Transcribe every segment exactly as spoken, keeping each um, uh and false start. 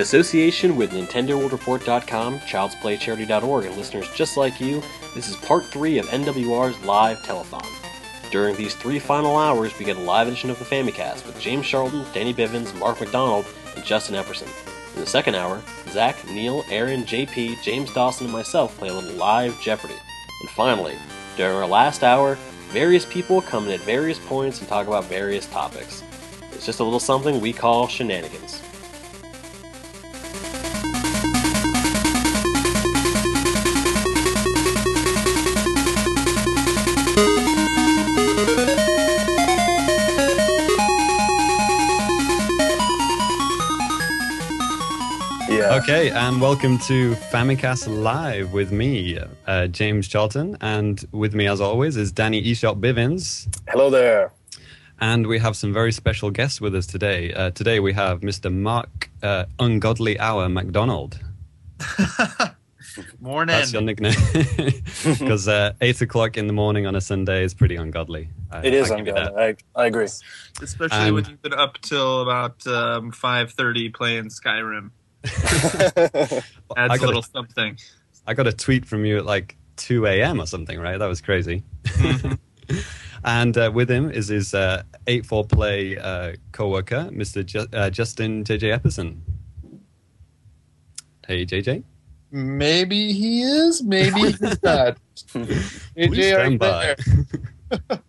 association with Nintendo World Report dot com, Child's Play Charity dot org, and listeners just like you, this is part three of N W R's live telethon. During these three final hours, we get a live edition of the Famicast with James Charlton, Danny Bivens, Mark McDonald, and Justin Epperson. In the second hour, Zach, Neil, Aaron, J P, James Dawson, and myself play a little live Jeopardy! And finally, during our last hour, various people come in at various points and talk about various topics. It's just a little something we call shenanigans. Okay, and welcome to Famicast Live with me, uh, James Charlton, and with me, as always, is Danny eShop Bivens. Hello there. And we have some very special guests with us today. Uh, today we have Mister Mark uh, Ungodly Hour McDonald. Morning. That's your nickname. Because uh, eight o'clock in the morning on a Sunday is pretty ungodly. I, it is I ungodly. I, I agree. Especially Um, when you've been up till about um, five thirty playing Skyrim. I Adds got a little a, something. I got a tweet from you at like two a.m. or something, right? That was crazy. Mm-hmm. And uh, with him is his uh, eight four Play uh, co-worker, Mister Ju- uh, Justin J J Epperson. Hey, J J. Maybe he is, maybe he's not. J J, are you by. there?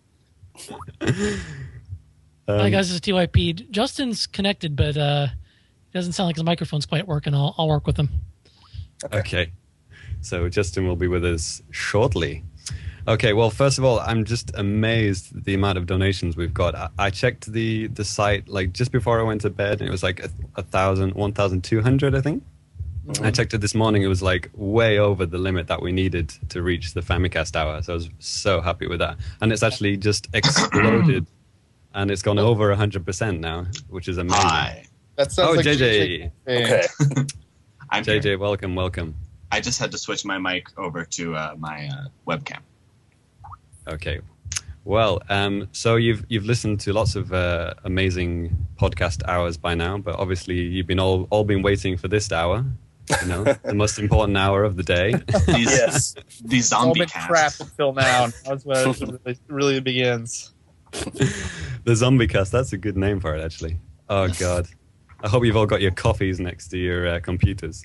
um, Hi guys, this is T Y P. Justin's connected, but uh, it doesn't sound like his microphone's quite working. I'll, I'll work with him. Okay. okay. So Justin will be with us shortly. Okay, well, first of all, I'm just amazed at the amount of donations we've got. I, I checked the, the site like just before I went to bed, and it was like a, a thousand, one thousand two hundred, I think. Mm-hmm. I checked it this morning. It was like way over the limit that we needed to reach the Famicast hour. So I was so happy with that. And it's actually just exploded, and it's gone over one hundred percent now, which is amazing. Hi. That sounds oh, like J J. Okay. I'm J J, here. welcome, welcome. I just had to switch my mic over to uh, my uh, webcam. Okay. Well, um, so you've you've listened to lots of uh, amazing podcast hours by now, but obviously you've been all all been waiting for this hour. You know, the most important hour of the day. These, Yes. these It's all zombie been crap casts. until now. That's where it really, really begins. The Zombie Cast. That's a good name for it, actually. Oh God. I hope you've all got your coffees next to your uh, computers.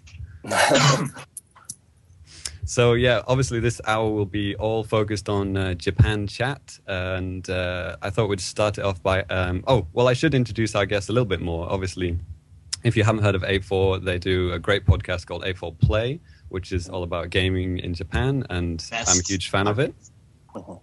So yeah, obviously this hour will be all focused on uh, Japan chat, and uh, I thought we'd start it off by. Um, oh, well, I should introduce our guest a little bit more. Obviously, if you haven't heard of A four, they do a great podcast called A four Play, which is all about gaming in Japan, and Best. I'm a huge fan of it. Uh-huh.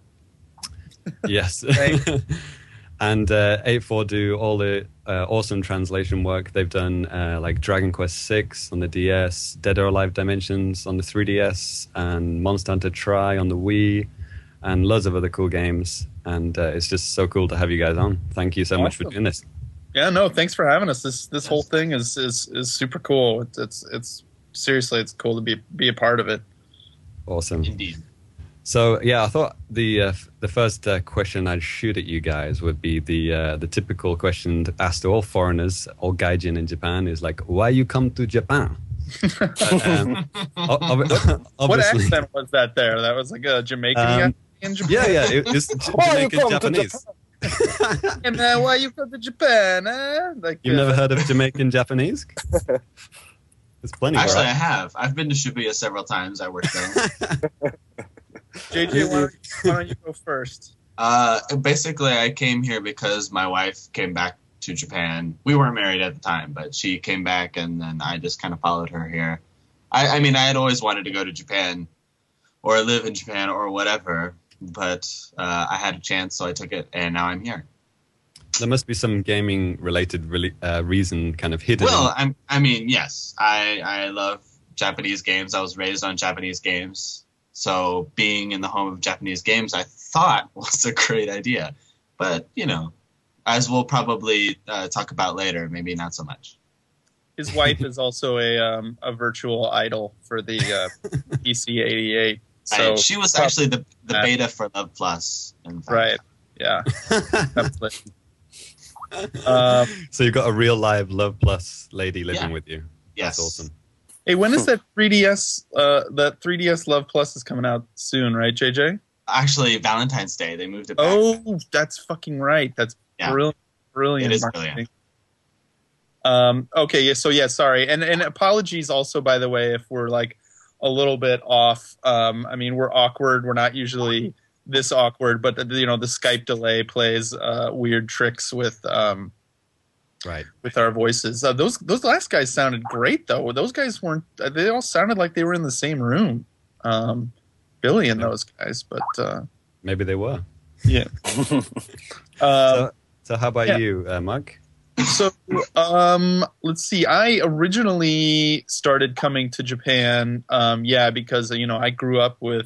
Yes. Thanks. And uh, A four do all the uh, awesome translation work. They've done uh, like Dragon Quest six on the D S, Dead or Alive Dimensions on the three D S, and Monster Hunter Tri on the Wii, and loads of other cool games. And uh, it's just so cool to have you guys on. Thank you so much for Awesome. doing this. Yeah, no, thanks for having us. This this whole thing is is, is super cool. It's, it's it's seriously, it's cool to be be a part of it. Awesome. Indeed. So yeah, I thought the uh, f- the first uh, question I'd shoot at you guys would be the uh, the typical question asked to all foreigners, all gaijin in Japan, is like, why you come to Japan? uh, um, ob- ob- What obviously, accent was that there? That was like a Jamaican Um, guy in Japan. yeah, yeah, it, it's J- Why you Jamaican come to Japanese. Hey man, why you come to Japan? Eh? Like, You've uh, never heard of Jamaican Japanese? There's plenty. Actually, I right? have. I've been to Shibuya several times. I worked there. J J, why don't, you, why don't you go first? uh, basically, I came here because my wife came back to Japan. We weren't married at the time, but she came back, and then I just kind of followed her here. I, I mean, I had always wanted to go to Japan or live in Japan or whatever, but uh, I had a chance, so I took it, and now I'm here. There must be some gaming-related re- uh, reason kind of hidden. Well, in- I'm, I mean, yes, I, I love Japanese games. I was raised on Japanese games. So being in the home of Japanese games, I thought was a great idea. But, you know, as we'll probably uh, talk about later, maybe not so much. His wife is also a um, a virtual idol for the uh, P C eighty-eight. So I, she was prob- actually the, the Yeah. beta for Love Plus. In fact. right. Yeah. Absolutely. Um, So you've got a real live Love Plus lady living Yeah. with you. Yes. That's awesome. Hey, when is that three D S? Uh, that three D S Love Plus is coming out soon, right, J J? Actually, Valentine's Day, they moved it back. Oh, that's fucking right. That's Yeah. brilliant. Brilliant. It is marketing. brilliant. Um, okay, yeah, so yeah, sorry. And and apologies also, by the way, if we're like a little bit off. Um, I mean, we're awkward. We're not usually this awkward, but the, you know, the Skype delay plays uh, weird tricks with um, Right. with our voices. Uh, those those last guys sounded great, though. Those guys weren't. They all sounded like they were in the same room. Um, Billy and those guys, but uh, Maybe they were. yeah. uh, So, so how about yeah. you, uh, Mark? So, um, let's see. I originally started coming to Japan, um, yeah, because you know I grew up with,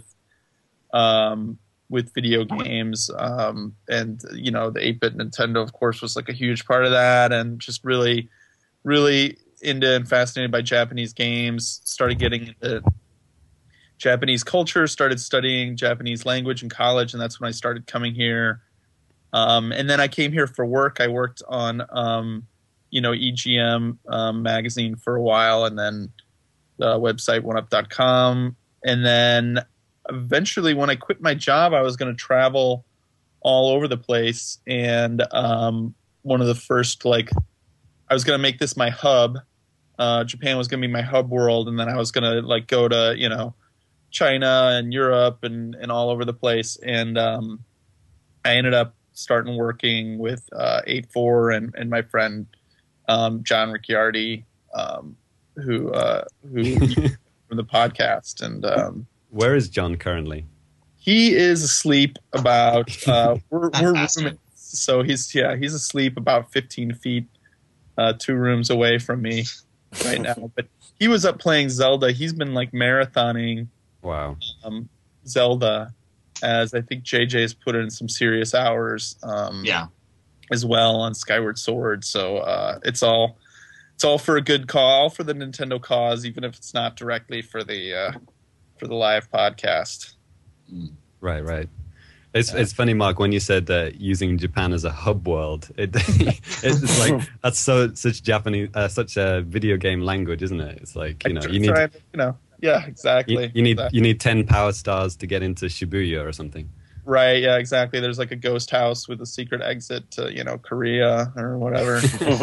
um, with video games, um, and you know the eight-bit Nintendo, of course, was like a huge part of that, and just really, really into and fascinated by Japanese games. Started getting into Japanese culture. Started studying Japanese language in college, and that's when I started coming here. Um, and then I came here for work. I worked on, um, you know, E G M um, magazine for a while, and then the website one up dot com. And then eventually, when I quit my job, I was going to travel all over the place. And um, one of the first, like, I was going to make this my hub. Uh, Japan was going to be my hub world, and then I was going to like go to, you know, China and Europe and, and all over the place. And um, I ended up starting working with uh, eight four and, and my friend um, John Ricciardi, um, who uh, who from the podcast, and um, Where is John currently? he is asleep about uh, we're, That we're bastard. roommates, so he's yeah he's asleep about fifteen feet, uh, two rooms away from me right now. But he was up playing Zelda. He's been like marathoning Wow. um, Zelda, as I think J J's put in some serious hours um, Yeah. as well on Skyward Sword. So uh, it's all it's all for a good call, for the Nintendo cause, even if it's not directly for the uh, for the live podcast. Right, right. It's it's funny, Mark, when you said uh, using Japan as a hub world. It, it's like that's so such Japanese, uh, such a video game language, isn't it? It's like you know I you need try to, you know yeah exactly you, you need exactly. you need ten power stars to get into Shibuya or something. Right, yeah, exactly. There's like a ghost house with a secret exit to, you know, Korea or whatever.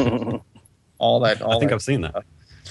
all that. All I think that I've seen that.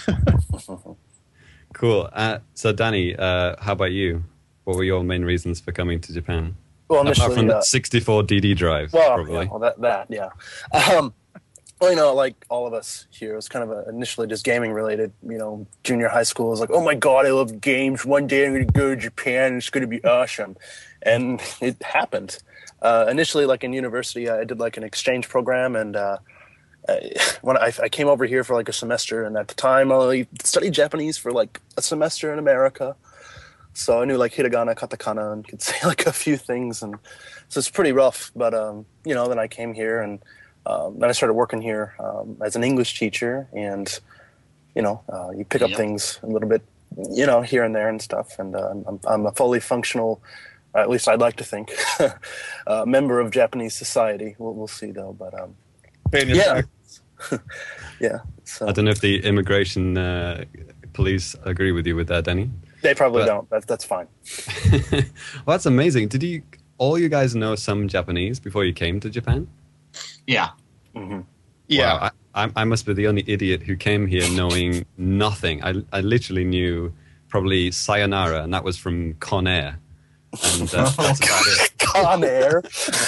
Cool. Uh, so, Danny, uh, how about you? What were your main reasons for coming to Japan? Well, Apart initially, from the uh, sixty-four D D drive, well, probably. yeah, well, that that yeah. Um, well, you know, like all of us here, it was kind of a, initially just gaming related. You know, junior high school was like, oh my god, I love games. One day I'm going to go to Japan. And it's going to be awesome, and it happened. Uh, initially, like in university, I did like an exchange program, and uh, I, when I, I came over here for like a semester, and at the time I studied Japanese for like a semester in America. So I knew like hiragana, katakana, and could say like a few things, and so it's pretty rough. But um, you know, then I came here, and um, then I started working here um, as an English teacher, and you know, uh, you pick up Yep. things a little bit, you know, here and there and stuff. And uh, I'm, I'm a fully functional, or at least I'd like to think, uh, member of Japanese society. We'll, we'll see though, but um, Paying your yeah, taxes. yeah. So I don't know if the immigration uh, police agree with you with that, Danny. they probably but- don't. That's that's fine. Well, that's amazing. Did you all you guys know some Japanese before you came to Japan? Yeah. hmm Yeah. Wow, I, I, I must be the only idiot who came here knowing nothing. I, I literally knew probably sayonara, and that was from Con Air. And uh, that's about it. Con Air.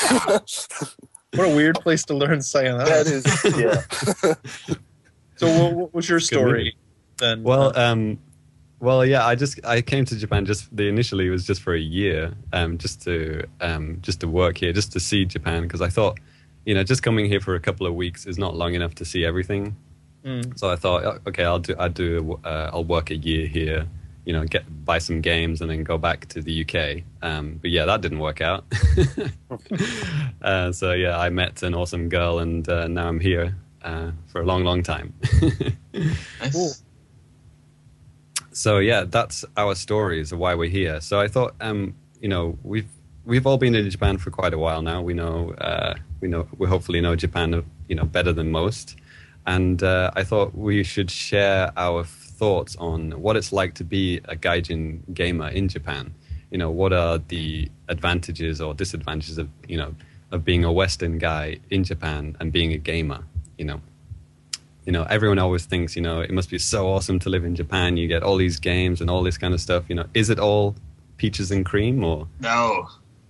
What a weird place to learn sayonara. That is, yeah. So what, what was your Good story movie. then? Well, um, well, yeah. I just I came to Japan just the initially it was just for a year, um, just to um, just to work here, just to see Japan, because I thought, you know, just coming here for a couple of weeks is not long enough to see everything. Mm. So I thought, oh, okay, I'll do, I'll do, uh, I'll work a year here, you know, get buy some games and then go back to the U K. Um, but yeah, that didn't work out. uh, so yeah, I met an awesome girl, and uh, now I'm here uh, for a long, long time. Nice. Cool. So yeah, that's our stories of why we're here. So I thought, um, you know, we've we've all been in Japan for quite a while now. We know, uh, we know, we hopefully know Japan, you know, better than most. and uh, I thought we should share our thoughts on what it's like to be a gaijin gamer in Japan. You know, what are the advantages or disadvantages of, you know, of being a Western guy in Japan and being a gamer, you know. You know, everyone always thinks, you know, it must be so awesome to live in Japan. You get all these games and all this kind of stuff. You know, is it all peaches and cream or? No.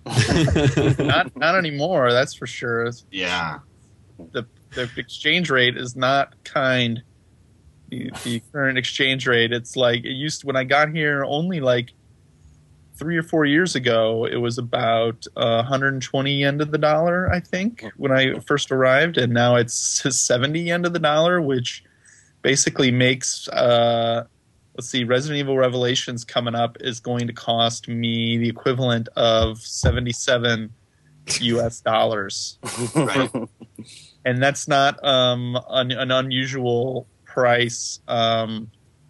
not not anymore. That's for sure. Yeah. The the exchange rate is not kind. The, the current exchange rate, it's like it used to, when I got here only like three or four years ago. It was about uh, one hundred twenty yen to the dollar, I think, when I first arrived, and now it's seventy yen to the dollar, which basically makes uh, let's see, Resident Evil Revelations coming up is going to cost me the equivalent of seventy-seven U S dollars. Right. And that's not um, an, an unusual price um,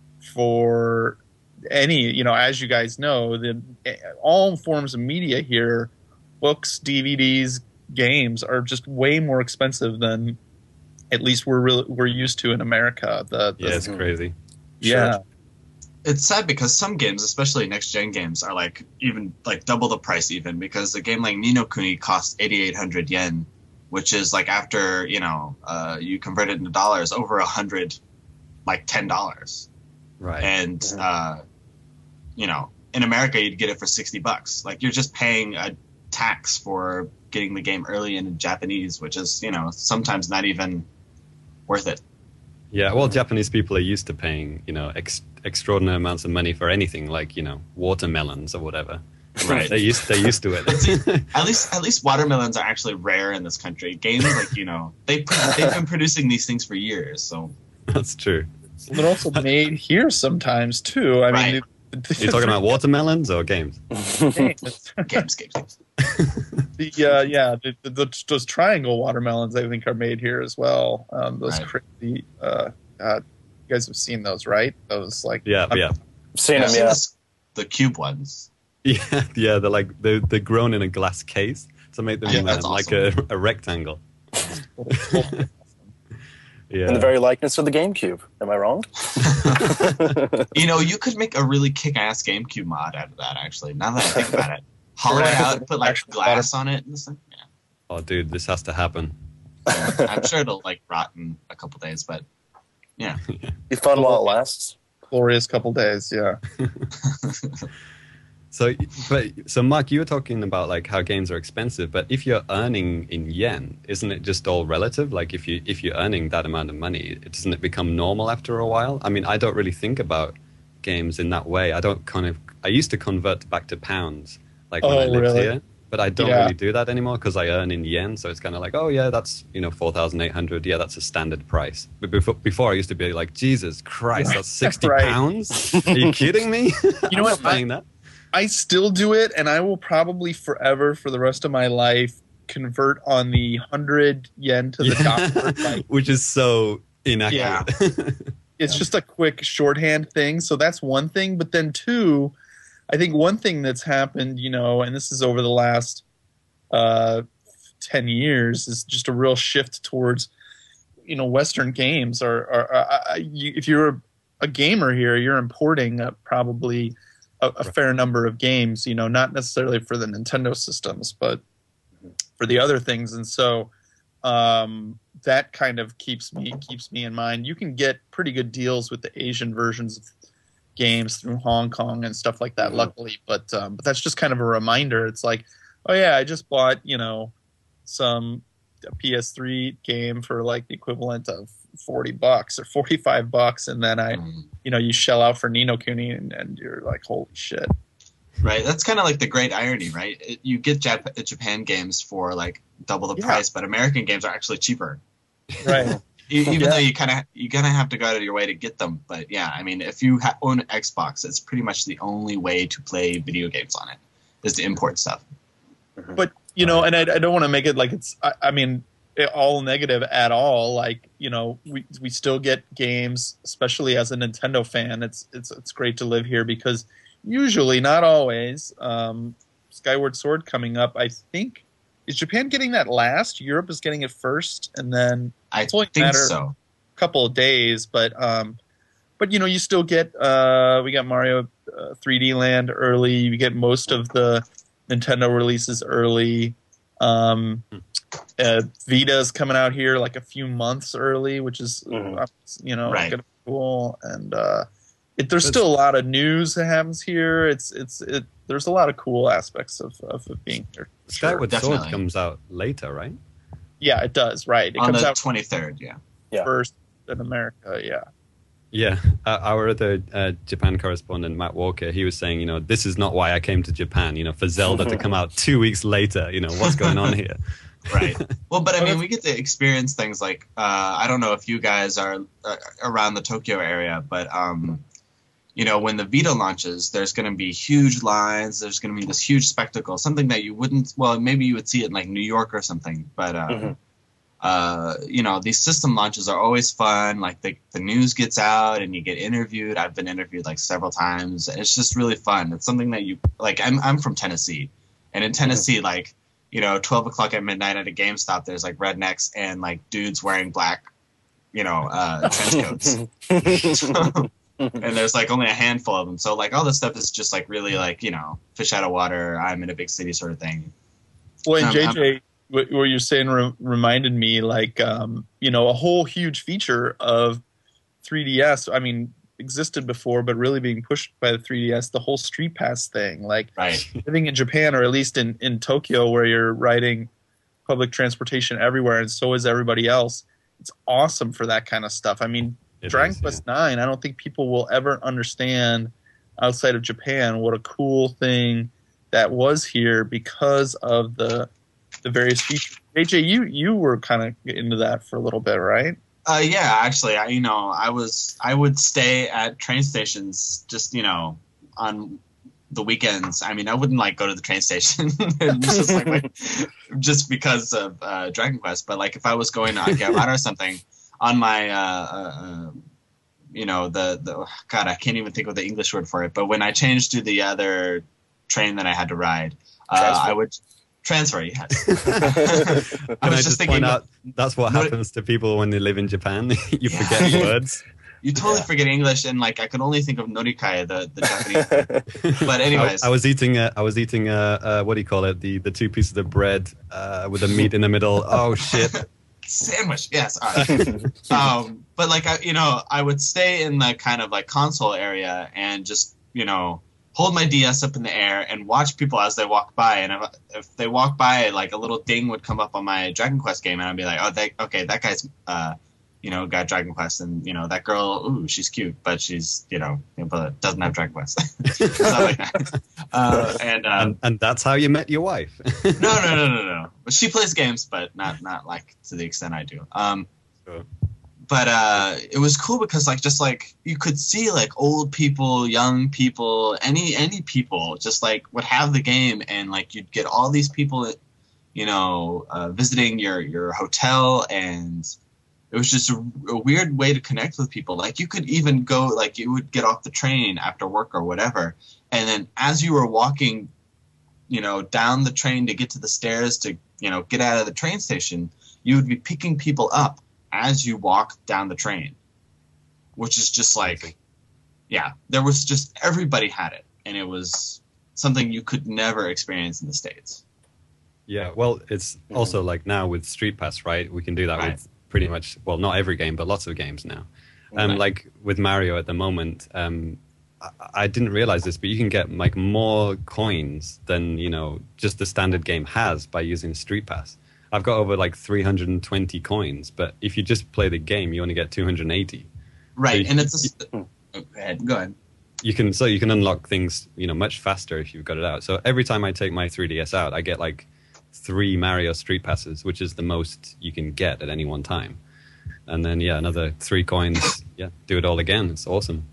for any, you know, as you guys know, the all forms of media here, books, D V Ds, games are just way more expensive than at least we're really, we're used to in America. The, the Yeah, it's crazy. Yeah. Sure. It's sad because some games, especially next gen games, are like even like double the price even, because a game like Ni no Kuni costs eighty-eight hundred yen, which is like, after, you know, uh, you convert it into dollars, over a hundred, like ten dollars. Right. And, uh, you know, in America, you'd get it for sixty bucks. Like, you're just paying a tax for getting the game early in Japanese, which is, you know, sometimes not even worth it. Yeah, well, Japanese people are used to paying, you know, ex- extraordinary amounts of money for anything, like, you know, watermelons or whatever. Right. They're used, they're used to it. At least, at least watermelons are actually rare in this country. Games, like, you know, they they've been producing these things for years. So That's true. They're also made here sometimes too. I Right. mean, You're talking about watermelons or games? games. games, games, games. The uh, yeah, the, the, the, those triangle watermelons I think are made here as well. Um, those Right. crazy. Uh, God, you guys have seen those, right? Those like Yeah, yeah. Seen I've them, seen yeah. this- the cube ones. Yeah, yeah, they're like, they're, they're grown in a glass case to make them Yeah, um, that's like awesome. a, a rectangle. Yeah. In the very likeness of the GameCube. Am I wrong? You know, you could make a really kick-ass GameCube mod out of that, actually, now that I think about it. Hollow it out, put like Actually, glass on it and stuff. Yeah. Oh, dude, this has to happen. I'm sure it'll like rot in a couple days, but yeah. Be fun while it lasts. glorious couple days. Yeah. So, but so Mark, you were talking about like how games are expensive, but if you're earning in yen, isn't it just all relative? Like if you if you're earning that amount of money, doesn't it become normal after a while? I mean, I don't really think about games in that way. I don't kind of. I used to convert back to pounds, like when Oh, I lived really? here, but I don't Yeah. really do that anymore because I earn in yen. So it's kind of like, oh yeah, that's you know four thousand eight hundred. Yeah, that's a standard price. But before, before I used to be like, Jesus Christ, that's sixty Right. pounds. Are you kidding me? You know I'm what? not paying that. I still do it, and I will probably forever, for the rest of my life, convert on the hundred yen to the dollar. Like, Which is so inaccurate. it's just a quick shorthand thing. So that's one thing. But then two, I think one thing that's happened, you know, and this is over the last uh, ten years, is just a real shift towards, you know, Western games. Are, are, are, are you, if you're a, a gamer here, you're importing uh, probably a, a fair number of games, you know, not necessarily for the Nintendo systems, but for the other things. And so um, that kind of keeps me keeps me in mind. You can get pretty good deals with the Asian versions of games through Hong Kong and stuff like that, Mhm. luckily. But um, but that's just kind of a reminder. It's like, oh yeah, I just bought, you know, some a P S three game for like the equivalent of forty bucks or forty-five bucks, and then I, Mm. you know, you shell out for Ni no Kuni, and, and you're like, holy shit. Right, that's kind of like the great irony, right? It, you get Jap- Japan games for like double the Yeah. price, but American games are actually cheaper. Right. E- Even Yeah. though you kind of you kind of have to go out of your way to get them, but yeah, I mean, if you ha- own an Xbox, it's pretty much the only way to play video games on it is to import stuff. But you know, and I, I don't want to make it like it's. I, I mean, it, all negative at all. Like, you know, we we still get games, especially as a Nintendo fan. It's it's it's great to live here because usually, not always, um, Skyward Sword coming up. I think is Japan getting that last. Europe is getting it first, and then I It's only a think matter- so. couple of days, but um, but you know, you still get uh, we got Mario uh, three D Land early. You get most of the Nintendo releases early. Um, uh, Vita's coming out here like a few months early, which is Mhm. uh, you know Right. gonna be cool. And uh, it, there's still a lot of news that happens here. It's it's it. There's a lot of cool aspects of of it being here. Skyward Sword definitely. comes out later, right? Yeah, it does. Right, it On comes the out twenty-third, yeah. Yeah. first in America. Yeah. Yeah, uh, our other uh, Japan correspondent, Matt Walker, he was saying, you know, this is not why I came to Japan, you know, for Zelda to come out two weeks later, you know, what's going on here? Right. Well, but I mean, we get to experience things like uh, I don't know if you guys are uh, around the Tokyo area, but um, you know, when the Vita launches, there's going to be huge lines. There's going to be this huge spectacle, something that you wouldn't. Well, maybe you would see it in like New York or something, but. Uh, Mhm. Uh, you know, these system launches are always fun. Like the, the news gets out and you get interviewed. I've been interviewed like several times. It's just really fun. It's something that you like. I'm I'm from Tennessee, and in Tennessee, like you know, twelve o'clock at midnight at a GameStop, there's like rednecks and like dudes wearing black, you know, uh, trench coats, and there's like only a handful of them. So like all this stuff is just like really like you know, fish out of water. I'm in a big city sort of thing. Well, and Um, J J, what, what you're saying re- reminded me, like, um, you know, a whole huge feature of three D S. I mean, existed before, but really being pushed by the three D S. The whole Street Pass thing, like Right. living in Japan, or at least in in Tokyo, where you're riding public transportation everywhere, and so is everybody else. It's awesome for that kind of stuff. I mean, It Dragon is, Quest Nine. I don't think people will ever understand outside of Japan what a cool thing that was here because of the the various features. J J, you you were kind of into that for a little bit, right? Uh, yeah, actually, I, you know, I was, I would stay at train stations just, you know, on the weekends. I mean, I wouldn't like go to the train station just, like, like, just because of uh, Dragon Quest. But like, if I was going to Akihabara or something on my, uh, uh, you know, the the God, I can't even think of the English word for it. But when I changed to the other train that I had to ride, uh, Transfer. I would transfer. Yes. Can I I was just just thinking. point out that's what Nori- happens to people when they live in Japan. You Yeah. forget words. You totally Yeah. forget forget English, and like I could only think of norikaya, the, the Japanese. But anyways. I, I was eating. Uh, I was eating. Uh, uh, what do you call it? The the two pieces of bread uh, with the meat in the middle. Oh shit! Sandwich, yes. All right. um, but like I, you know, I would stay in the kind of like console area and just you know hold my D S up in the air and watch people as they walk by. And if, if they walk by, like a little ding would come up on my Dragon Quest game, and I'd be like, oh, they, okay, that guy's, uh, you know, got Dragon Quest, and you know that girl, ooh, she's cute, but she's, you know, but doesn't have Dragon Quest. Stuff like that. Uh, and, um, And, and that's how you met your wife. no, no, no, no, no. She plays games, but not not like to the extent I do. Um, Sure. But uh, it was cool because like just like you could see like old people, young people, any any people just like would have the game, and like you'd get all these people, you know, uh, visiting your your hotel, and it was just a, a weird way to connect with people. Like you could even go like you would get off the train after work or whatever, and then as you were walking, you know, down the train to get to the stairs to you know get out of the train station, you would be picking people up as you walk down the train, which is just like, yeah, there was just, everybody had it. And it was something you could never experience in the States. Yeah, well, it's also like now with Street Pass, right? We can do that Right. with pretty much, well, not every game, but lots of games now. Um, Right. Like with Mario at the moment, um, I, I didn't realize this, but you can get like more coins than, you know, just the standard game has by using Street Pass. I've got over like three hundred twenty coins, but if you just play the game, you only get two hundred eighty. Right. So And it's, a, oh, go ahead, go ahead. You can so you can unlock things, you know, much faster if you've got it out. So every time I take my three D S out, I get like three Mario Street Passes, which is the most you can get at any one time. And then yeah, another three coins. Yeah, do it all again. It's awesome.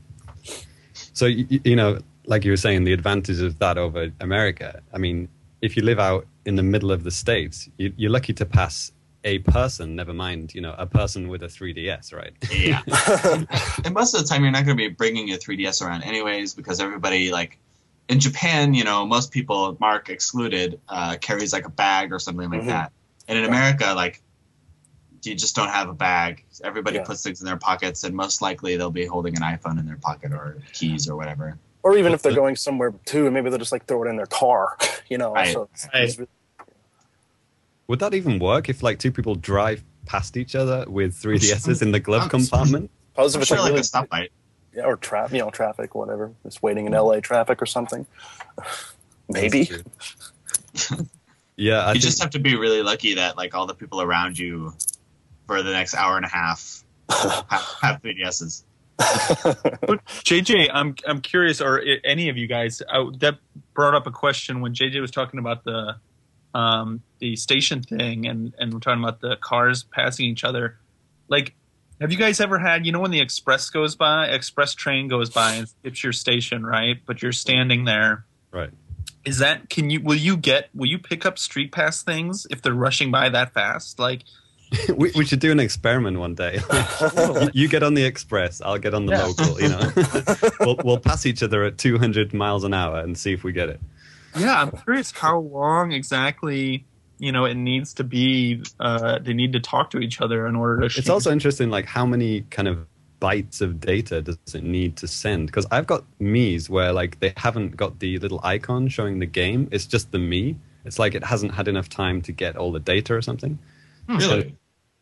So you, you know, like you were saying, the advantage of that over America. I mean, if you live out in the middle of the States, you, you're lucky to pass a person, never mind, you know, a person with a three D S, right? Yeah. And most of the time, you're not going to be bringing your three D S around anyways, because everybody, like, in Japan, you know, most people, Mark excluded, uh, carries like a bag or something like Mhm. that. And in America, like, you just don't have a bag. Everybody Yeah. puts things in their pockets, and most likely they'll be holding an iPhone in their pocket or keys or whatever. Or even if they're going somewhere too, maybe they'll just like throw it in their car, you know. Right. So it's, Right. it's really, Would that even work if like two people drive past each other with three D S's in the glove I'm compartment? suppose if I'm it's sure like like really, a stoplight. yeah, or tra- you know, traffic, whatever. Just waiting in L A traffic or something. Maybe. Yeah, I You think, just have to be really lucky that like all the people around you for the next hour and a half have, have three D S's. But J J, I'm I'm curious, or i- any of you guys, uh, that brought up a question when J J was talking about the um, the station thing, and and we're talking about the cars passing each other. Like, have you guys ever had, you know, when the express goes by, express train goes by and skips your station, right? But you're standing there. right. Is that, can you, will you get, will you pick up street pass things if they're rushing by that fast? Like, we, we should do an experiment one day. you, you get on the express, I'll get on the Yeah. local. You know, we'll we'll pass each other at two hundred miles an hour and see if we get it. yeah, I'm curious how long exactly, you know, it needs to be, uh, they need to talk to each other in order to. It's also interesting, like how many kind of bytes of data does it need to send? Because I've got Mii's where like they haven't got the little icon showing the game. It's just the Mii. It's like it hasn't had enough time to get all the data or something. Really?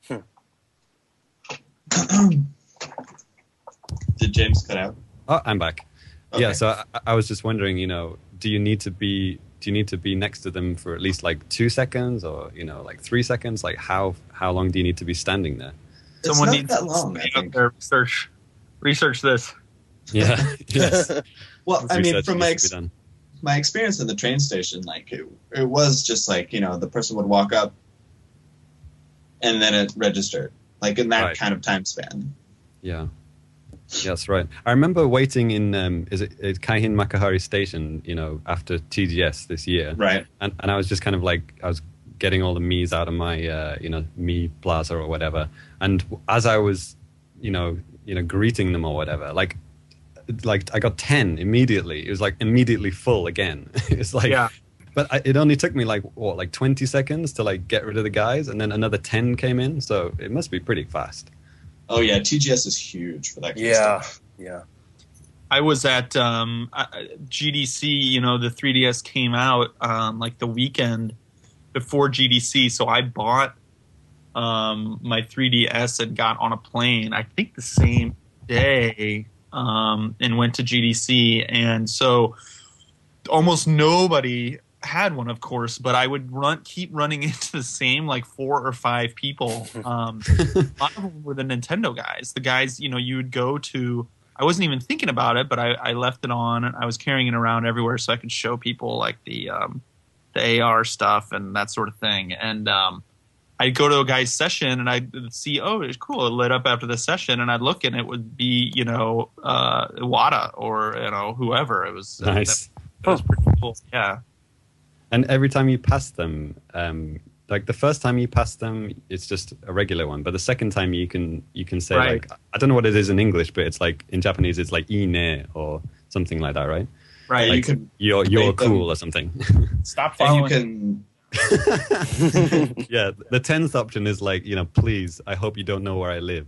Did James cut out? Oh, I'm back. Okay. Yeah, so I, I was just wondering, you know, do you need to be do you need to be next to them for at least like two seconds or you know like three seconds? Like how how long do you need to be standing there? It's Someone not needs that to long, I stay out think. there, research, research this. Yeah. Yes. Well, I mean, Research from my needs to ex- be done. my experience in the train station, like it, it was just like, you know, the person would walk up and then it registered, like in that Right. kind of time span. Yeah. Yeah, that's right. I remember waiting in um, is it, it Kaihin Makahari Station, you know, after T G S this year, Right. and and I was just kind of like I was getting all the Mii's out of my uh, you know Mi Plaza or whatever, and as I was you know you know greeting them or whatever, like like I got ten immediately. It was like immediately full again. It's like Yeah. But I, it only took me like what like twenty seconds to like get rid of the guys, and then another ten came in, so it must be pretty fast. Oh yeah, T G S is huge for that kind of Yeah. stuff. Yeah. I was at um, I- G D C, you know, the three D S came out um, like the weekend before G D C, so I bought um, my three D S and got on a plane, I think the same day, um, and went to G D C. And so almost nobody had one, of course, but I would run, keep running into the same like four or five people. Um, a lot of them were the Nintendo guys, the guys, you know, you would go to. I wasn't even thinking about it, but I, I left it on and I was carrying it around everywhere so I could show people like the um, the A R stuff and that sort of thing. And um, I'd go to a guy's session and I'd see, oh, it's cool. It lit up after the session, and I'd look and it would be, you know, uh, Iwata or you know whoever. It was uh, Nice. That, was pretty cool. Yeah. And every time you pass them, um, like the first time you pass them, it's just a regular one. But the second time you can you can say Right. like I don't know what it is in English, but it's like in Japanese it's like ine or something like that, right? Right. Yeah, Like you can you're you're make them- cool or something. Stop and you following. can Yeah, the tenth option is like you know, please, I hope you don't know where I live.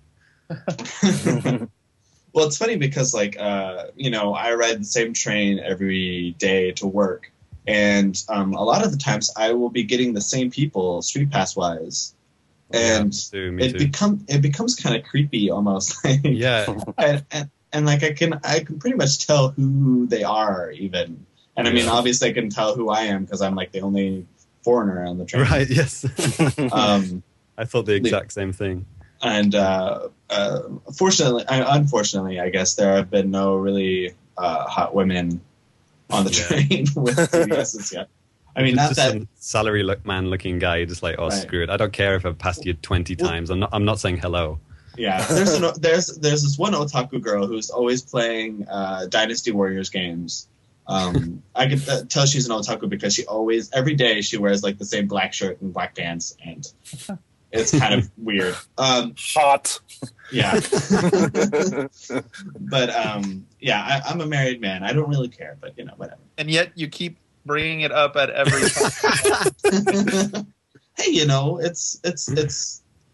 Well, it's funny because, like, uh, you know, I ride the same train every day to work, and um, a lot of the times I will be getting the same people street pass wise, and Yeah, me too, me it too. become it becomes kind of creepy almost. Like, Yeah, and, and, and like I can I can pretty much tell who they are even, and I mean Yeah. obviously I can tell who I am because I'm like the only foreigner on the train. right. Yes, Um, I thought the exact same thing. and uh, uh, fortunately, uh, unfortunately, I guess there have been no really uh, hot women on the Yeah. train with three D S's yet. I mean, It's not just that. some salary look, man looking guy. You're just like, oh, Right. screw it. I don't care if I've passed you twenty Well- times. I'm not. I'm not saying hello. Yeah, there's an, there's there's this one otaku girl who's always playing uh, Dynasty Warriors games. Um, I can uh, tell she's an otaku because she always every day she wears like the same black shirt and black pants, and it's kind of weird. Um, Hot. yeah, but um, yeah, I, I'm a married man. I don't really care, but you know, whatever. And yet you keep bringing it up at every time. Hey, you know, it's it's it's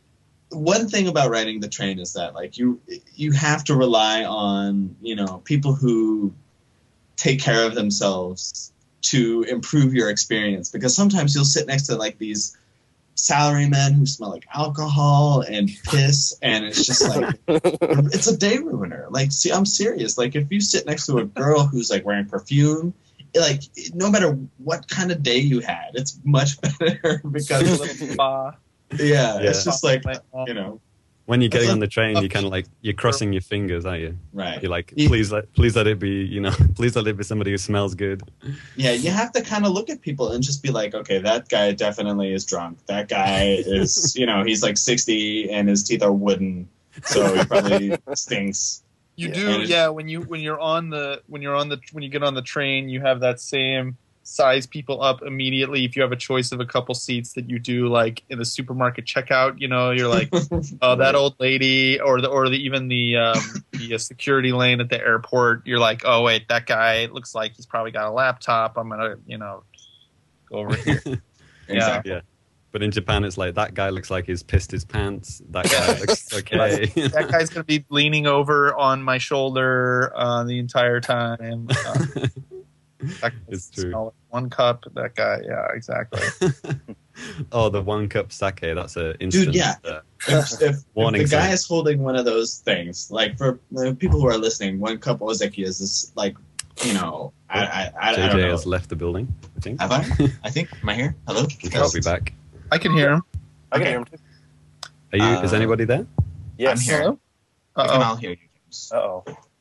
one thing about riding the train is that like you you have to rely on, you know, people who take care of themselves to improve your experience, because sometimes you'll sit next to like these salarymen who smell like alcohol and piss, and it's just like it's a day ruiner. Like, see, I'm serious. Like, if you sit next to a girl who's like wearing perfume, like no matter what kind of day you had, it's much better because Spa. yeah, Yeah. it's just like, you know, When you're getting It's on the train, you kind of like you're crossing your fingers, aren't you? right. You're like, You- please let please let it be, you know, please let it be somebody who smells good. Yeah, you have to kind of look at people and just be like, okay, that guy definitely is drunk. That guy is, you know, he's like sixty and his teeth are wooden, so he probably stinks. You Yeah. do, And- yeah. When you when you're on the when you're on the when you get on the train, you have that same size people up immediately. If you have a choice of a couple seats that you do, like in the supermarket checkout, you know, you're like, oh, that old lady, or the or the even the um, the uh, security lane at the airport. You're like, oh wait, that guy looks like he's probably got a laptop. I'm gonna, you know, go over here. Exactly. Yeah. But in Japan, it's like that guy looks like he's pissed his pants. That guy looks okay. That guy's gonna be leaning over on my shoulder uh, the entire time. Uh, that It's true. smell like one cup. That guy, yeah, exactly. Oh, the one cup sake. That's a instant. Dude, yeah. uh, If, if, Warning if the guy sign. is holding one of those things, like for the people who are listening, one cup ozeki is this, like, you know, I, I, I, I J don't J know. has left the building, I think. Have I? I think. Am I here? Hello? I'll be back. I can hear him. I can Okay. hear him too. Are you? is Uh, anybody there? Yes. I'm here. Hello? We can Uh all hear you, James. Uh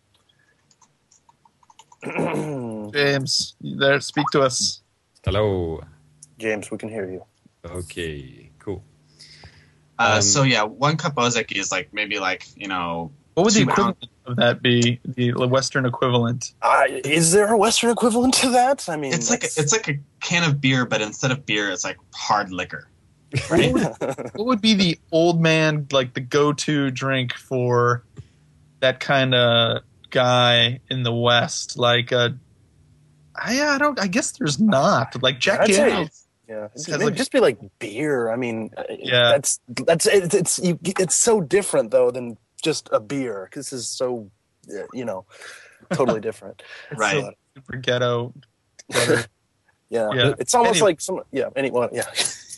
oh, oh. James, you there? Speak to us. Hello. James, we can hear you. Okay. Cool. Uh, Um, so yeah, one cup ozeki is like maybe like, you know, What would the Two equivalent of that be? The Western equivalent? Uh, is there a Western equivalent to that? I mean, it's like a, that's- it's like a can of beer, but instead of beer, it's like hard liquor. right? What would be the old man, like the go-to drink for that kind of guy in the West? Like, uh, I, I don't. I guess there's not. Like Jack I'd say- Daniels. Yeah, It's it'd like- just be like beer. I mean, uh, Yeah. that's that's it's it's you, it's so different though than just a beer because this is so uh, you know totally different. It's Right. so super ghetto. ghetto. Yeah, Yeah. it's almost Anyway. like some yeah. Any well, yeah.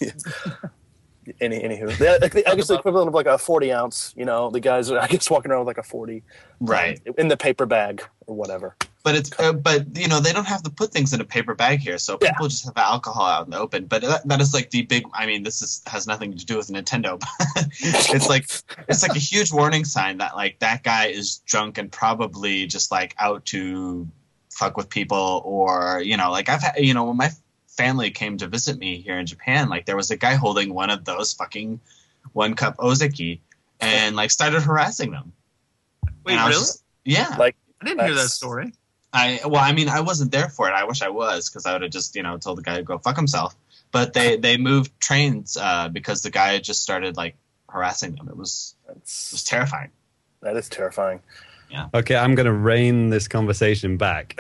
Any anywho, the, I guess the equivalent of like a forty ounce. You know, the guys are I guess walking around with like a forty, Right. um, in the paper bag or whatever. But it's uh, but you know they don't have to put things in a paper bag here, so Yeah. people just have alcohol out in the open. But that, that is like the big. I mean, this is has nothing to do with Nintendo. But it's like it's like a huge warning sign that like that guy is drunk and probably just like out to fuck with people, or you know, like I've had, you know, when my family came to visit me here in Japan, like there was a guy holding one of those fucking one cup ozeki and like started harassing them. Wait, And I was really? just- yeah. Like, I didn't hear that That's- story. I well, I mean, I wasn't there for it. I wish I was, because I would have just, you know, told the guy to go fuck himself. But they they moved trains uh, because the guy just started like harassing them. It was it was That's terrifying. that is terrifying. Okay, I'm going to rein this conversation back,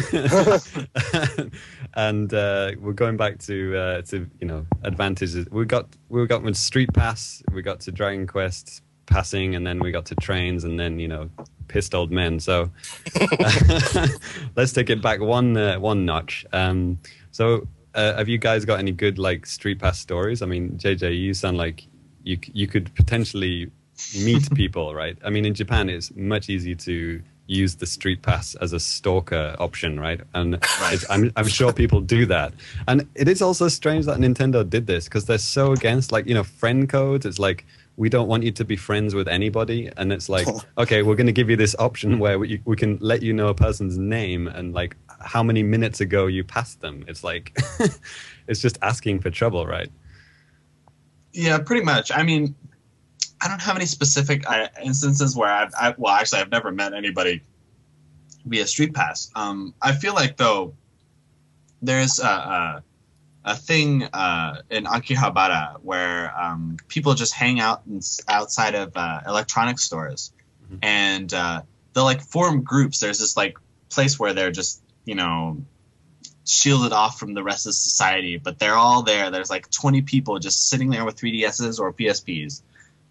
and uh, we're going back to uh, to you know advantages. We got we got with Street Pass, we got to Dragon Quest passing, and then we got to trains, and then you know pissed old men. So let's take it back one uh, one notch. Um, so uh, have you guys got any good like Street Pass stories? I mean, J J, you sound like you you could potentially meet people, right? I mean, in Japan, it's much easier to use the Street Pass as a stalker option, right? And Right. it's, I'm, I'm sure people do that. And it is also strange that Nintendo did this because they're so against, like, you know, friend codes. It's like, we don't want you to be friends with anybody. And it's like, okay, we're going to give you this option where we, we can let you know a person's name and, like, how many minutes ago you passed them. It's like, it's just asking for trouble, right? Yeah, pretty much. I mean, I don't have any specific uh, instances where I've, I, well, actually, I've never met anybody via Street Pass. Um, I feel like, though, there's a, a, a thing uh, in Akihabara where um, people just hang out in, outside of uh, electronic stores, Mhm. and uh, they'll, like, form groups. There's this, like, place where they're just, you know, shielded off from the rest of society, but they're all there. There's, like, twenty people just sitting there with three D S's or P S Ps.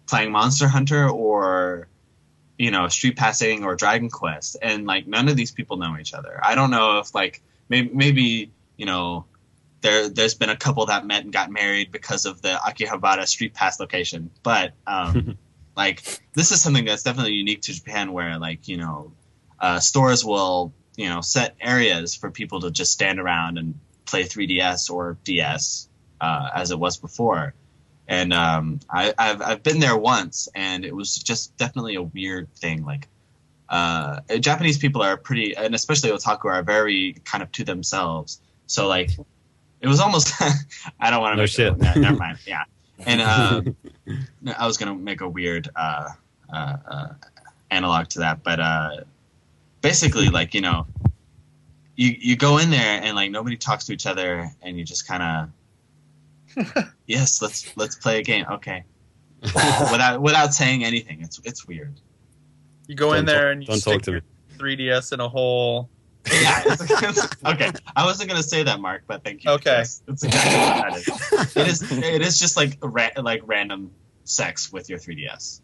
playing Monster Hunter or, you know, Street Passing or Dragon Quest, and like none of these people know each other. I don't know if like maybe, maybe you know, there there's been a couple that met and got married because of the Akihabara Street Pass location, but um, like this is something that's definitely unique to Japan, where like you know, uh, stores will you know set areas for people to just stand around and play three D S or D S uh, as it was before. And um, I, I've I've been there once, and it was just definitely a weird thing. Like, uh, Japanese people are pretty, and especially otaku, are very kind of to themselves. So like, it was almost. I don't want to no make shit. It, no, never mind. Yeah, and uh, I was gonna make a weird uh, uh, uh, analog to that, but uh, basically, like you know, you you go in there and like nobody talks to each other, and you just kind of. Yes, let's let's play a game. Okay, without without saying anything, it's it's weird. You go Don't in there talk- and you don't stick talk to your me. three D S in a hole. Yeah, it's, it's, okay. I wasn't gonna say that, Mark, but thank you. Okay. It's, it's exactly what that is. It is. It is just like ra- like random sex with your three D S.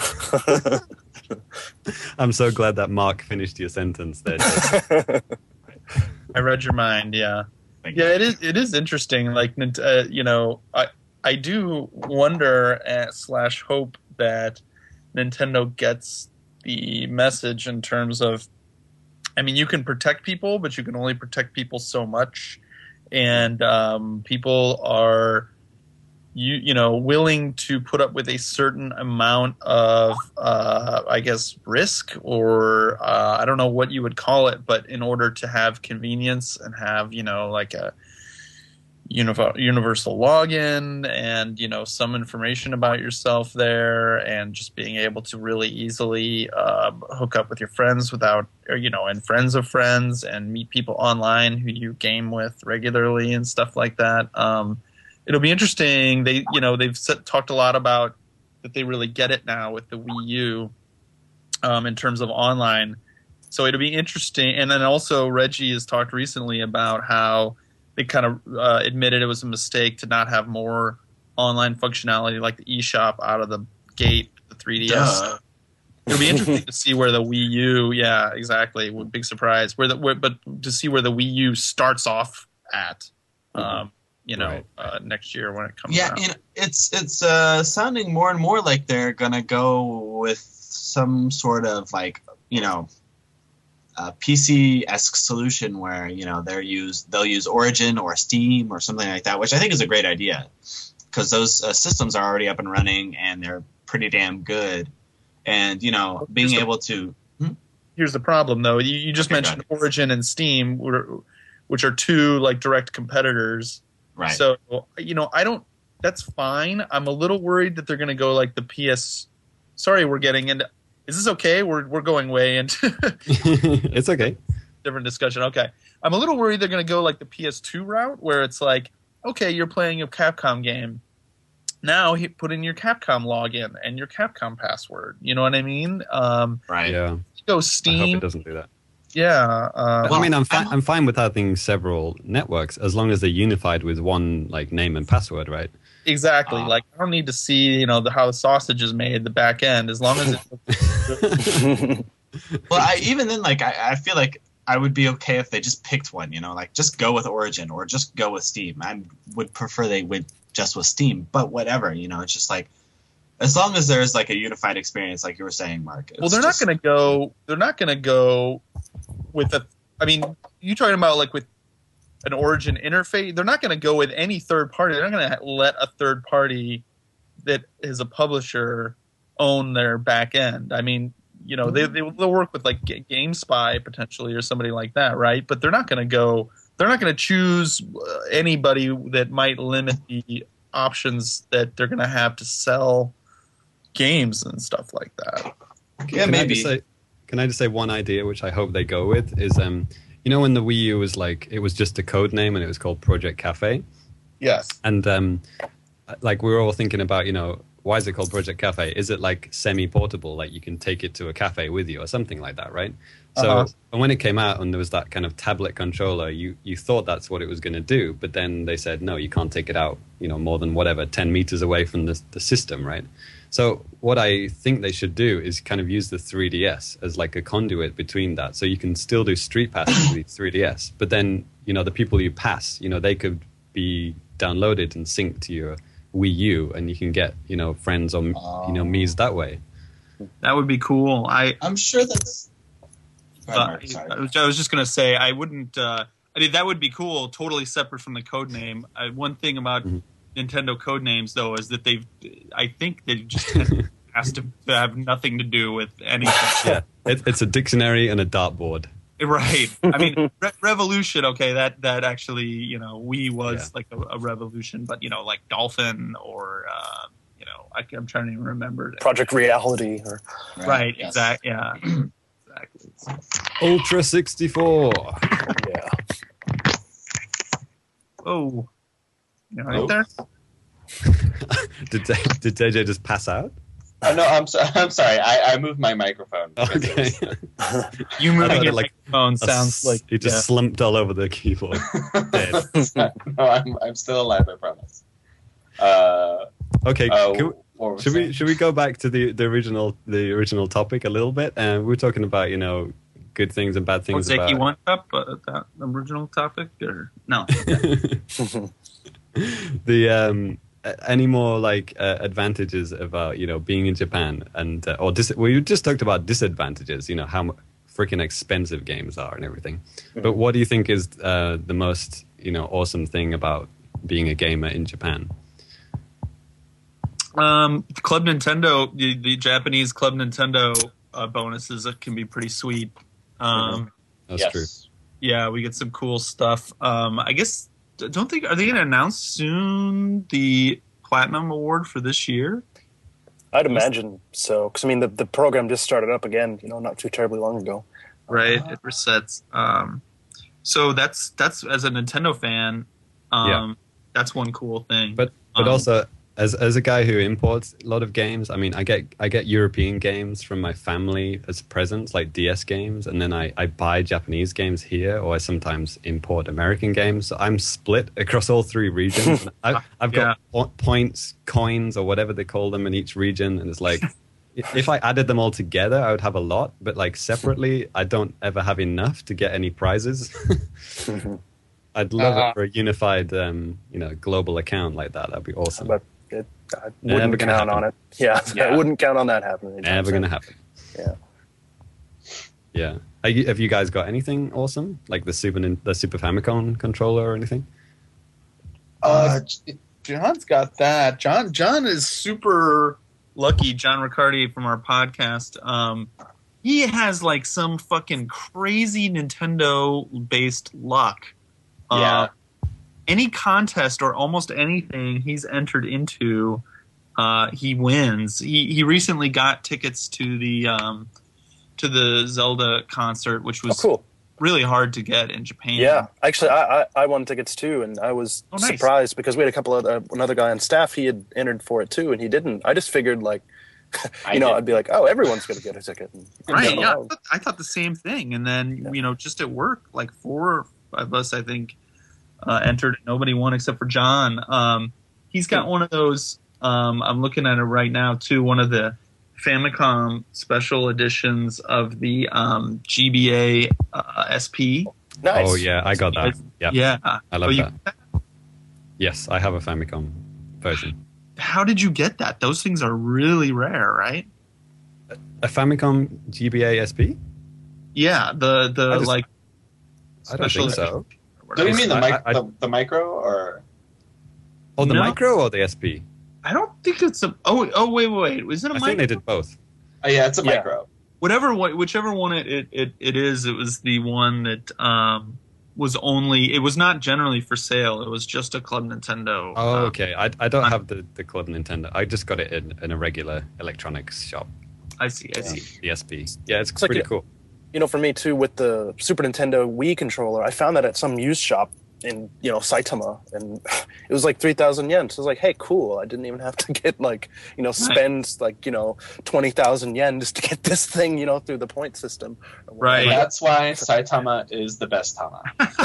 I'm so glad that Mark finished your sentence there. I read your mind. Yeah. Thank Yeah, you. it is. It is interesting. Like, Nint- uh, you know, I I do wonder uh, slash hope that Nintendo gets the message in terms of, I mean, you can protect people, but you can only protect people so much, and um, people are, you you know, willing to put up with a certain amount of, uh, I guess, risk, or uh, I don't know what you would call it, but in order to have convenience and have, you know, like a univ- universal login and, you know, some information about yourself there, and just being able to really easily uh, hook up with your friends without, or, you know, and friends of friends, and meet people online who you game with regularly and stuff like that. Um, It'll be interesting. They, you know, they've set, talked a lot about that they really get it now with the Wii U um, in terms of online. So it'll be interesting. And then also Reggie has talked recently about how they kind of uh, admitted it was a mistake to not have more online functionality like the eShop out of the gate, the three D S. Duh. It'll be interesting to see where the Wii U, yeah, exactly, big surprise. Where the, where, but to see where the Wii U starts off at. Um, you know, Right. uh, next year when it comes Yeah, out. you know, it's it's uh, sounding more and more like they're gonna go with some sort of like you know, uh, P C-esque solution where you know they're use they'll use Origin or Steam or something like that, which I think is a great idea because those uh, systems are already up and running and they're pretty damn good. And you know, being Just a- able to Here's the problem, though. You, you just Okay, mentioned got it. Origin and Steam, were- which are two like direct competitors. right, So, you know, I don't. That's fine. I'm a little worried that they're going to go like the P S. Sorry, we're getting into. Is this okay? We're we're going way into It's okay. different discussion. Okay, I'm a little worried they're going to go like the P S two route, where it's like, okay, you're playing a Capcom game. Now he put in your Capcom login and your Capcom password. You know what I mean? Um, right. Yeah. you go I hope Steam. it doesn't do that. Yeah. Uh, Well, I mean, I'm fine. I'm- I'm fine with having several networks as long as they're unified with one like name and password, right? Exactly. Uh, like I don't need to see, you know, the, how the sausage is made, the back end, as long as it. Well, I, even then, like I, I feel like I would be okay if they just picked one. You know, like just go with Origin or just go with Steam. I would prefer they went just with Steam, but whatever. You know, it's just like as long as there's like a unified experience, like you were saying, Mark. well, they're not going to go. They're not going to go with a. I mean, you talking about like with an Origin interface? They're not going to go with any third party. They're not going to let a third party that is a publisher own their back end. I mean, you know, they, they they'll work with like Ga- GameSpy potentially or somebody like that, right? But they're not going to go. They're not going to choose uh, anybody that might limit the options that they're going to have to sell games and stuff like that. Yeah, Can I maybe. just say, can I just say one idea which I hope they go with is um you know when the Wii U was like it was just a code name and it was called Project Cafe, Yes. and um like we were all thinking about, you know, why is it called Project Cafe? Is it like semi-portable, like you can take it to a cafe with you or something like that, right? So Uh-huh. and when it came out and there was that kind of tablet controller, you you thought that's what it was going to do, but then they said no, you can't take it out, you know, more than whatever ten meters away from the the system, right? So what I think they should do is kind of use the three D S as like a conduit between that. So you can still do street passes with the three D S, but then, you know, the people you pass, you know, they could be downloaded and synced to your Wii U, and you can get, you know, friends or, you know, Mii's that way. That would be cool. I I'm sure that's. Go ahead, uh, Mark, sorry. I was I was just gonna say I wouldn't. Uh, I mean, that would be cool. Totally separate from the code name. Uh, one thing about Mhm. Nintendo code names, though, is that they've. I think they just has to have nothing to do with anything. Yeah, it, it's a dictionary and a dartboard. Right. I mean, Re- Revolution. Okay, that that actually, you know, Wii was Yeah. like a, a revolution, but you know, like Dolphin or uh, you know, I, I'm trying to even remember. It. Project Reality. Or Right. yes. Exact. Yeah. Exactly. Ultra sixty-four. yeah. Oh. You know, right Oh. there. did did J J just pass out? Oh, no, I'm, so, I'm sorry. I, I moved my microphone. because it Okay. was- You I moving thought your like microphone A sounds s- like he just yeah. slumped all over the keyboard. Dead. no, I'm, I'm still alive, I promise. Uh, Okay, uh, can we- what was should we that? should we go back to the, the original the original topic a little bit? And uh, we were talking about, you know, good things and bad things Ozeki about One Cup, uh, that original topic, or no? the um a- any more like uh, advantages about, you know, being in Japan, and uh, or dis- well, you just talked about disadvantages, you know, how freaking expensive games are and everything. But what do you think is uh, the most, you know, awesome thing about being a gamer in Japan? Um, Club Nintendo, the, the Japanese Club Nintendo uh, bonuses that can be pretty sweet. Um, That's yes. true. Yeah, we get some cool stuff. Um, I guess don't think are they going to announce soon the Platinum Award for this year? I'd imagine so. Because, I mean, the, the program just started up again, you know, not too terribly long ago. Right, it resets. Um, so that's that's as a Nintendo fan, um, Yeah. that's one cool thing. But but Um, also as as a guy who imports a lot of games, I mean, I get I get European games from my family as presents, like D S games, and then I, I buy Japanese games here, or I sometimes import American games. So I'm split across all three regions. I, I've got po- points, coins, or whatever they call them in each region, and it's like if I added them all together, I would have a lot, but like separately, I don't ever have enough to get any prizes. I'd love Uh, it for a unified, um, you know, global account like that. That'd be awesome. But it, I Never wouldn't gonna count happen. on it. Yeah, Yeah. I wouldn't count on that happening. anytime Never soon. gonna happen. Yeah. Yeah. Are you, have you guys got anything awesome, like the Super Nin- the Super Famicom controller or anything? Uh, John's got that. John John is super lucky. John Riccardi from our podcast. Um, he has like some fucking crazy Nintendo based luck. Yeah. Uh, any contest or almost anything he's entered into, uh, he wins. He he recently got tickets to the um, to the Zelda concert, which Oh, was cool. really hard to get in Japan. Yeah, actually, I, I I won tickets too, and I was Oh, nice. surprised because we had a couple of uh, another guy on staff. He had entered for it too, and he didn't. I just figured like, I you know, did. I'd be like, oh, everyone's gonna get a ticket. And, Right, you yeah. I know, thought, I thought the same thing. And then, Yeah. you know, just at work, like four or five of us, I think, uh, entered. Nobody won except for John. Um, he's got one of those, um, I'm looking at it right now, too, one of the Famicom special editions of the um, G B A uh, S P. Nice. Oh yeah, I got that. Yeah. Yeah. I love Oh, you- that. Yes, I have a Famicom version. How did you get that? Those things are really rare, right? A Famicom G B A S P? Yeah, the, the I just- like, I don't special think so. or Do whatever. you mean the, I- mic- I- the, the micro or? Oh, the No. micro or the S P? I don't think it's a. Oh, oh, wait, wait, wait. Is it a I mic? think they did both. Oh yeah, it's a Yeah. micro. Whatever, one- whichever one it, it, it, it is, it was the one that um, was only. It was not generally for sale. It was just a Club Nintendo. Oh, uh, okay. I, I don't have the, the Club Nintendo. I just got it in, in a regular electronics shop, I see. I see. the S P. Yeah, it's, It's like pretty a- cool. you know, for me too, with the Super Nintendo Wii controller, I found that at some used shop in you know Saitama, and it was like three thousand yen. So I was like, hey, cool. I didn't even have to get like you know spend like you know twenty thousand yen just to get this thing you know through the point system. Right. That's why Saitama is the best Tama.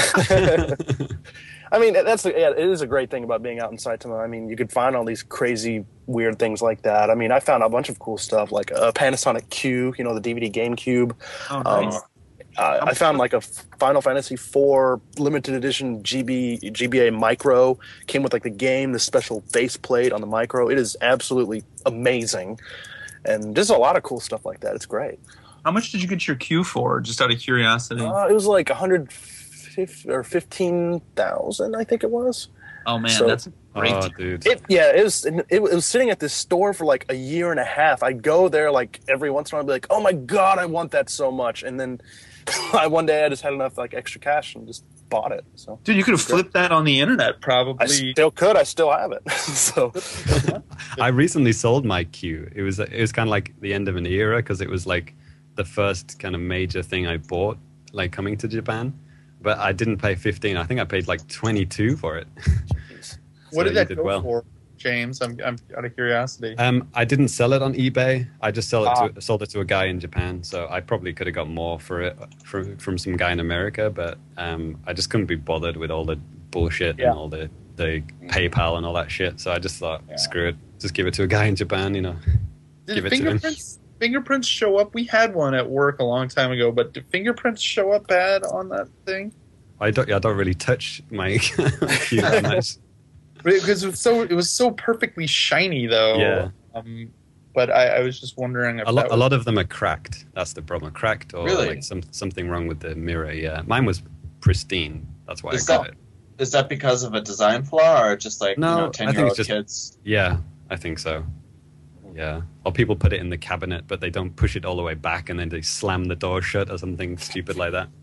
I mean, that's yeah, it is a great thing about being out in Saitama. I mean, you could find all these crazy, weird things like that. I mean, I found a bunch of cool stuff like a Panasonic Q, you know, the D V D GameCube. Oh, nice. Um, uh, I found like a Final Fantasy four limited edition G B G B A Micro. Came with like the game, the special faceplate on the Micro. It is absolutely amazing, and there's a lot of cool stuff like that. It's great. How much did you get your Q for? Just out of curiosity. Uh, it was like a hundred or fifteen thousand, I think it was. Oh man, so, that's great. Oh, dude. It, yeah, it was. It, it was sitting at this store for like a year and a half. I'd go there like every once in a while, and be like, "Oh my god, I want that so much!" And then I one day I just had enough like extra cash and just bought it. So, Dude, you could have flipped that on the internet, I probably. still could. I still have it. So, I recently sold my Q. It was it was kind of like the end of an era because it was like the first kind of major thing I bought, like coming to Japan. But I didn't pay fifteen. I think I paid like twenty-two for it. What So did that you go well. for, James? I'm, I'm out of curiosity. Um, I didn't sell it on eBay. I just sold it Ah. to sold it to a guy in Japan. So I probably could have got more for it from from some guy in America. But um, I just couldn't be bothered with all the bullshit Yeah. and all the the PayPal and all that shit. So I just thought, Yeah. screw it, just give it to a guy in Japan. You know, Did give it to him. fingerprints fingerprints show up? We had one at work a long time ago, but did fingerprints show up bad on that thing? I don't. I don't really touch my Q that much. Because it was so it was so perfectly shiny though. Yeah. Um, but I, I was just wondering if A lot, that a was, lot of them are cracked. That's the problem. Cracked or Really? like some something wrong with the mirror. Yeah, mine was pristine. That's why Is I got that- it. Is that because of a design flaw or just like No, you I know think ten it's year old just- kids? Yeah, I think so. Yeah, or people put it in the cabinet, but they don't push it all the way back, and then they slam the door shut or something stupid like that.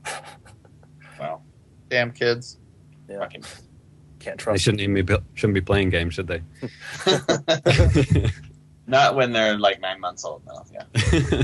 Wow. damn kids. yeah, Fucking- can't They trust. shouldn't even be bu- shouldn't be playing games, should they? Not when they're like nine months old. No. Yeah.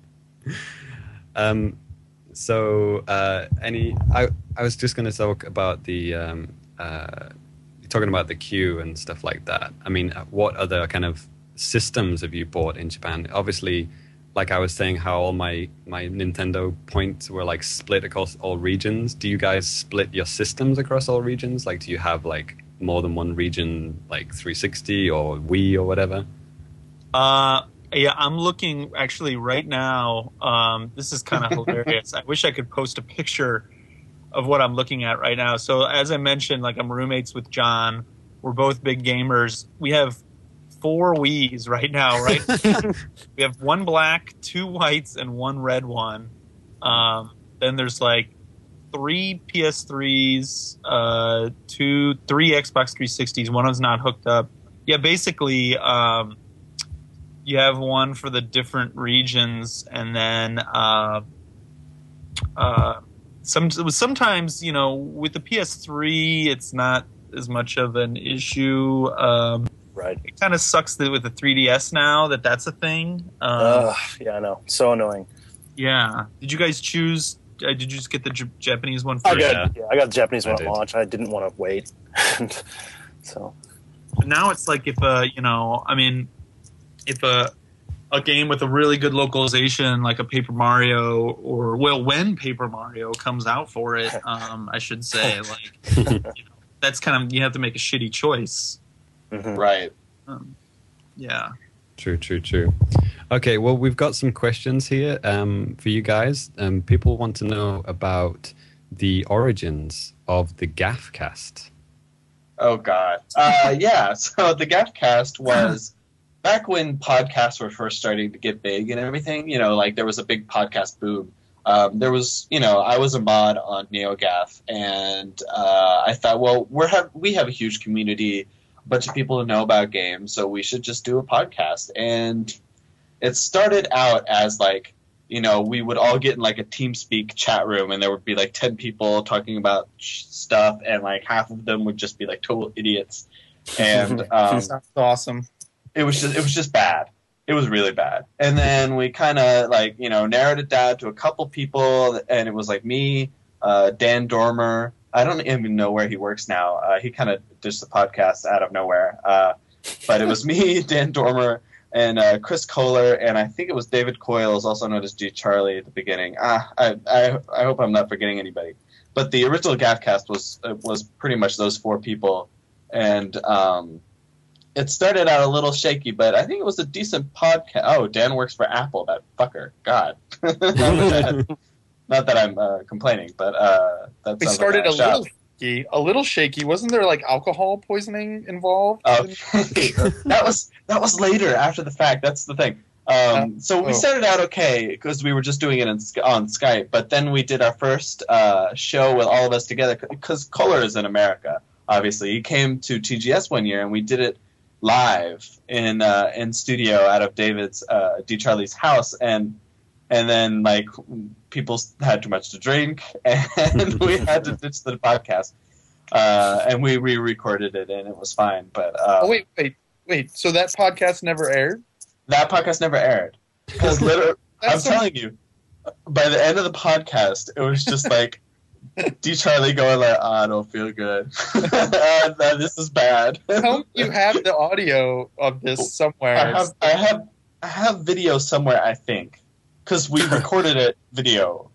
um, so uh, any, I I was just going to talk about the um, uh, talking about the queue and stuff like that. I mean, what other kind of systems have you bought in Japan? Obviously, like I was saying, how all my my Nintendo points were like split across all regions. Do you guys split your systems across all regions? Like, do you have like more than one region, like three sixty or Wii or whatever? Uh, yeah, I'm looking actually right now. Um, this is kind of hilarious. I wish I could post a picture of what I'm looking at right now. So as I mentioned, like I'm roommates with John. We're both big gamers. We have four Wiis right now, right? We have one black, two whites, and one red one. Um, then there's like three P S threes, uh, two, three Xbox three sixties. One of them's not hooked up. Yeah, basically, um, you have one for the different regions, and then uh, uh, some sometimes you know with the P S three, it's not as much of an issue. Um, Right. it kind of sucks that with the three D S now that that's a thing. Um, Ugh, yeah, I know. So annoying. yeah. Did you guys choose? Uh, did you just get the J- Japanese one I first? Yeah. got, yeah, I got the Japanese I one did. at launch. I didn't want to wait. So, But now it's like if a you know, I mean, if a a game with a really good localization like a Paper Mario, or well, when Paper Mario comes out for it, um, I should say, like you know, that's kind of you have to make a shitty choice. mhm. Right. Um, yeah. True, true, true. Okay, well, we've got some questions here um, for you guys. Um, people want to know about the origins of the Gaffcast. Oh God. Uh, yeah. So the Gaffcast was back when podcasts were first starting to get big and everything. You know, like there was a big podcast boom. Um, there was, you know, I was a mod on NeoGaf, and uh, I thought, well, we're have we have a huge community, a bunch of people who know about games, so we should just do a podcast. And it started out as like, you know, we would all get in like a TeamSpeak chat room, and there would be like ten people talking about sh- stuff, and like half of them would just be like total idiots, and um, Sounds awesome. it was just it was just bad. It was really bad. And then we kind of like you know narrowed it down to a couple people, and it was like me, uh, Dan Dormer. Uh, I don't even know where he works now. Uh, he kind of ditched the podcast out of nowhere. Uh, but it was me, Dan Dormer, and uh, Chris Kohler, and I think it was David Coyles, also known as G. Charlie at the beginning. Ah, I, I, I hope I'm not forgetting anybody. But the original Gaffcast was was pretty much those four people, and um, it started out a little shaky, but I think it was a decent podcast. Oh, Dan works for Apple, that fucker. God. not, that, not that I'm uh, complaining, but uh, that We sounds started like a shop. little shaky. A little shaky. Wasn't there like alcohol poisoning involved? Oh, that was that was later after the fact. That's the thing. Um, so we Oh. started out okay because we were just doing it in, on Skype, but then we did our first uh, show with all of us together because Kohler is in America. Obviously, he came to T G S one year and we did it live in uh, in studio out of David's uh, D. Charlie's house, and and then like people had too much to drink and we had to ditch the podcast, uh, and we re-recorded it and it was fine. But uh, Oh wait, wait, wait. So that podcast never aired? that podcast never aired because literally, I'm That's some- telling you, by the end of the podcast, it was just like D. Charlie going like, oh, "I don't feel good. uh, this is bad." Tell me you have the audio of this somewhere. I have, I have, I have video somewhere, I think, because we recorded it video.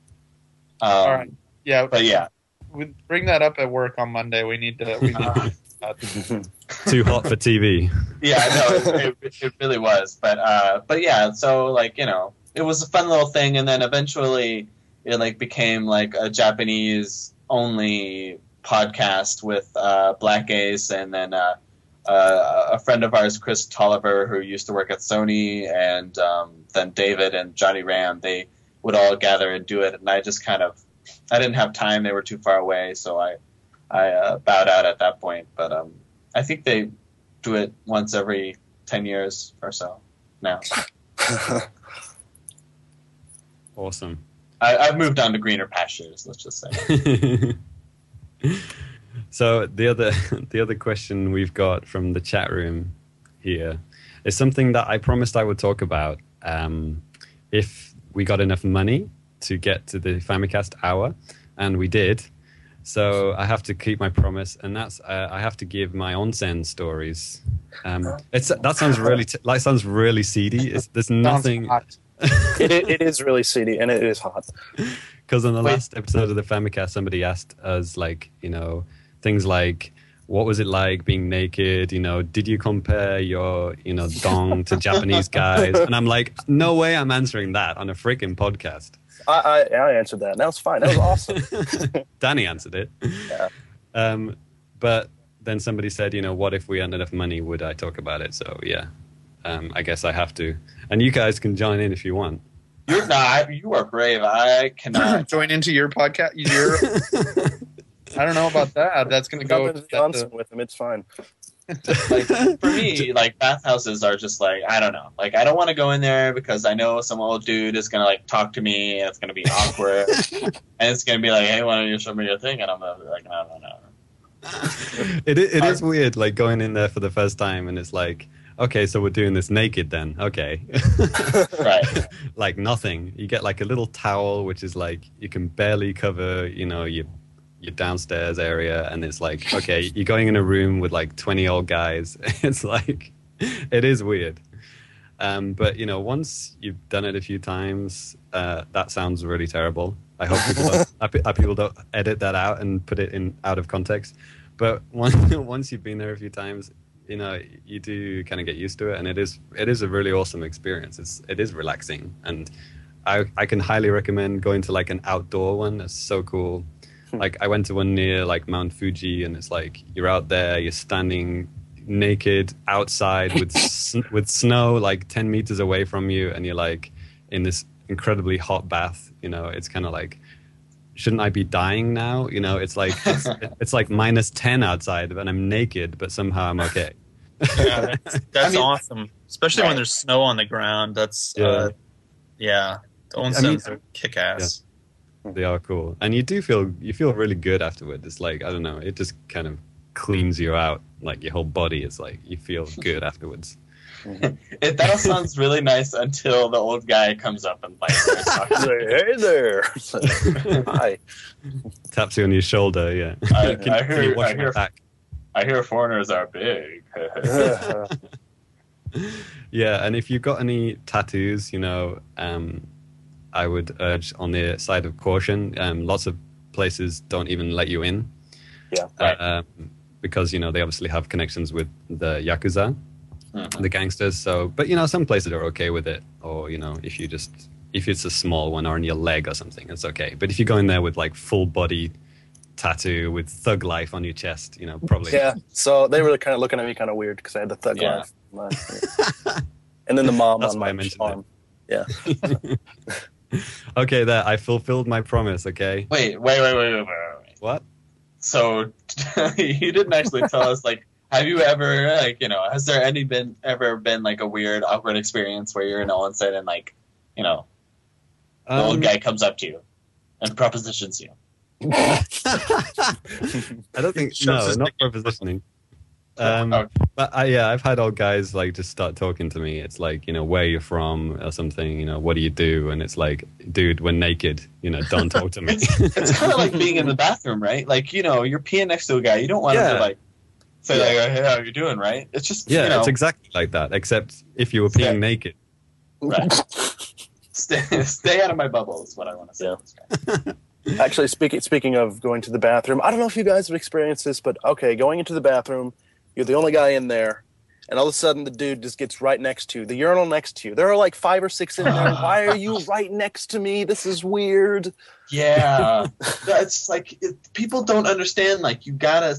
Um, All right. Yeah, But yeah, we bring that up at work on Monday. We need to. We need to Too hot for T V. yeah, no, it, it, it really was. But uh, but yeah, so like you know, it was a fun little thing, and then eventually it like became like a Japanese only podcast with uh, Black Ace, and then uh, uh, a friend of ours, Chris Tolliver, who used to work at Sony, and um, then David and Johnny Ram. They would all gather and do it, and I just kind of I didn't have time; they were too far away, so I I uh, bowed out at that point. But um, I think they do it once every ten years or so now. Awesome. I, I've moved on to greener pastures. Let's just say. So the other the other question we've got from the chat room here is something that I promised I would talk about um, if we got enough money to get to the Famicast hour, and we did. So I have to keep my promise, and that's uh, I have to give my onsen stories. Um, it's that sounds really t- like sounds really seedy. It's, there's nothing. it, it, it is really seedy and it is hot. Because on the Wait. last episode of the Famicast, somebody asked us, like, you know, things like, what was it like being naked? You know, did you compare your, you know, dong to Japanese guys? And I'm like, no way I'm answering that on a freaking podcast. I, I, I answered that. And that was fine. That was awesome. Danny answered it. Yeah. Um, but then somebody said, you know, what if we had enough money? Would I talk about it? So, yeah, um, I guess I have to. And you guys can join in if you want. You're not. You are brave. I cannot. join into your podcast. Your, I don't know about that. That's going to go. Nothing's Johnson with him. It's fine. Like, for me, like bathhouses are just like I don't know. Like I don't want to go in there because I know some old dude is gonna like talk to me and it's gonna be awkward and it's gonna be like, hey, why don't you show me your thing? And I'm gonna be like, no, no, no. It, it is weird, like, going in there for the first time and it's like, okay, so we're doing this naked then. Okay. Right. Like nothing. You get like a little towel, which is like, you can barely cover, you know, your, your downstairs area. And it's like, okay, you're going in a room with like twenty old guys. It's like, it is weird. Um, but, you know, once you've done it a few times, uh, that sounds really terrible. I hope people don't, I hope- I hope people don't edit that out and put it in out of context. But once, once you've been there a few times, you know, you do kind of get used to it, and it is it is a really awesome experience. It's it is relaxing, and I I can highly recommend going to like an outdoor one. It's so cool. Like I went to one near like Mount Fuji, and it's like you're out there, you're standing naked outside with sn- with snow like ten meters away from you, and you're like in this incredibly hot bath. You know, it's kind of like, shouldn't I be dying now? You know, it's like it's, it's like minus ten outside, and I'm naked, but somehow I'm okay. Yeah, that's, that's I mean- awesome. Especially Right. when there's snow on the ground. That's Yeah. uh, yeah. The onsens are kick ass. They are cool, and you do feel you feel really good afterward. It's like, I don't know, it just kind of cleans you out. Like your whole body is like, you feel good afterwards. It, that all sounds really nice until the old guy comes up and like Say, hey there. Hi. Taps you on your shoulder. Yeah. I, can, I can hear, you watch I my hear, back? I hear foreigners are big. Yeah, and if you've got any tattoos, you know, um, I would urge on the side of caution. Um, lots of places don't even let you in. Yeah. Right. Um, because, you know, they obviously have connections with the Yakuza, Mhm. the gangsters. So, but, you know, some places are okay with it. Or, you know, if you just, if it's a small one or on your leg or something, it's okay. But if you go in there with like full body tattoo with Thug Life on your chest, you know, probably. Yeah. So they were kind of looking at me kind of weird because I had the thug Yeah. life. And then the mom That's on why I my mentioned arm. Yeah. Okay, there, I fulfilled my promise, okay? Wait, wait, wait, wait, wait, wait, wait. What? So you didn't actually tell us, like, have you ever, like, you know, has there any been ever been like a weird, awkward experience where you're in onsen and like, you know, the Um, old guy comes up to you and propositions you? I don't think, Shows no, his not dick. propositioning. Um, Oh. But I, yeah, I've had old guys like just start talking to me. It's like, you know, where you're from or something, you know, what do you do? And it's like, dude, we're naked, you know, don't talk to me. It's kind of like being in the bathroom, right? Like, you know, you're peeing next to a guy. You don't want him Yeah. to like say like, "Hey, how you doing?" Right? It's just Yeah, you know, it's exactly like that, except if you were peeing Yeah. naked. right. stay, stay out of my bubble is what I want to say. Yeah. to this guy. Actually, speaking speaking of going to the bathroom, I don't know if you guys have experienced this, but okay, going into the bathroom, you're the only guy in there, and all of a sudden the dude just gets right next to you, the urinal next to you. There are like five or six in there. Why are you right next to me? This is weird. Yeah, that's like it, people don't understand. Like, you gotta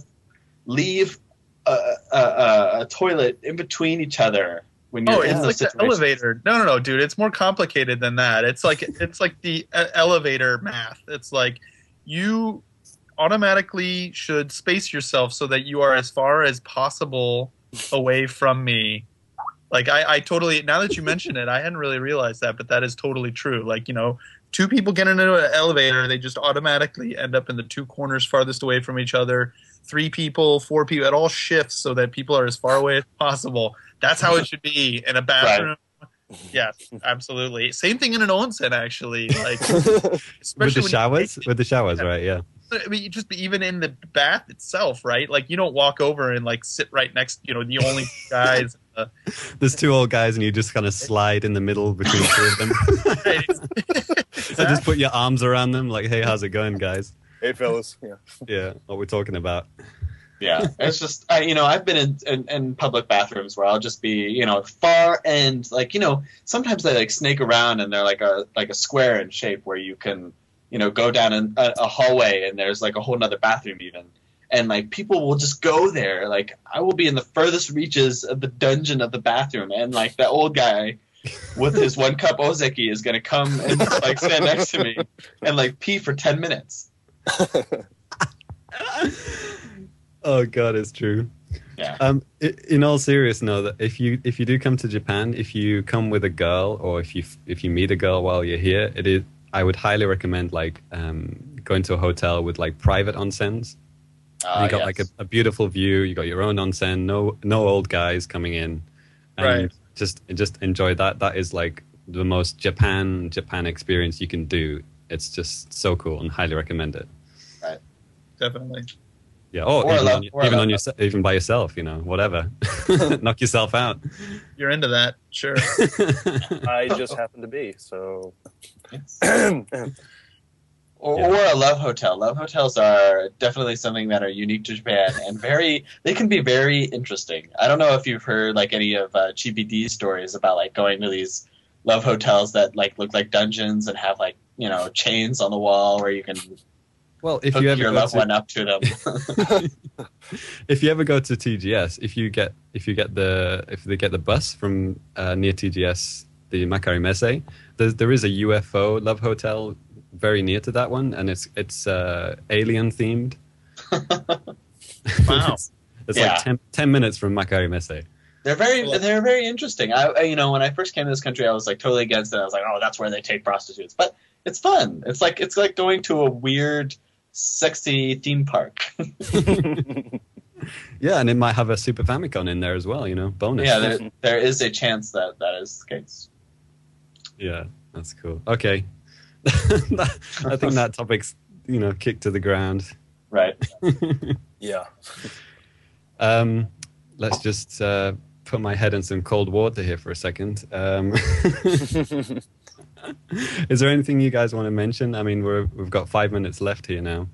leave a, a, a, a toilet in between each other when you're Oh, in it's those like the situations. elevator. No, no, no, dude. It's more complicated than that. It's like it's like the uh, elevator math. It's like you automatically should space yourself so that you are as far as possible away from me. Like I, I totally. Now that you mention it, I hadn't really realized that, but that is totally true. Like, you know, two people get into an elevator, they just automatically end up in the two corners farthest away from each other. Three people, four people, it all shifts so that people are as far away as possible. That's how it should be in a bathroom. Yes, absolutely. Same thing in an onsen, actually. Like, especially With the when you- showers? With the showers, right, yeah. I mean, you just even in the bath itself, right? Like, you don't walk over and like sit right next. You know, the only guys. Uh, There's two old guys and you just kind of slide in the middle between two of them. right, And just put your arms around them like, hey, how's it going, guys? Hey, fellas. Yeah. Yeah, what we're talking about. Yeah, it's just I, you know, I've been in, in, in public bathrooms where I'll just be, you know, far end, like, you know, sometimes they like snake around and they're like a like a square in shape where you can, you know, go down in a, a hallway and there's like a whole nother bathroom even, and like people will just go there. Like, I will be in the furthest reaches of the dungeon of the bathroom, and like that old guy with his one cup ozeki is gonna come and like stand next to me and like pee for ten minutes. Oh god, it's true. Yeah. Um, i- in all seriousness, no. That if you if you do come to Japan, if you come with a girl or if you if you meet a girl while you're here, it is I would highly recommend like um, going to a hotel with like private onsens. Uh, you got yes. like a, a beautiful view. You got your own onsen. No no old guys coming in. And Right. Just just enjoy that. That is like the most Japan Japan experience you can do. It's just so cool and highly recommend it. definitely. Yeah, or, Or even, love- on, your- or even love on your even by yourself, you know, whatever. Knock yourself out. You're into that, sure. I just happen to be, so. Or, Yeah. or a love hotel. Love hotels are definitely something that are unique to Japan and very. They can be very interesting. I don't know if you've heard like any of uh, Chibi D's stories about like going to these love hotels that like look like dungeons and have like, you know, chains on the wall where you can Well, if hook you ever your go loved to, one up to them. if you ever go to T G S, if you get if you get the if they get the bus from uh, near T G S, the Makari Messe, there's, there is a U F O love hotel very near to that one, and it's it's uh, alien themed. Wow. it's it's Yeah. like ten, ten minutes from Makari Messe. They're very, they're very interesting. I, I, you know, when I first came to this country, I was like totally against it. I was like, oh, that's where they take prostitutes. But it's fun. It's like it's like going to a weird, sexy theme park. Yeah, and it might have a Super Famicom in there as well, you know, bonus. Yeah, there, there is a chance that that is the case. Yeah, that's cool. Okay. I think that topic's, you know, kicked to the ground. Right. Yeah. Um, let's just uh, put my head in some cold water here for a second. Um, is there anything you guys want to mention? I mean, we're, we've got five minutes left here now.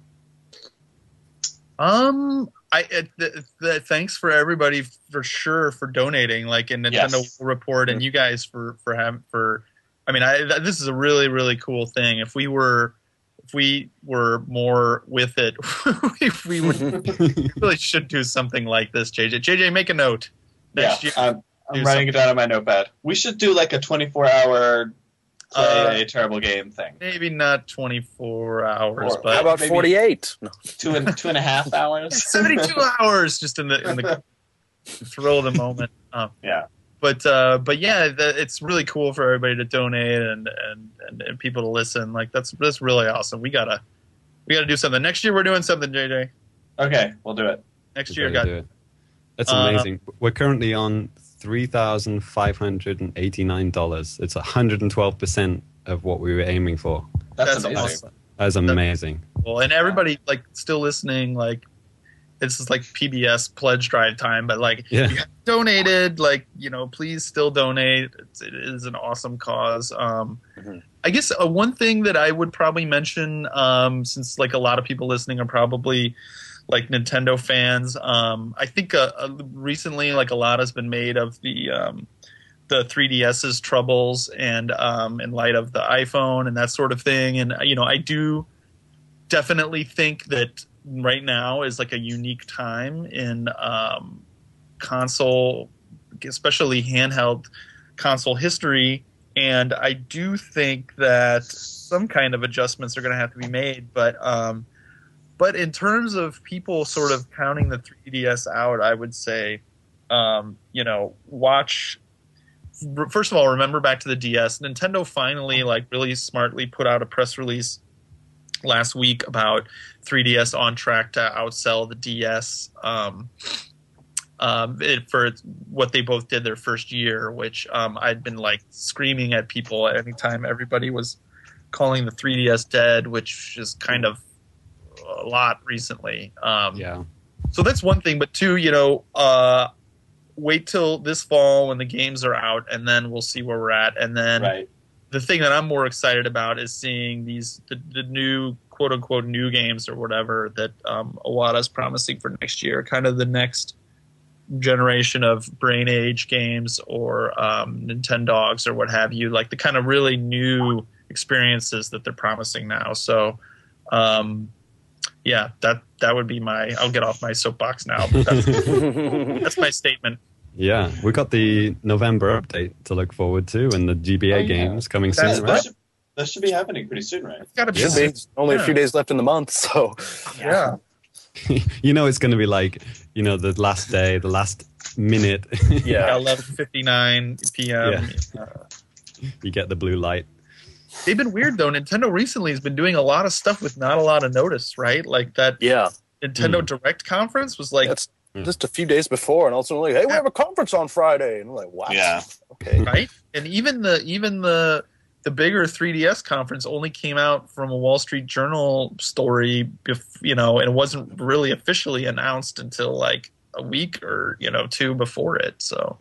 Um, I it, the, the, thanks for everybody for sure for donating, like in Nintendo Yes. Report, and you guys for for having for. I mean, I th- this is a really really cool thing. If we were if we were more with it, if we would we really should do something like this. J J, J J, make a note. Next Yeah, year, I'm, I'm do writing it down on my notepad. We should do like a twenty-four hour play Uh, a terrible game thing. maybe not twenty-four hours, Or- but How about maybe- forty-eight? No. Two and two and a half hours. seventy-two hours just in the in the thrill of the moment. Um, Yeah. but uh, but yeah, the, it's really cool for everybody to donate and, and, and, and people to listen. Like that's that's really awesome. We gotta we gotta do something next year. We're doing something, J J. Okay, we'll do it. Next We've year, gotta got do it. That's Uh, amazing. We're currently on three thousand five hundred eighty-nine dollars. It's one hundred twelve percent of what we were aiming for. That's, that's amazing. awesome. That's amazing. Well, and everybody like still listening. Like this is like P B S pledge drive time, but like Yeah. if you have donated, like you know, please still donate. It's, it is an awesome cause. Um, Mhm. I guess uh, one thing that I would probably mention, um, since like a lot of people listening are probably like Nintendo fans, um, I think uh, uh, recently like a lot has been made of the um, the three D S's troubles, and um, in light of the iPhone and that sort of thing. And you know, I do definitely think that right now is like a unique time in um, console, especially handheld console history. And I do think that some kind of adjustments are going to have to be made. But um, but in terms of people sort of counting the three D S out, I would say, um, you know, watch. First of all, remember back to the D S. Nintendo finally, like, really smartly put out a press release last week about three D S on track to outsell the D S um, um, it, for what they both did their first year, which um, I'd been like screaming at people at any time everybody was calling the three D S dead, which is kind of a lot recently. Um, Yeah. So that's one thing. But two, you know, uh, wait till this fall when the games are out, and then we'll see where we're at. And then Right. the thing that I'm more excited about is seeing these the, the new quote unquote new games or whatever that um, Iwata's promising for next year, kind of the next generation of Brain Age games or um, Nintendogs or what have you, like the kind of really new experiences that they're promising now. So, um, yeah, that that would be my. I'll get off my soapbox now. But that's, that's my statement. Yeah. We got the November update to look forward to, and the G B A Oh, yeah. games coming That's soon, That, right? should, that should be happening pretty soon, right? It's got to be. Should be. Only a Yeah. few days left in the month, so Yeah. You know, it's going to be like, you know, the last day, the last minute. yeah. eleven fifty-nine p.m. Uh, You get the blue light. they've been weird though. Nintendo recently has been doing a lot of stuff with not a lot of notice, right? Like that Yeah. Nintendo Hmm. Direct conference was like, That's just a few days before, and also like, hey, we have a conference on Friday, and I'm like, what? Yeah. Okay. right? And even the even the the bigger three D S conference only came out from a Wall Street Journal story, bef- you know, and it wasn't really officially announced until like a week or you know two before it. So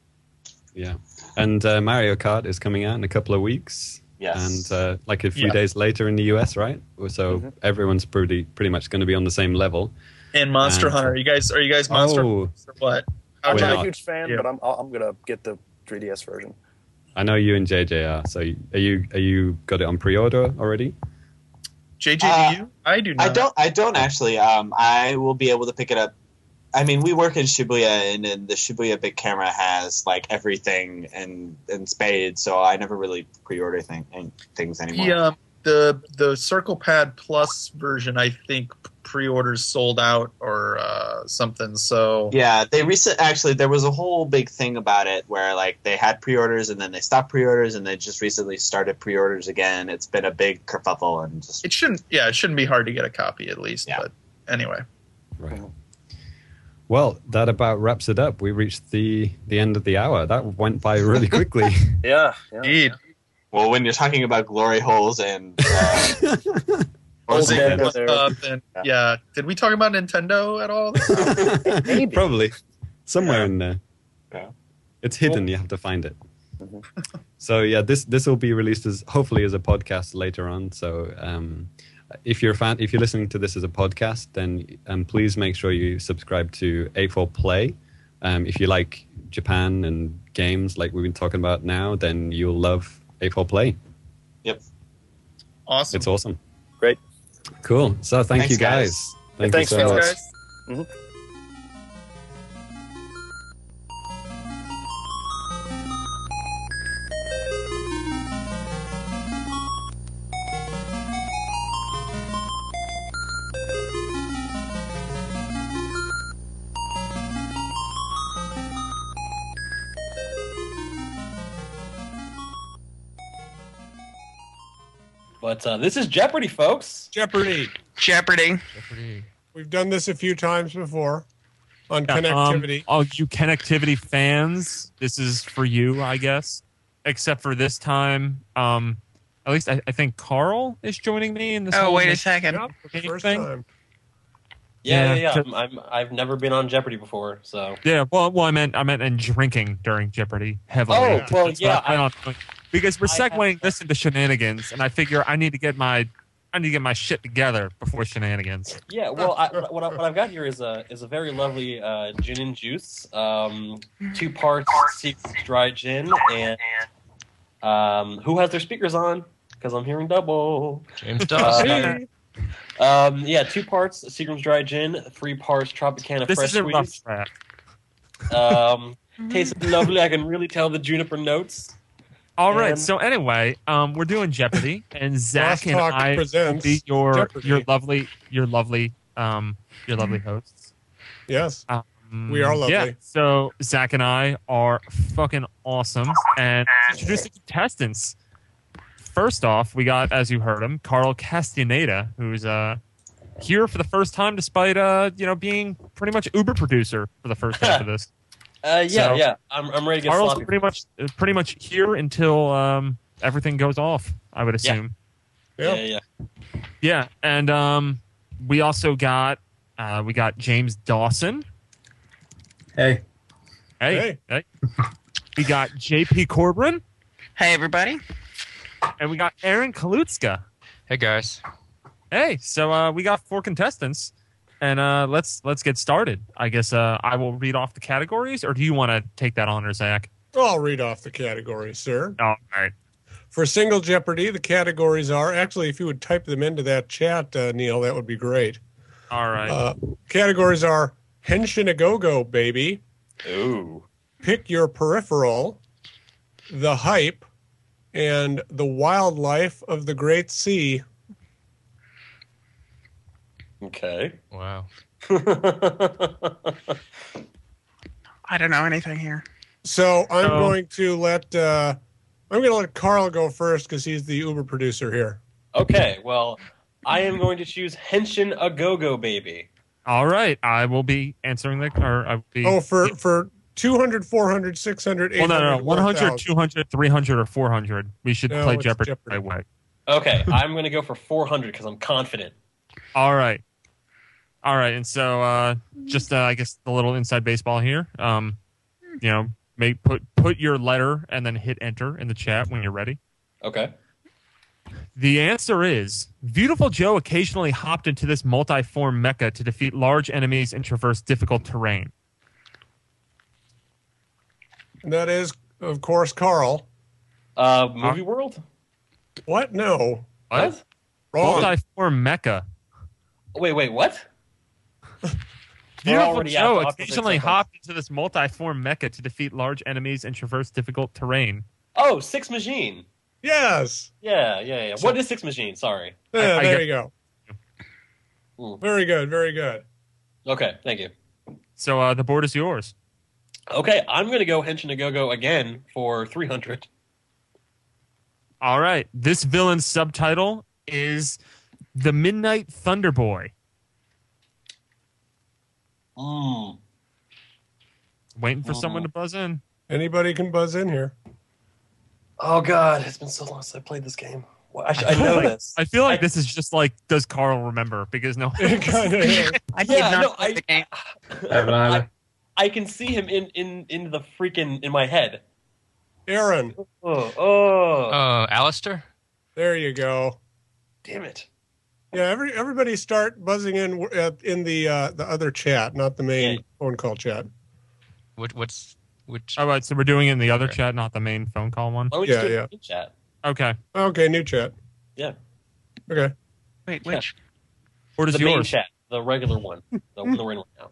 Yeah. And uh, Mario Kart is coming out in a couple of weeks. Yes. And uh, like a few Yeah. days later in the U S, right? So Mhm. everyone's pretty pretty much going to be on the same level. and Monster And- Hunter, you guys are you guys Monster Oh, Hunters or what? How I'm We're not do a not. huge fan, Yeah. but I'm I'm gonna get the three D S version. I know you and J J are. So are you are you got it on pre-order already? J J, Uh, do you? I do not. I don't. I don't actually. Um, I will be able to pick it up. I mean, we work in Shibuya, and, and the Shibuya Big Camera has like everything in in spades. So I never really pre-order thing, and things anymore. The um, the the Circle Pad Plus version, I think pre-orders sold out or uh, something. So Yeah, they recent actually there was a whole big thing about it where like they had pre-orders and then they stopped pre-orders and they just recently started pre-orders again. It's been a big kerfuffle and just it shouldn't. Yeah, it shouldn't be hard to get a copy at least. Yeah. But anyway, Right. Well, that about wraps it up. We reached the the end of the hour. That went by really quickly. Yeah. yeah. Indeed. Well, when you're talking about glory holes and uh, Old Or man What's there. up? And, yeah. Did we talk about Nintendo at all? Maybe. Probably somewhere in there. Yeah. It's hidden. You have to find it. Mhm. So yeah, this this will be released as hopefully as a podcast later on. So um, if you're a fan, if you're listening to this as a podcast, then um, please make sure you subscribe to A four Play. Um, if you like Japan and games like we've been talking about now, then you'll love A four Play. Yep. Awesome. It's awesome. Great. Cool. So thank Thanks, you guys. guys. Thank Thanks, you so much. fellas. guys. But uh, this is Jeopardy, folks. Jeopardy. Jeopardy. We've done this a few times before on Yeah, um, connectivity. all you connectivity fans, this is for you, I guess. Except for this time, um, at least I, I think Carl is joining me in this. Oh, whole wait a Nick second. Yep, the game first thing. time. Yeah, yeah, Yeah, yeah. just- I'm, I'm, I've never been on Jeopardy before, so. Yeah, well, well, I meant I meant in drinking during Jeopardy heavily. Oh, well, That's what yeah, I plan on doing. Because we're I have- segueing this into shenanigans, and I figure I need to get my I need to get my shit together before shenanigans. Yeah, well, I, what, I, what I've got here is a is a very lovely uh, gin and juice, um, two parts secret dry gin, and um, who has their speakers on? Because I'm hearing double. James Dawson. Uh, um, yeah, two parts Seagram's dry gin, three parts Tropicana This fresh is a rough squeeze. track. Um, tastes lovely. I can really tell the juniper notes. All right. And- So anyway, um, we're doing Jeopardy, and Zach and Talk I will presents be your Jeopardy. your lovely your lovely um your lovely hosts. Yes. Um, We are lovely. Yeah. So Zach and I are fucking awesome, and to introduce the contestants. First off, we got, as you heard him, Carl Castaneda, who's uh here for the first time, despite uh you know being pretty much Uber producer for the first half of this. Uh, yeah, So- yeah. I'm, I'm ready to get Carl's sloppy. pretty much uh, pretty much here until um, everything goes off. I would assume. Yeah, Yeah. yeah, yeah. Yeah, and um, we also got uh, we got James Dawson. Hey. Hey, hey. We got J P Corbin, Hey, everybody. and we got Aaron Kalutska. Hey, guys. Hey, so uh, we got four contestants, and uh, let's let's get started. I guess uh, I will read off the categories, or do you want to take that honor, Zach? I'll read off the categories, sir. All right. For Single Jeopardy, the categories are actually, if you would type them into that chat, uh, Neil, that would be great. All right. Uh, categories are Henshin a Go-Go, baby. Ooh. Pick Your Peripheral, The Hype, and The Wildlife of the Great Sea. Okay. Wow. I don't know anything here. So I'm So- going to let uh, I'm going to let Carl go first because he's the Uber producer here. Okay, well, I am going to choose Henshin a Go-Go Baby. All right. I will be answering the or I will be. Oh, for for two hundred, four hundred, six hundred, Well, eight hundred, no, no, no. one hundred, one thousand. two hundred, three hundred, or four hundred. We should No, play it's Jeopardy, Jeopardy. the right way. Okay, I'm going to go for four hundred because I'm confident. All right. All right. And so, uh, just, uh, I guess, the little inside baseball here. Um, you know, make put put your letter and then hit enter in the chat when you're ready. Okay. The answer is Beautiful Joe occasionally hopped into this multi-form mecha to defeat large enemies and traverse difficult terrain. And that is, of course, Carl. Uh, Movie World? What? No. What? Wrong. Multi-form mecha. Wait, wait, what? Beautiful already Joe out the opposite occasionally side. hopped into this multi-form mecha to defeat large enemies and traverse difficult terrain. Oh, Six Machine. Yes. Yeah, yeah, yeah. What is Six Machine? Sorry. Yeah, I there get- you go. Hmm. Very good. Very good. Okay, thank you. So uh, the board is yours. Okay, I'm going to go Henshin a Go-Go again for three hundred. All right. This villain's subtitle is The Midnight Thunder Boy. Mm. Waiting for someone to buzz in. Anybody can buzz in here. Oh God, it's been so long since I played this game. Well, I, sh- I feel know like, this. I feel like I- this is just like, does Carl remember? Because no. It kind of is. I did Yeah, not no, play I- the game. I haven't either. I can see him in in in the freaking in my head. Aaron, Oh, oh, Uh, Alistair? there you go. damn it! Yeah, every everybody start buzzing in uh, in the uh, the other chat, not the main Yeah. phone call chat. What, what's which? All right, so we're doing it in the other Okay. chat, not the main phone call one. Why don't we Yeah, just do yeah. it in chat? Okay. Okay, new chat. Yeah, Okay. Wait, which? What is the main yours? chat, the regular one, the one we're in right now.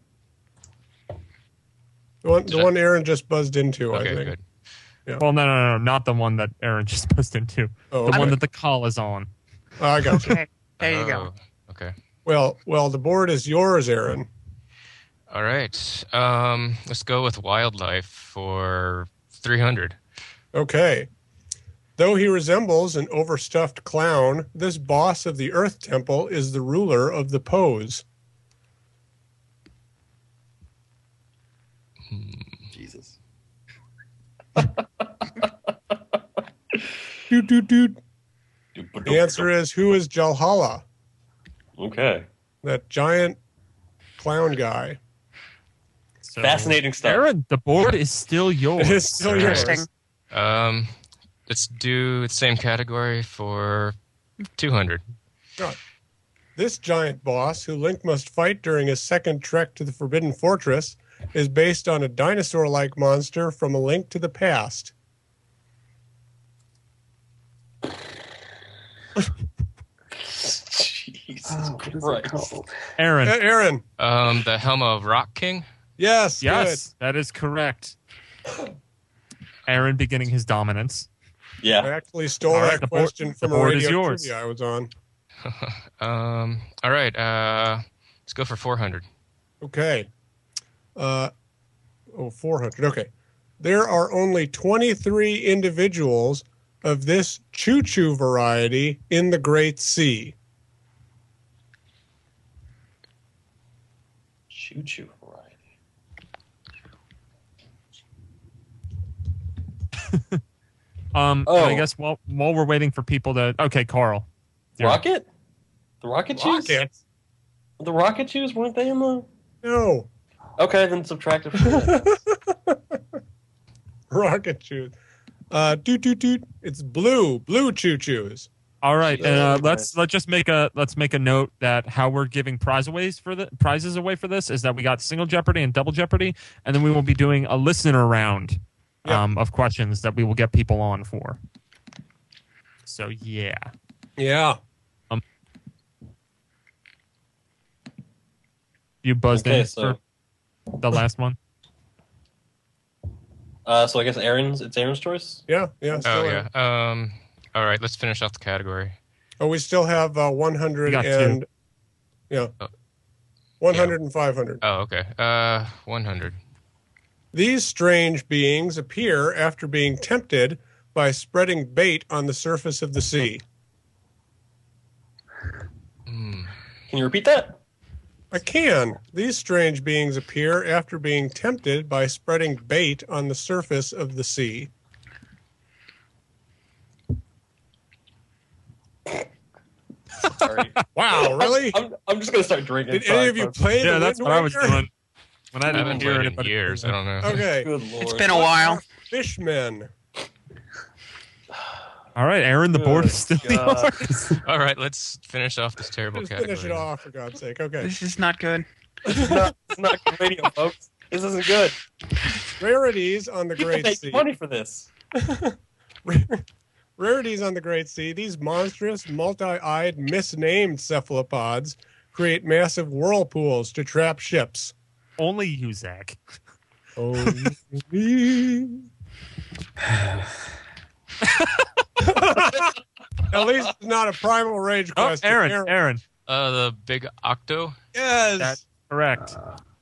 The one, the one Aaron just buzzed into, I Okay, think. good. Well, no, no, no, no, not the one that Aaron just posted into. Oh, The okay. one that the call is on. Oh, I got you. Okay, there you go. Oh, okay. Well, well, the board is yours, Aaron. All right. Um, let's go with wildlife for three hundred. Okay. Though he resembles an overstuffed clown, this boss of the Earth Temple is the ruler of the pose. Jesus. Doot, doot, doot. The answer is, who is Jalhalla? Okay. That giant clown guy. So, Fascinating stuff. Aaron, the board is still yours. It is still yours. Interesting. Um, let's do the same category for two hundred. This giant boss, who Link must fight during his second trek to the Forbidden Fortress, is based on a dinosaur-like monster from A Link to the Past. Jesus Oh, what is it Christ. called? Aaron. Uh, Aaron. Um, the Helm of Rock King. Yes. Yes, that is correct. Aaron beginning his dominance. Good. I Yeah. actually stole All right, that the board- question the from a board is radio yours. trivia I was on. um, all right. Uh, let's go for four hundred. Okay. Uh, oh, four hundred. Okay. There are only twenty-three individuals of this choo-choo variety in the Great Sea. Choo choo variety. Um, Oh. I guess while while we're waiting for people to, okay, Carl. Yeah. Rocket? The rocket shoes? Rocket? The rocket shoes weren't they in the? No. Okay, then subtract it from that. Rocket shoes. Uh, doot, doot, doot. It's blue. Blue choo-choos. All right, and uh, Okay. let's let's just make a let's make a note that how we're giving prize aways for the prizes away for this is that we got single Jeopardy and double Jeopardy, and then we will be doing a listener round Yeah. um, of questions that we will get people on for. So yeah, Yeah. you buzzed Okay, in so for the last one. uh, so I guess Aaron's it's Aaron's choice. Yeah. Yeah. Oh still yeah. Um, all right. Let's finish off the category. Oh, we still have uh, one hundred We got two. and yeah, Oh. one hundred and five hundred. Oh, okay. Uh, one hundred. These strange beings appear after being tempted by spreading bait on the surface of the sea. Hmm. Can you repeat that? I can. These strange beings appear after being tempted by spreading bait on the surface of the sea. Sorry. Wow, really? I'm, I'm just gonna start drinking. Did Sorry, any of you folks. play Yeah, the that's Wind what I was Waker? doing when I I didn't haven't hear played in anybody. years. I don't know. Okay. Good lord. It's been a while. Fishmen. All right, Aaron, the board Good is still God. yours. All right. Let's finish off this terrible Just category. finish it off, for God's sake. Okay. This is not good. This is not, this is not good radio, folks. This isn't good. Rarities on the People Great make Sea. money for this. Rarities on the Great Sea. These monstrous, multi-eyed, misnamed cephalopods create massive whirlpools to trap ships. Only you, Zach. Only me. At least it's not a primal rage Oh, question. Aaron, Aaron. Uh, the big octo. Yes. That's correct.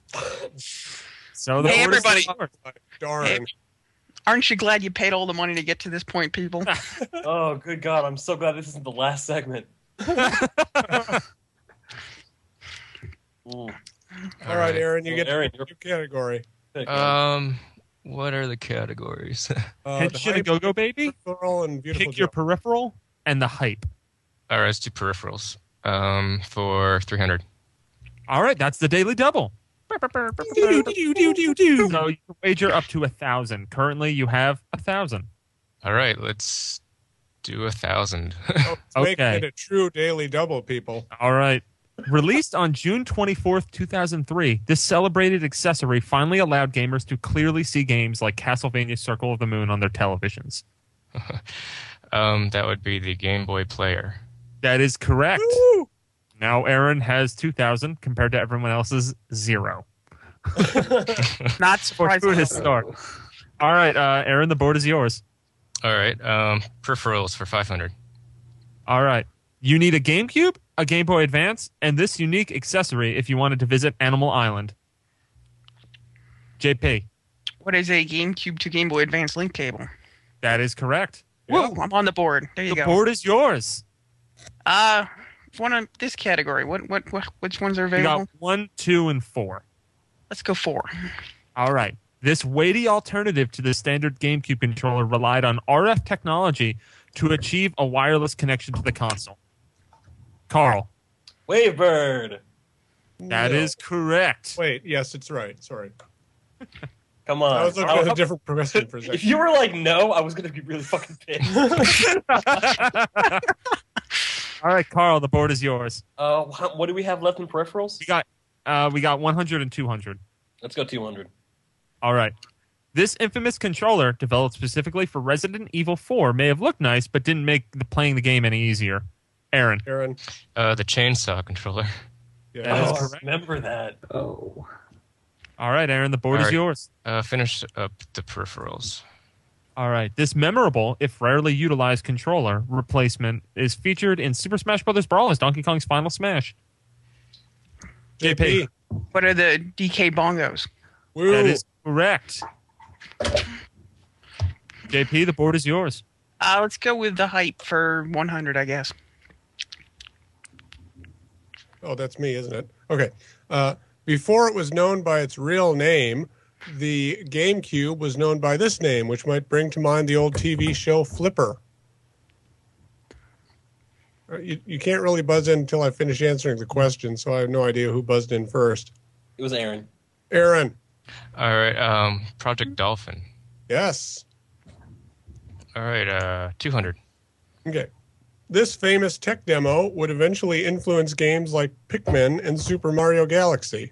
So the Hey, board is everybody. still yours. Darn. Hey. Aren't you glad you paid all the money to get to this point, people? Oh, good God! I'm so glad this isn't the last segment. Mm. All right, Aaron, you So, get Aaron, the you're- new category. Um, what are the categories? Uh, Henshin the and Go Go Baby. peripheral and beautiful. Pick your Joe. peripheral and the hype. All right, let's do peripherals. Um, for three hundred. All right, that's the daily double. So you can wager up to a thousand. Currently, you have a thousand. All right, let's do a thousand. Oh, it's making Okay. it a true daily double, people. All right. Released on June twenty-fourth, two thousand three, this celebrated accessory finally allowed gamers to clearly see games like Castlevania Circle of the Moon on their televisions. um, that would be the Game Boy Player. That is correct. Woo! Now Aaron has two thousand compared to everyone else's zero. Not For surprising. food his start. All right, uh, Aaron, the board is yours. All right, um, peripherals for five hundred. All right. You need a GameCube, a Game Boy Advance, and this unique accessory if you wanted to visit Animal Island. J P. What is a GameCube to Game Boy Advance link cable? That is correct. Whoa, I'm on the board. There you The go. board is yours. Uh, one of this category. What, what, what, which ones are You available? got one, two, and four. Let's go four. All right. This weighty alternative to the standard GameCube controller relied on R F technology to achieve a wireless connection to the console. Carl. Wavebird. That No. is correct. Wait, yes, it's right. Sorry. Come on. I was looking at a different question for a second. If you were like, no, I was going to be really fucking pissed. All right, Carl, the board is yours. uh, how- what do we have left in peripherals? We got uh, we got one hundred and two hundred. Let's go two hundred. All right. This infamous controller, developed specifically for Resident Evil four, may have looked nice, but didn't make the, playing the game any easier. Aaron. Aaron. Uh, the chainsaw controller. Yeah. That is Oh, I correct. remember that. Oh. All right, Aaron, the board All is right. yours. Uh, finish up the peripherals. All right. This memorable, if rarely utilized controller replacement is featured in Super Smash Bros. Brawl as Donkey Kong's Final Smash. J P. What are the D K bongos? Woo. That is correct. J P, the board is yours. Uh, let's go with the hype for one hundred, I guess. Oh, that's me, isn't it? Okay. Uh, before it was known by its real name, the GameCube was known by this name, which might bring to mind the old T V show Flipper. Uh, You, you can't really buzz in until I finish answering the question, so I have no idea who buzzed in first. It was Aaron. Aaron. All right, um, Project Dolphin. Yes. All right, uh, two hundred. Okay. This famous tech demo would eventually influence games like Pikmin and Super Mario Galaxy.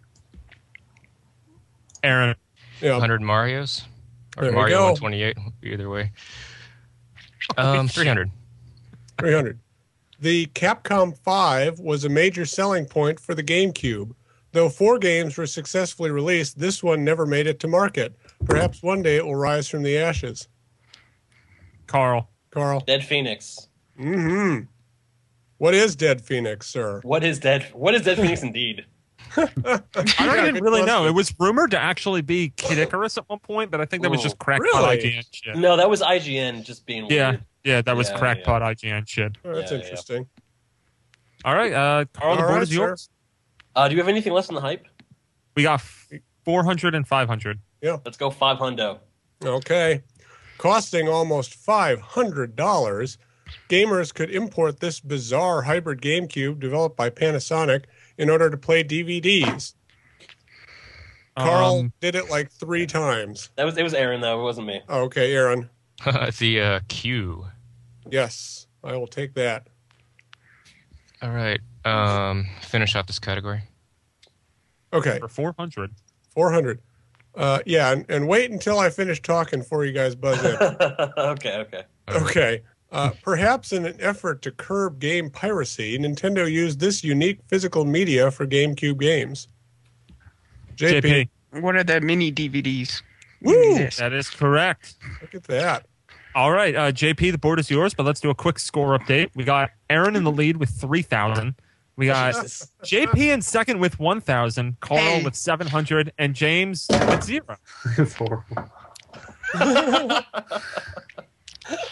Aaron. Yeah. one hundred Marios. Or There we Mario go. one twenty-eight, either way. Um, three hundred. three hundred. The Capcom five was a major selling point for the GameCube. Though four games were successfully released, this one never made it to market. Perhaps one day it will rise from the ashes. Carl. Carl. Dead Phoenix. Mm-hmm. What is Dead Phoenix, sir? What is Dead? What is Dead Phoenix indeed? I don't even really know. It was rumored to actually be Kid Icarus at one point, but I think that was Ooh, just crackpot really? I G N shit. No, that was I G N just being Yeah, weird. yeah, that was Yeah, crackpot I G N shit. Oh, that's Yeah, yeah. interesting. All right, uh, Carl, the All board right, is sir. yours. Uh, do you have anything less in the hype? We got f- four hundred and five hundred. Let's go five hundo. Okay. Costing almost five hundred dollars, gamers could import this bizarre hybrid GameCube developed by Panasonic in order to play D V Ds. Carl Um, did it like three times. That was it. Was Aaron though? It wasn't me. Oh, okay, Aaron. the uh, Q. Yes, I will take that. All right, um, finish out this category. Okay, for four hundred. four hundred. Uh, yeah, and, and wait until I finish talking before you guys buzz in. okay, okay. Okay. Uh, perhaps in an effort to curb game piracy, Nintendo used this unique physical media for GameCube games. J P. J P. What are the mini D V Ds? Woo! Exist? That is correct. Look at that. All right, uh, J P, the board is yours, but let's do a quick score update. We got Aaron in the lead with three thousand. We got J P in second with one thousand, Carl Hey. with seven hundred, and James with zero. It's horrible.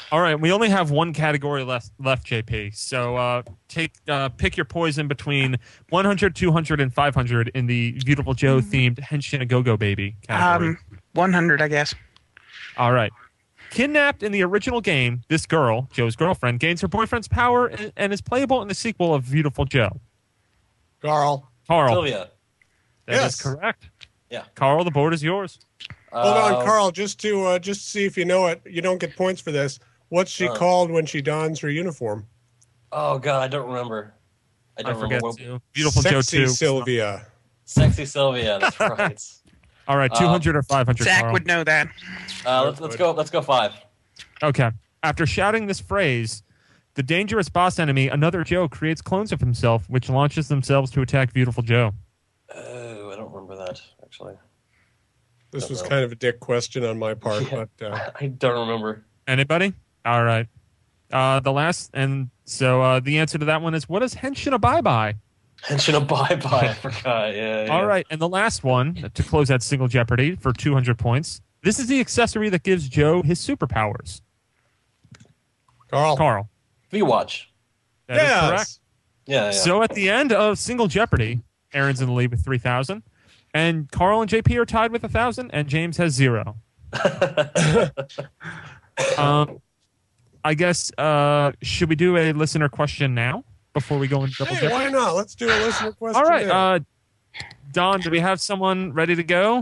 All right, we only have one category left, left J P. So uh, take uh, pick your poison between one hundred, two hundred, and five hundred in the Beautiful Joe themed Henshin a Go-Go Baby category. Um, one hundred, I guess. All right. Kidnapped in the original game, this girl, Joe's girlfriend, gains her boyfriend's power and, and is playable in the sequel of Beautiful Joe. Carl. Carl. Sylvia. That Yes. is correct. Yeah. Carl, the board is yours. Hold on, Uh, Carl. Just to uh, just to see if you know it. You don't get points for this. What's she Uh. called when she dons her uniform? Oh God, I don't remember. I I, don't forget remember. What, too. Beautiful Sexy Joe two. Sylvia. Sexy Sylvia. That's right. All right, two hundred or five hundred, Zach Carl. would know that. Uh, let's let's go. Let's go five. Okay. After shouting this phrase, the dangerous boss enemy, Another Joe, creates clones of himself, which launches themselves to attack Beautiful Joe. Oh, I don't remember that actually. This Don't was know. kind of a dick question on my part, Yeah. but uh, I don't remember. Anybody? All right. Uh, the last, and so uh, the answer to that one is, what is Henshin a bye-bye? Henshin a bye-bye. I forgot. Yeah, yeah. All right, and the last one, to close that single Jeopardy for two hundred points, this is the accessory that gives Joe his superpowers. Carl. Carl. V-Watch. That is Yes. correct. Yeah, yeah. So at the end of single Jeopardy, Aaron's in the lead with three thousand, and Carl and J P are tied with one thousand, and James has zero. um, I guess, uh, should we do a listener question now before we go into double Hey, Jeopardy? why not? Let's do a listener question. All right, now. uh, Don, do we have someone ready to go?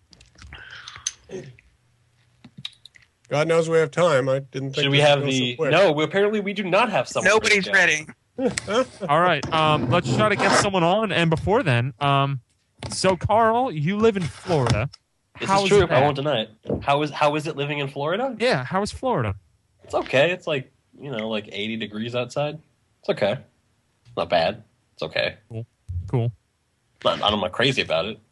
God knows we have time. I didn't think Should we this would have go the? so quick. No, we, apparently we do not have someone. Nobody's ready. ready. All right, um, let's try to get someone on. And before then, um, so Carl, you live in Florida. This How is is true. that? I won't deny it. How is how is it living in Florida? Yeah, how is Florida? It's okay. It's like you know, like eighty degrees outside. It's okay. Not bad. It's okay. Cool. Cool. Not, I'm not crazy about it.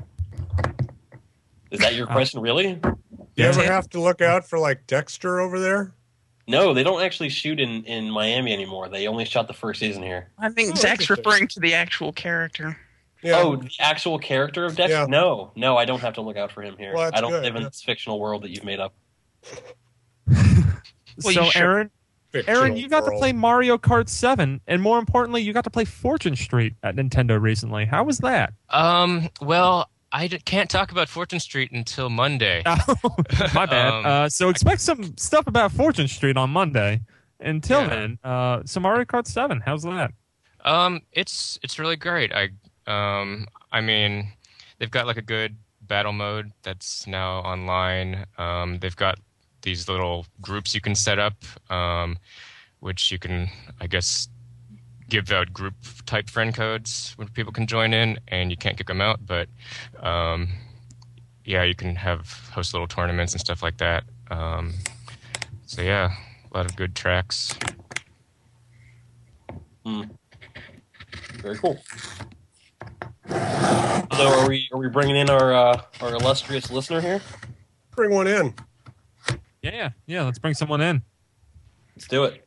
Is that your Uh, question, really? You ever Yeah. have to look out for like Dexter over there? No, they don't actually shoot in, in Miami anymore. They only shot the first season here. I think Oh, Zach's interesting. referring to the actual character. Yeah. Oh, the actual character of Dexter? Yeah. No, no, I don't have to look out for him here. Well, that's I don't good, live in yeah. this fictional world that you've made up. Well, so you should- Aaron, Fictional Aaron, you got to world. play Mario Kart seven, and more importantly, you got to play Fortune Street at Nintendo recently. How was that? Um, well, I d- can't talk about Fortune Street until Monday. My bad. Um, uh, so expect some stuff about Fortune Street on Monday. Until Yeah. then, uh, so Mario Kart seven, how's that? Um, it's it's really great. I um, I mean, they've got like a good battle mode that's now online. Um, they've got these little groups you can set up, um, which you can, I guess, give out group type friend codes where people can join in, and you can't kick them out. But um, yeah, you can have host little tournaments and stuff like that. Um, so yeah, a lot of good tracks. Hmm. Very cool. So, are we are we bringing in our uh, our illustrious listener here? Bring one in. Yeah, yeah, yeah. Let's bring someone in. Let's do it.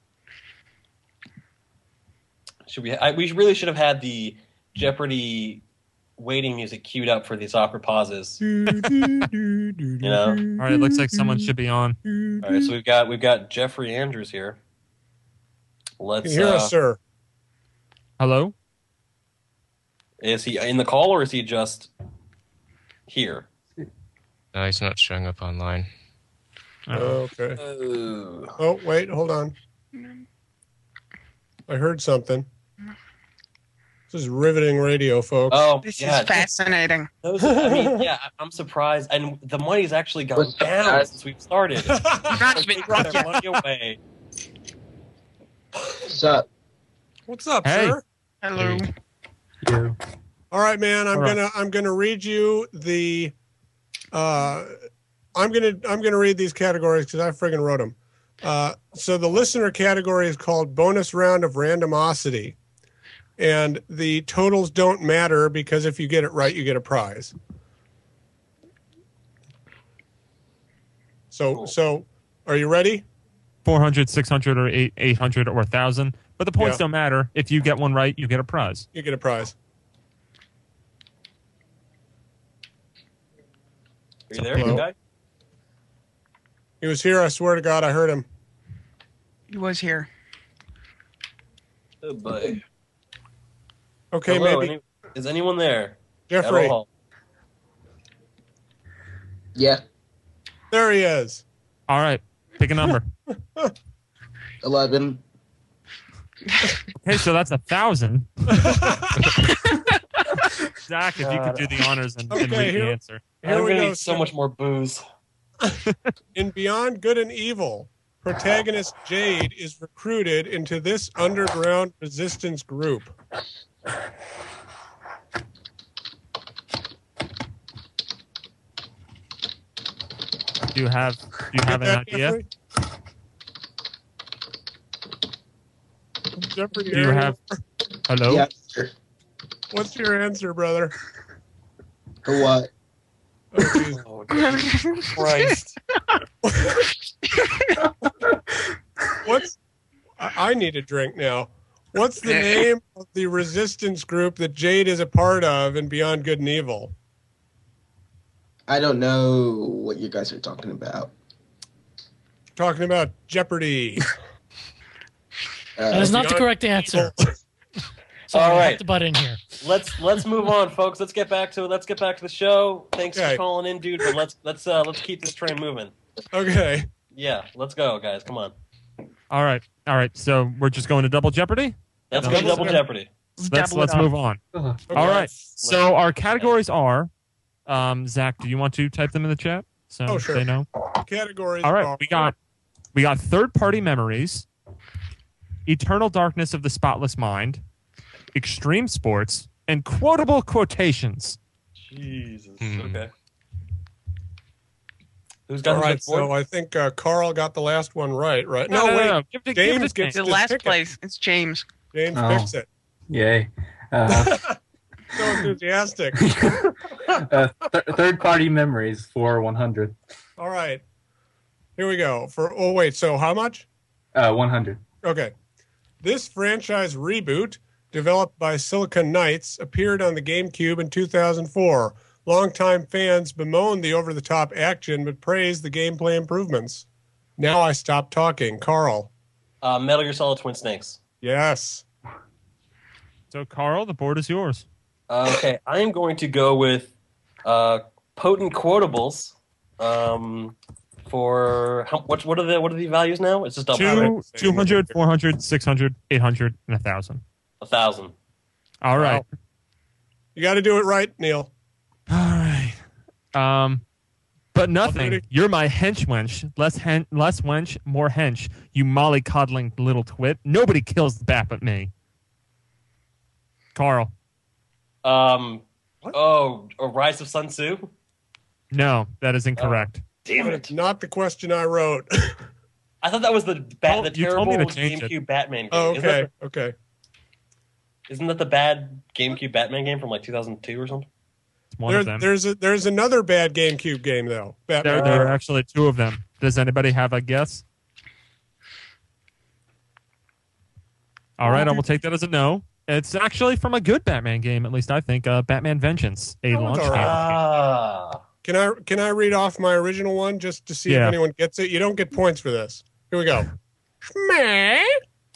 Should we? I, we really should have had the Jeopardy waiting music queued up for these awkward pauses. You know. All right, it looks like someone should be on. All right, so we've got we've got Jeffrey Andrews here. Can Let's. you hear uh, us, sir? Hello? Is he in the call or is he just here? No, he's not showing up online. Oh, okay. Oh. Oh, wait, hold on. I heard something. This is riveting radio, folks. Oh, This yeah. is fascinating. Those, I mean, yeah, I- I'm surprised, and the money's actually gone down since we've started. Not They me. got their money away. What's up? What's up, Hey. sir? Hello. You. All right, man. I'm All right. gonna I'm gonna read you the. Uh, I'm gonna I'm gonna read these categories because I friggin' wrote them. Uh, so the listener category is called bonus round of randomosity, and the totals don't matter because if you get it right, you get a prize. So Cool. so, are you ready? four hundred, six hundred, or eight, 800, or one thousand. But the points Yeah. don't matter. If you get one right, you get a prize. You get a prize. Are you there, Hello? you guy? He was here. I swear to God, I heard him. He was here. Oh boy. Okay, Hello, maybe any- is anyone there? Jeffrey. At all? Yeah. There he is. All right, pick a number. Eleven. Okay, so that's a thousand. Zach, if you could do the honors and, and Okay, read the here- answer. Here I'm we gonna go. need so much more booze. In Beyond Good and Evil, protagonist Jade is recruited into this underground resistance group. Do you have do you have an Get that, idea? Jeffrey? Jeffrey, Do you your have hello? Yeah. Sure. What's your answer, brother? For what? Oh, geez. Oh, Jesus Christ. What's? I I need a drink now. What's the name of the resistance group that Jade is a part of in Beyond Good and Evil? I don't know what you guys are talking about. Talking about Jeopardy. That is Uh, not the correct answer. So All I right. have to butt in here. Let's let's move on, folks. Let's get back to let's get back to the show. Thanks Okay. for calling in, dude. But let's let's uh, let's keep this train moving. Okay. Yeah, let's go, guys. Come on. All right, all right. So we're just going to double jeopardy. Let's Double go double Jeopardy. Let's Double it let's up. move on. Okay. All right. So our categories are, um, Zach, do you want to type them in the chat so Oh, sure. they know? Categories. All right, are- we got we got third party memories, eternal darkness of the spotless mind, extreme sports, and quotable quotations. Jesus. Hmm. Okay. Who's got All the right. right, So I think uh, Carl got the last one right. Right? No, no, wait. no, no. Give it, give James it to gets The to last pick it. place. It's James. James Oh. picks it. Yay. Uh, So enthusiastic. uh, th- third party memories for one hundred. All right. Here we go. For oh wait. So how much? Uh, one hundred. Okay. This franchise reboot, developed by Silicon Knights, appeared on the GameCube in two thousand four. Longtime fans bemoaned the over-the-top action, but praised the gameplay improvements. Now I stop talking. Carl. Uh, Metal Gear Solid Twin Snakes. Yes. So Carl, the board is yours. Uh, okay, I am going to go with uh, potent quotables. Um, for how, what? What are the what are the values now? It's just double. Two, right? two hundred, four hundred, six hundred, eight hundred, and one thousand. A thousand. All right. Wow. You got to do it right, Neil. All right. Um, but nothing. Already- You're my hench wench. Less hen- less wench, more hench. You molly-coddling little twit. Nobody kills the bat but me. Carl. Um. Oh, a Rise of Sun Tzu. No, that is incorrect. Damn But it! it's not the question I wrote. I thought that was the ba- Oh, the you told terrible me to change it. GameCube Batman game. Oh, Isn't that okay. Okay. the- Isn't that the bad GameCube Batman game from like two thousand two or something? It's one There, of them. there's a, there's another bad GameCube game though. There, Batman. there are actually two of them. Does anybody have a guess? All right, I will take that as a no. It's actually from a good Batman game, at least I think. Uh, Batman Vengeance, a Oh, launch it's all game. right. Ah. Can I can I read off my original one just to see Yeah. if anyone gets it? You don't get points for this. Here we go. Schmeh.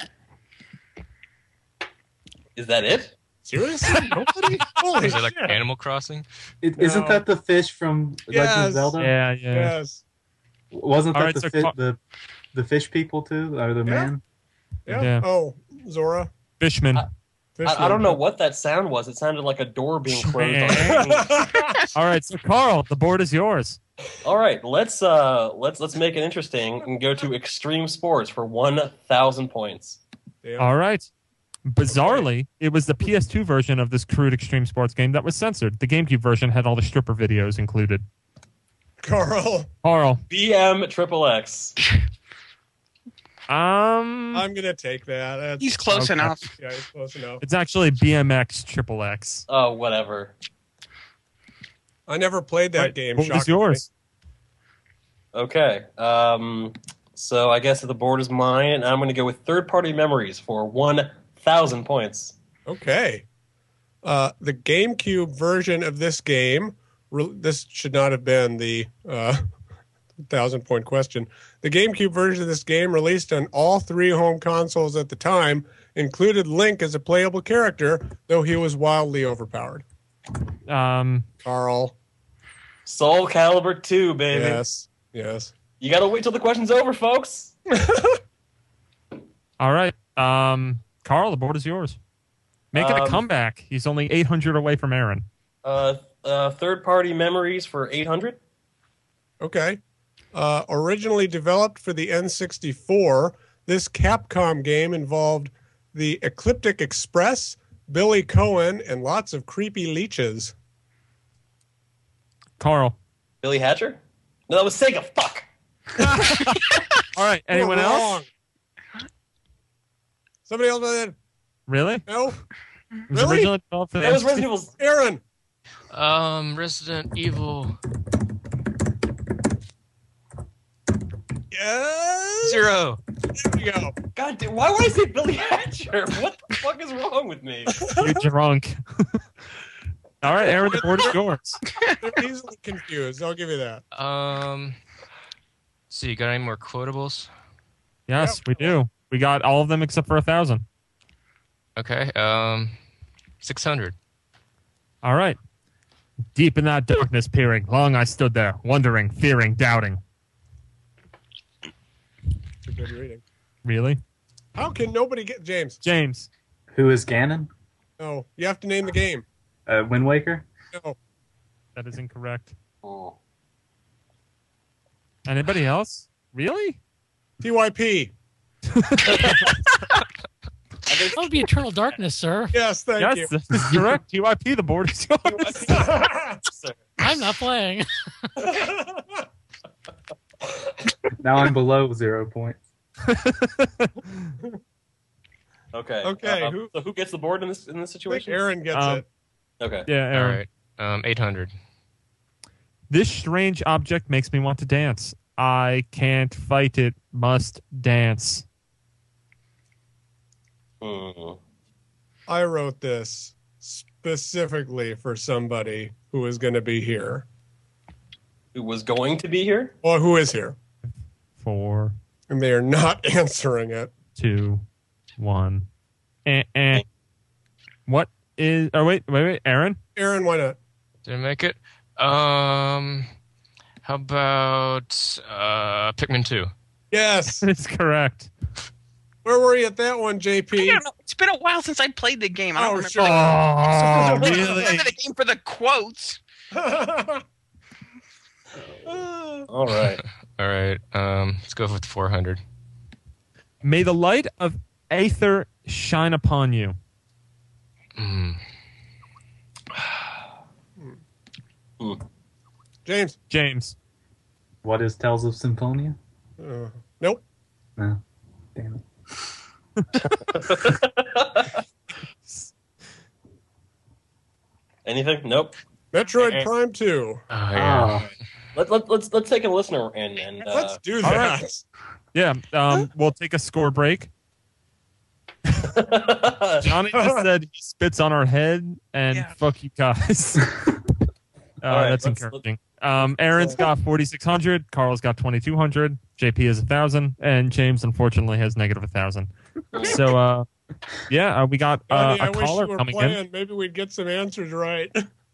Is that it? Seriously? Nobody? Holy Is it like shit. Animal Crossing? It, No. Isn't that the fish from Legend Yes. of Zelda? Yeah, yeah. Yes. Wasn't All that right, the, so fi- Ca- the the fish people too, or the Yeah. man? Yeah. Yeah. Oh, Zora. Fishman. I, I don't know what that sound was. It sounded like a door being closed. on the All right, so Carl, the board is yours. All right, let's uh let's let's make it interesting and go to extreme sports for one thousand points. Damn. All right. Bizarrely, it was the P S two version of this crude extreme sports game that was censored. The GameCube version had all the stripper videos included. Carl. Carl. B M Triple X. Um, I'm gonna take that. That's, He's close Okay. enough. yeah, he's close enough. it's actually B M X Triple X. Oh, whatever. I never played that Right, game. Board is shockingly. yours. Okay. Um. So I guess the board is mine, and I'm going to go with third-party memories for one thousand points. Okay. Uh, the GameCube version of this game. Re- this should not have been the uh, thousand point question. The GameCube version of this game, released on all three home consoles at the time, included Link as a playable character, though he was wildly overpowered. Um, Carl. Soul Calibur two, baby. Yes. Yes. You gotta wait till the question's over, folks. All right. Um, Carl, the board is yours. Making Um, a comeback. He's only eight hundred away from Aaron. Uh, uh, third-party memories for eight hundred. Okay. Uh, originally developed for the N sixty-four, this Capcom game involved the Ecliptic Express, Billy Cohen, and lots of creepy leeches. Carl. Billy Hatcher? No, that was Sega. Fuck. All right. Anyone You're else? wrong. Somebody else? Did? Really? No. It was Really? originally developed for the That was N Resident sixty-four. Evil. Aaron. Um, Resident Evil Yes. Zero. There we go. God damn, why would I say Billy Hatcher? What the fuck is wrong with me? You're drunk. All right, Aaron, the board is yours. They're easily confused. I'll give you that. Um, so you got any more quotables? Yes, we do. We got all of them except for a thousand. Okay. Um, six hundred. All right. Deep in that darkness peering, long I stood there, wondering, fearing, doubting. It's a good reading. Really? How can nobody get James? James. Who is Ganon? No, you have to name the game. Uh, Wind Waker? No. That is incorrect. Oh. Anybody else? Really? T Y P. That would be Eternal Darkness, sir. Yes, thank yes, you. this is correct. T Y P, the board is yours. I'm not playing. Now I'm below zero points. Okay. Okay, Uh, who- so who gets the board in this in this I think situation? Aaron gets Um, it. Okay. Yeah, All Aaron. right. Um, eight hundred. This strange object makes me want to dance. I can't fight it, must dance. Hmm. I wrote this specifically for somebody who is going to be here. Who was going to be here? Or who is here. Four, And they are not answering it. two, one. Eh, eh. What is? Oh wait, wait, wait. Aaron. Aaron, why not? Didn't make it. Um, how about uh, Pikmin two? Yes. It's correct. Where were you at that one, J I P? don't know. It's been a while since I played the game. I don't Oh, remember. sure. Oh, I really? remember the game for the quotes. All right. All right. Um, let's go with four hundred. May the light of Aether shine upon you. Mm. James. James. What is Tales of Symphonia? Uh, nope. No. Damn it. Anything? Nope. Metroid Eh. Prime two. Oh, yeah. Ah, Let, let, let's let's take a listener in and uh, Let's do all that. right. Yeah. Um, we'll take a score break. Johnny just said he spits on our head, and Yeah. fuck you guys. uh, right, that's let's- encouraging. Um, Aaron's got forty-six hundred. Carl's got twenty-two hundred. J P is one thousand. And James, unfortunately, has negative one thousand. So, uh, yeah, uh, we got uh, Johnny, I a wish you caller were coming playing. in. Maybe we'd get some answers right.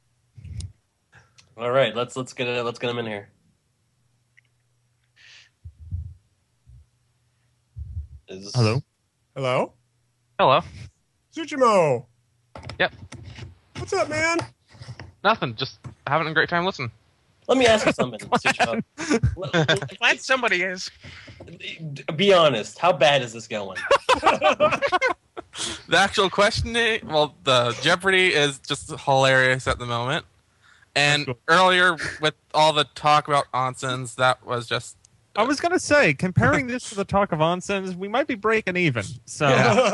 All right, let's let's get it. Let's get him in here. Is, Hello? Hello? Hello. Tsuchimo. Yep. What's up, man? Nothing. Just having a great time listening. Let me ask you something. Tsuchimo. Let- let- Glad somebody is. Be honest. How bad is this going? The actual question, well, the Jeopardy is just hilarious at the moment. And Cool. earlier, with all the talk about onsens, that was just. I was going to say, comparing this to the talk of onsens, we might be breaking even. So,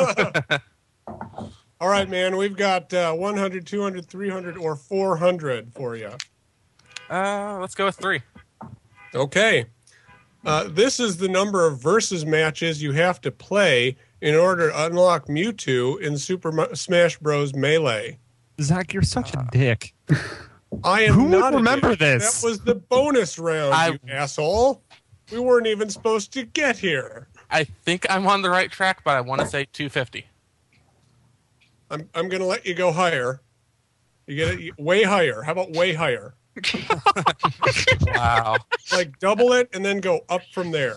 All right, man. We've got uh, one hundred, two hundred, three hundred, or four hundred for you. Uh, let's go with three. Okay. Uh, this is the number of versus matches you have to play in order to unlock Mewtwo in Super Mo- Smash Bros. Melee. Zach, you're such a dick. I am Who would not a remember dick. this? That was the bonus round, I- you asshole. We weren't even supposed to get here. I think I'm on the right track, but I want to say two fifty. I'm I'm going to let you go higher. You get it way higher. How about way higher? Wow. Like double it and then go up from there.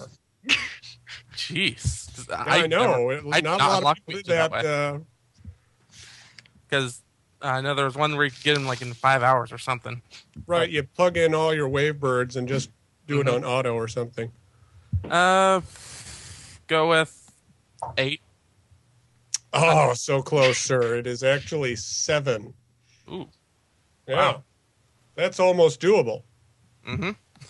Jeez. I, know. It was I not did a lot unlock of people feature did that. that way. uh, Because I know there was one where you could get them like in five hours or something. right, you plug in all your Wavebirds and just do it on auto or something. Uh, go with eight. Oh, so close, sir. It is actually seven. Ooh. Yeah. Wow. That's almost doable. Mm-hmm.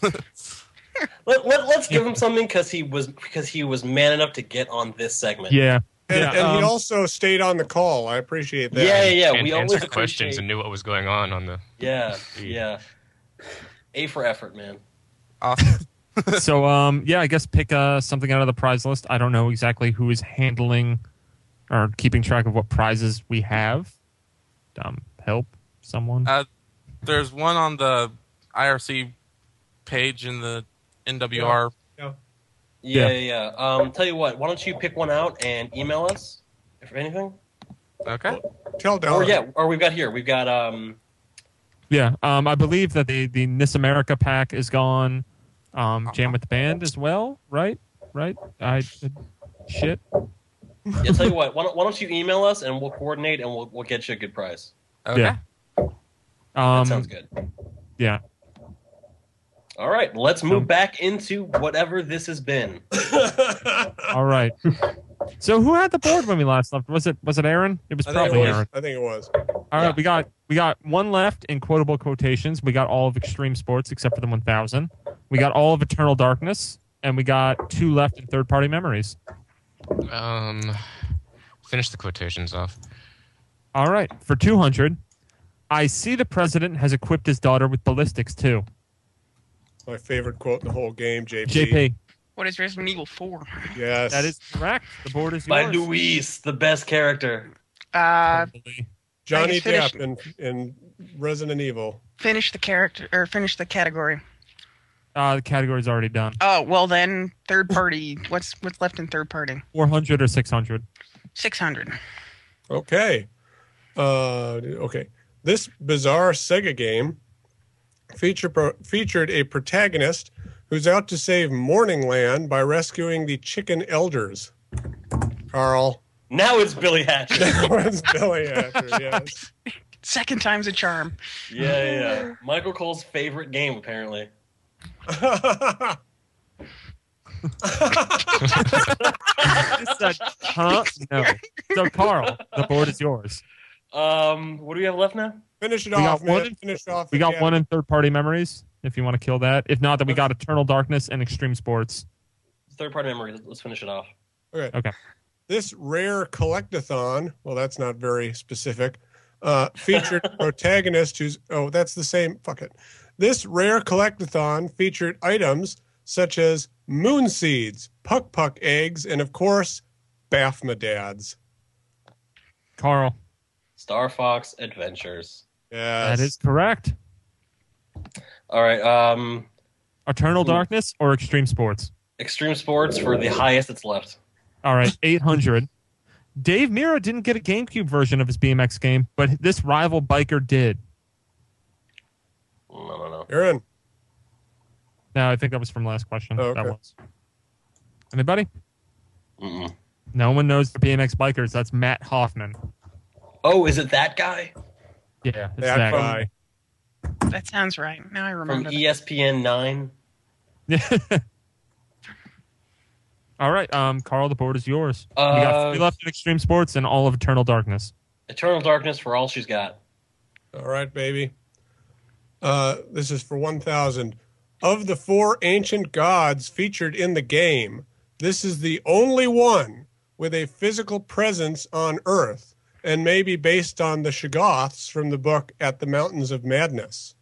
Let, let, let's give him something because he was because he was man enough to get on this segment. Yeah. And, yeah, and he um, also stayed on the call. I appreciate that. Yeah, yeah, yeah. And We answered always questions appreciate- and knew what was going on on the. Yeah, yeah. A for effort, man. Awesome. so um yeah, I guess pick uh something out of the prize list. I don't know exactly who is handling or keeping track of what prizes we have. Um, help someone. Uh, there's one on the I R C page in the N W R. Yeah. Yeah, Yeah. yeah, yeah. Um, tell you what. Why don't you pick one out and email us if anything? Okay. Tell Don. Or yeah, or we've got here. We've got um. Yeah, um, I believe that the the Nis America pack is gone. Um, Jam with the Band as well, right? Right? I uh, shit. Yeah, tell you what. Why don't, why don't you email us and we'll coordinate and we'll we'll get you a good price. Okay. Yeah. That Um, sounds good. yeah. All right, let's move back into whatever this has been. All right. So who had the board when we last left? Was it was it Aaron? It was I think probably it was. Aaron. I think it was. All right, we got we got one left in quotable quotations. We got all of Extreme Sports except for the one thousand. We got all of Eternal Darkness, and we got two left in third party memories. Um, finish the quotations off. All right, for two hundred, I see the president has equipped his daughter with ballistics too. My favorite quote in the whole game, J P. J P. What is Resident Evil four? Yes. That is correct. The board is By yours. Luis, the best character. Uh, Johnny I guess Depp in, in Resident Evil. finish the character or finish the category. Uh, the category's already done. Oh well, then third party. What's what's left in third party? four hundred or six hundred. Six hundred. Okay. Uh, okay. This bizarre Sega game feature pro- featured a protagonist who's out to save Morningland by rescuing the chicken elders. Carl. Now it's Billy Hatcher. Now it's Billy Hatcher, yes. Second time's a charm. Yeah, yeah. Michael Cole's favorite game, apparently. Just said, huh? No. So, Carl, the board is yours. Um, what do we have left now? Finish it We off, got man. one in- Finish off. We the got cat. one in third party memories, if you want to kill that. If not, then we got Eternal Darkness and Extreme Sports. Third party memory. Let's finish it off. Okay. Okay. This rare collectathon, well, that's not very specific, uh, featured a protagonist who's, oh, that's the same, fuck it. This rare collectathon featured items such as moon seeds, puck puck eggs, and of course, Baphomet Carl. Star Fox Adventures. Yes. That is correct. All right. Um, Eternal Darkness or Extreme Sports? Extreme Sports for the highest it's left. All right, eight hundred. Dave Mira didn't get a GameCube version of his B M X game, but this rival biker did. No, no, no. Aaron. No, I think that was from last question. Oh, okay. That was. Anybody? Mm-mm. No one knows the B M X bikers. That's Matt Hoffman. Oh, is it that guy? Yeah, it's That that guy. That sounds right. Now I From remember. E S P N nine? guy. All right, um, Carl, the board is yours. Uh, we got three left in Extreme Sports and all of Eternal Darkness. Eternal Darkness for all she's got. All right, baby. Uh, this is for one thousand. Of the four ancient gods featured in the game, this is the only one with a physical presence on Earth and may be based on the Shoggoths from the book At the Mountains of Madness.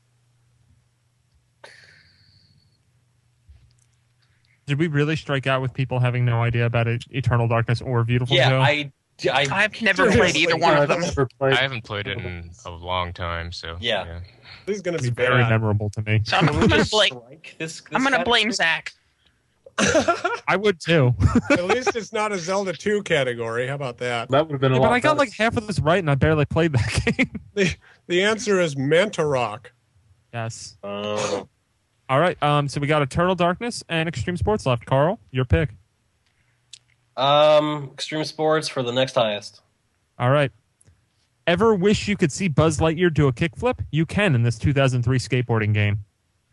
Did we really strike out with people having no idea about it, Eternal Darkness or Beautiful Yeah, Joe? I I, I've never played either one of them. I haven't played it in a long time, so Yeah. This is going to It's be very bad. memorable to me. So I'm, I'm gonna blame. This, this I'm gonna blame category? Zach. I would too. At least it's not a Zelda two category. How about that? That would have been a Yeah, lot but I got better. like half of this right, and I barely played that game. The, the answer is Manta Rock. Yes. Oh. All right. Um. So we got Eternal Darkness and Extreme Sports left. Carl, your pick. Um, Extreme Sports for the next highest. All right. Ever wish you could see Buzz Lightyear do a kickflip? You can in this two thousand three skateboarding game.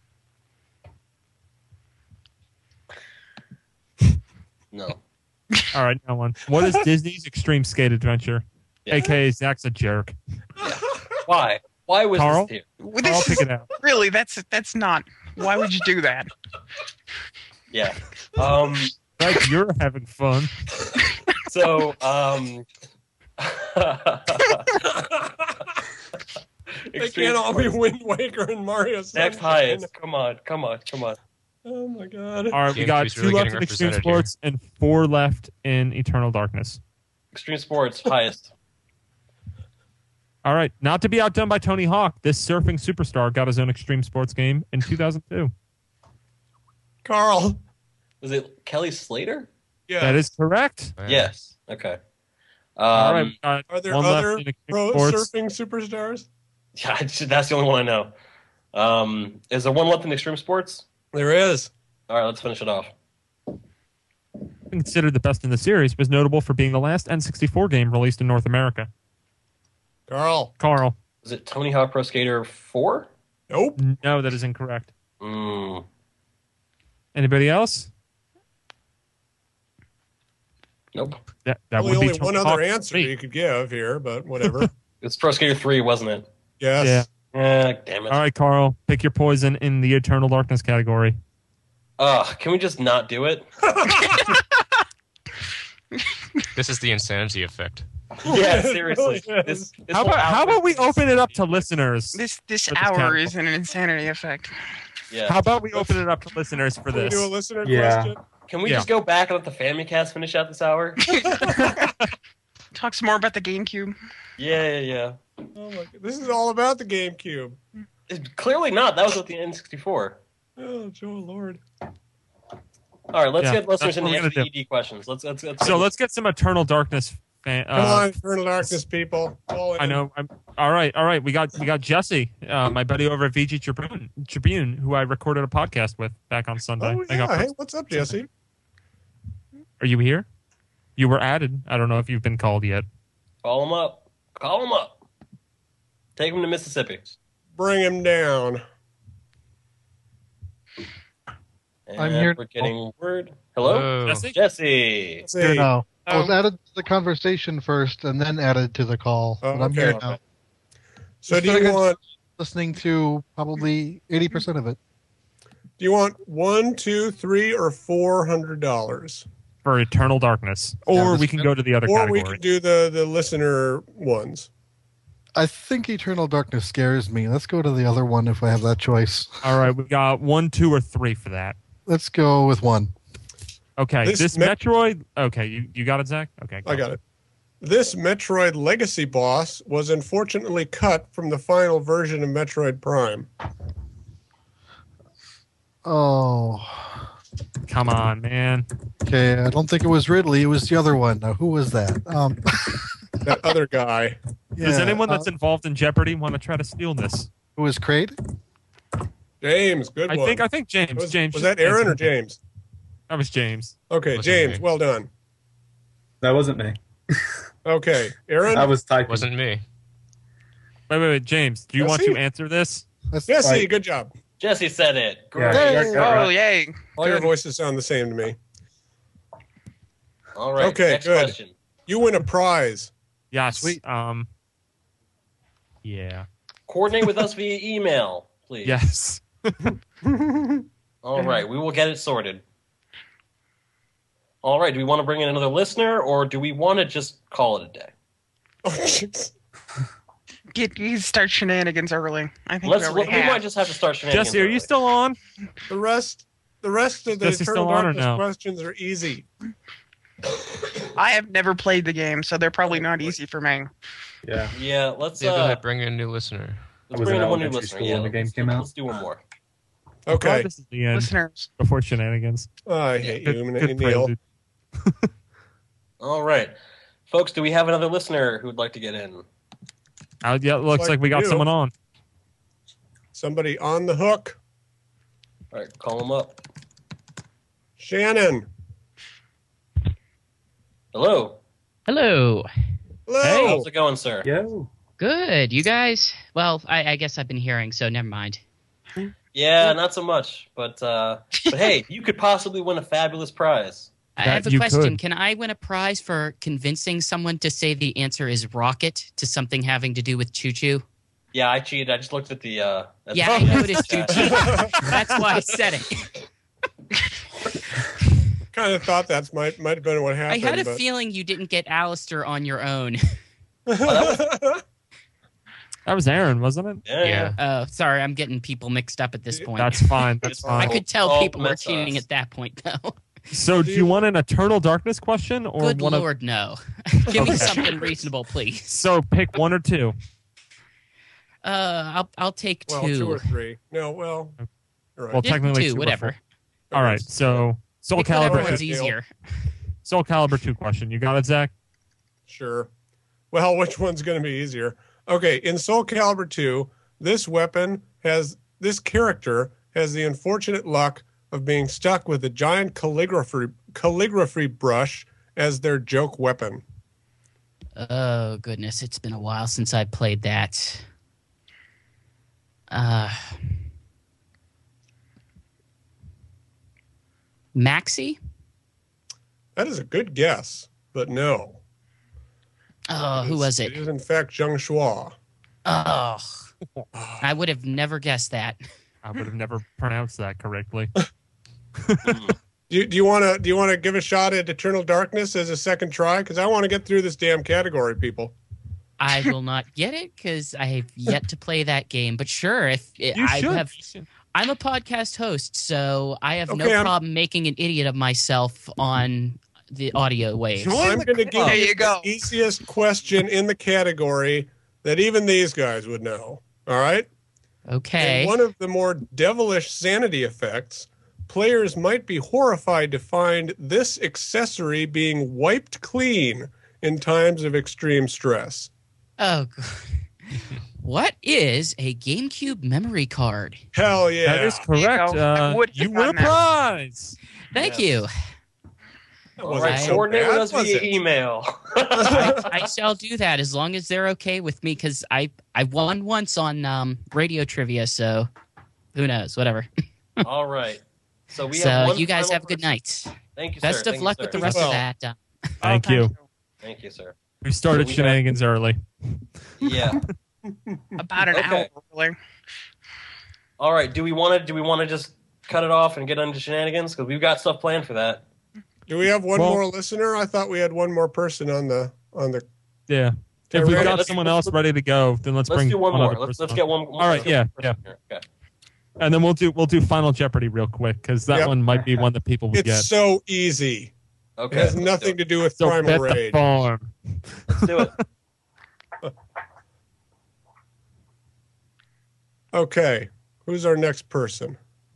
No. All right, no one. What is Disney's Extreme Skate Adventure? Yeah. A K A Zach's a jerk. Why? Why was Carl? this here? Well, Carl, this pick is, it out. really, that's that's not. Why would you do that? Yeah. Um. Right, you're having fun. So, um. They can't all be Wind Waker and Mario Next Sunshine. highest. Come on, come on, come on. Oh my god. All right, we Game got Q's two really left getting in Extreme represented here. Sports and four left in Eternal Darkness. Extreme Sports, highest. All right, not to be outdone by Tony Hawk, this surfing superstar got his own Extreme Sports game in two thousand two. Carl. Was it Kelly Slater? Yeah. That is correct. Yes. Okay. Um, All right, we got Are there one left other in Extreme pro Sports. surfing superstars? Yeah, it's- that's the only one I know. Um, is there one left in Extreme Sports? There is. All right, let's finish it off. Considered the best in the series, was notable for being the last N sixty-four game released in North America. Carl. Carl. Is it Tony Hawk Pro Skater four? Nope. No, that is incorrect. Mm. Anybody else? Nope. That, that only would be only one Tony other Hawk answer three. you could give here, but whatever. It's Pro Skater three, wasn't it? Yes. Yeah. Eh, damn it. All right, Carl, pick your poison in the Eternal Darkness category. Ugh, can we just not do it? This is the insanity effect. Yeah, seriously. Yes. This, this How whole about how hour- about we open it up to listeners? This this For this hour category. is an insanity effect. Yeah. How about we open it up to listeners for Can we this? do a listener Yeah. question? Can we Yeah. just go back and let the Famicast finish out this hour? Talk some more about the GameCube. Yeah, yeah, yeah. Oh my god. This is all about the GameCube. It- clearly not. That was with the N sixty-four. Oh, Joe Lord. All right, let's Yeah, get listeners that's in what the we're answer gonna the E D questions. Let's let's, let's So let's get some Eternal Darkness. Fan, Come uh, on, Eternal Darkness people. All in. I know. I'm, all right, all right. We got we got Jesse, uh, my buddy over at V G Tribune, Tribune, who I recorded a podcast with back on Sunday. Oh I got yeah. Hey, first- what's up, Jesse? Are you here? You were added. I don't know if you've been called yet. call them up. Call them up. Take them to Mississippi. Bring him down. And I'm here. We're getting word. Hello, Hello. Jesse? Jesse. Here now. I was Oh. added to the conversation first and then added to the call. Oh, but I'm okay. here now. So Just do you started want listening to probably eighty percent of it? do you want one, two, three, or four hundred dollars? For Eternal Darkness, Yeah, or this- we can go to the other Or we category. could do the the listener ones. I think Eternal Darkness scares me. Let's go to the other one if I have that choice. All right, we got one, two, or three for that. Let's go with one. Okay, This this, me- Metroid. Okay, you, you got it, Zach. Okay, I got it. This Metroid Legacy boss was unfortunately cut from the final version of Metroid Prime. Oh, Come on, man. okay. I don't think it was Ridley. It was the other one. Now, who was that? Um, That other guy. Does yeah, anyone that's uh, involved in Jeopardy want to try to steal this? Who was Kraid? James, good I one. think I think James. was, James was that Aaron or James? That was James. Okay, Wasn't James, me. well done. That wasn't me. Okay, Aaron. I was typing. Wasn't me. Wait, wait, wait, James. Do you want Jesse? to answer this? That's Jesse, right. good job. Jesse said it. Great. Yeah, you're- you're Oh right. yay! All your Good. voices sound the same to me. All right. Okay, next good. question. You win a prize. Yes. Sweet. Um. Yeah. Coordinate with us via email, please. Yes. All right, we will get it sorted. All right, do we want to bring in another listener, or do we want to just call it a day? Oh, jeez. Get you start shenanigans early. I think Let's. we We already have. might just have to start shenanigans. Jesse, are you early. still on? The rest, the rest of the Jesse Eternal still on or Darkness no? questions are easy. I have never played the game, so they're probably not easy for me. Yeah. Yeah, let's Yeah, go uh, ahead, bring in a new listener. let's was bring in in one new elementary listener. school Yeah, when the game let's, came let's, out. let's do one more. Okay. This is the end Listeners. before shenanigans. Oh, I hate Good- you, good Neil. prelude. All right, folks. Do we have another listener who'd like to get in? Uh, yeah, it looks like like we got you. someone on. Somebody on the hook. All right, call him up. Shannon. Hello. Hello. Hello. Hey. How's it going, sir? Yo. Good. You guys? Well, I, I guess I've been hearing, so never mind. Yeah, not so much, but uh, but hey, you could possibly win a fabulous prize. I That have a you question. could. Can I win a prize for convincing someone to say the answer is rocket to something having to do with choo choo? Yeah, I cheated. I just looked at the. Uh, at Yeah, the I noticed you cheated. That's why I said it. Kind of thought that's might might have been what I happened. had a but... feeling you didn't get Alistair on your own. That was Aaron, wasn't it? Yeah. Oh, sorry, I'm getting people mixed up at this point. That's fine. That's I fine. could tell All people were mess cheating ups. at that point, though. So, do you want an Eternal Darkness question or Good one lord, no. Give me Okay. something reasonable, please. of? So, pick one or two. Uh, I'll I'll take well, two. two or three. No, well, you're right. Well, Yeah, technically two, two or whatever. four. All right. So, Soul Pick whatever Calibur. one's Deal. easier. Soul Calibur two question. You got it, Zach? Sure. Well, which one's going to be easier? Okay, in Soul Calibur two, this weapon has this character has the unfortunate luck of being stuck with a giant calligraphy calligraphy brush as their joke weapon. Oh goodness, it's been a while since I played that. Uh, Maxi? That is a good guess, but no. Oh, who was It it? is in fact Zheng Shua. Oh, I would have never guessed that. I would have never pronounced that correctly. Do you, do you want to do you want to give a shot at Eternal Darkness as a second try? Because I want to get through this damn category, people. I will not get it because I have yet to play that game. But sure, if You I should. have, I'm a podcast host, so I have no Okay, I'm- problem making an idiot of myself on the audio waves. I'm going to give There you you go. the easiest question in the category that even these guys would know. All right. Okay. And one of the more devilish sanity effects, players might be horrified to find this accessory being wiped clean in times of extreme stress. Oh, God. What is a GameCube memory card? Hell yeah. That is correct. go. I Uh, would you have win a gotten that. prize. Thank Yes. you. That All wasn't right, so coordinate bad, with us was via it? email. I, I shall do that as long as they're okay with me because I, I won once on um, radio trivia, so who knows? Whatever. All right. So we have So one you guys final have a good person. night. Thank you, Best sir. of Thank luck you, with the sir. rest Well. of that. Uh, Thank Oh, you. thank Thank you, sir. We started So we shenanigans early. Yeah. About an Okay. hour early. All right. Do we want to? Do we want to just cut it off and get into shenanigans? Because we've got stuff planned for that. Do we have one Well- more listener? I thought we had one more person on the on the. Yeah. Okay, If we've ready? got Let's- someone let's- else ready to go, then let's, Let's bring do one other more. Let's person let's on. get one. All right, yeah, yeah. Okay. And then we'll do we'll do Final Jeopardy real quick because that Yep. one might be one that people would It's get. so easy. Okay. It has let's nothing do to do with So Primal bet the Rage. farm. it. Let's do it. Okay, who's our next person?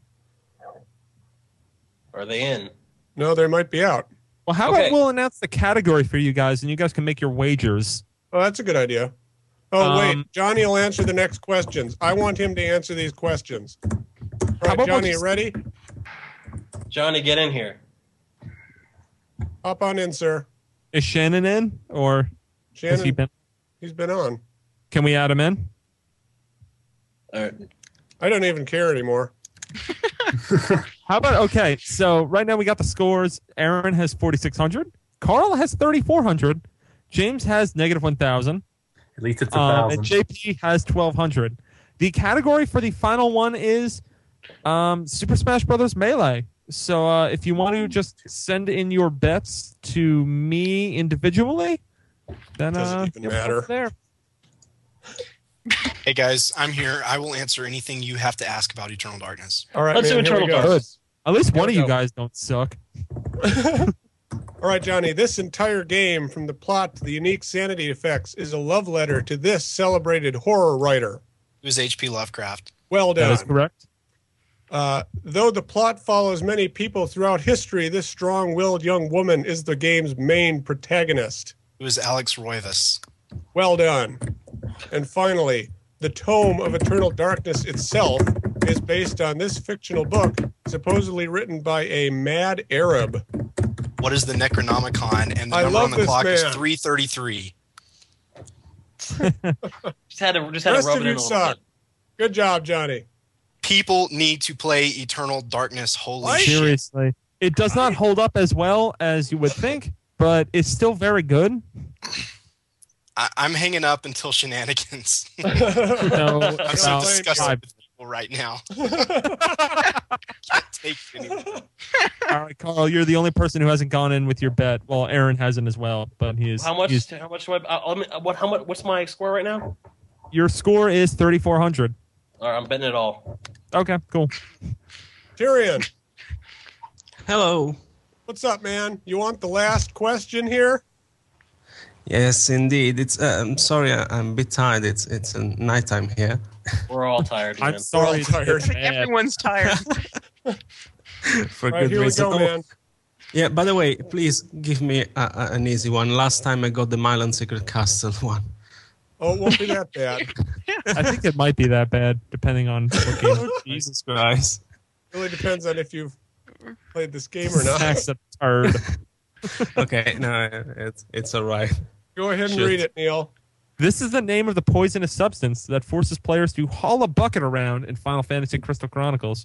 Are they in? No, they might be out. Well, how Okay. about we'll announce the category for you guys, and you guys can make your wagers. Oh, that's a good idea. Oh, Um, wait. Johnny will answer the next questions. I want him to answer these questions. All right, about we'll Johnny, you just- ready? Johnny, get in here. Hop on in, sir. Is Shannon in, or has Shannon, he been? he's been on. Can we add him in? All right. I don't even care anymore. How about okay? So right now we got the scores. Aaron has forty-six hundred. Carl has thirty-four hundred. James has negative one thousand. At least it's a Um, thousand. and J P has twelve hundred. The category for the final one is um, Super Smash Brothers Melee. So uh, if you want to just send in your bets to me individually, then Doesn't uh, even you'll matter. go there. Hey guys, I'm here. I will answer anything you have to ask about Eternal Darkness. All right, Let's man, do here we Eternal go. Good. At least Here one we of you go. guys don't suck. All right, Johnny, this entire game, from the plot to the unique sanity effects, is a love letter to this celebrated horror writer. It was H P Lovecraft. Well done. That is correct. Uh, though the plot follows many people throughout history, this strong-willed young woman is the game's main protagonist. It was Alex Roivas. Well done. And finally, the tome of Eternal Darkness itself is based on this fictional book, supposedly written by a mad Arab. What is the Necronomicon? And the I number love on the this clock is man. three thirty-three. Just had to just had Rest to rub of it in you a little suck. bit. Good job, Johnny. People need to play Eternal Darkness. Holy shit. Seriously. It does not hold up as well as you would think, but it's still very good. I, I'm hanging up until shenanigans. No, I'm so about disgusted five. with people right now. Can't take it anymore. All right, Carl, you're the only person who hasn't gone in with your bet. Well, Aaron hasn't as well, but he is. How much? he's- How much do I? Uh, what? How much? What's my score right now? Your score is thirty-four hundred. All right, I'm betting it all. Okay, cool. Tyrion, Hello. what's up, man? You want the last question here? Yes, indeed. It's. Uh, I'm sorry, I, I'm a bit tired. It's it's uh, nighttime here. We're all tired. Man. I'm sorry. We're all tired. Everyone's tired. For All right, good here we reason. go, Oh, man. yeah. By the way, please give me a, a, an easy one. Last time I got the Milan Secret Castle one. Oh, it won't be that bad. I think it might be that bad, depending on what game. Jesus Christ. Really depends on if you've played this game or not. That's a turd. Okay, no, it's it's all right. Go ahead and Shit. read it, Neil. This is the name of the poisonous substance that forces players to haul a bucket around in Final Fantasy Crystal Chronicles.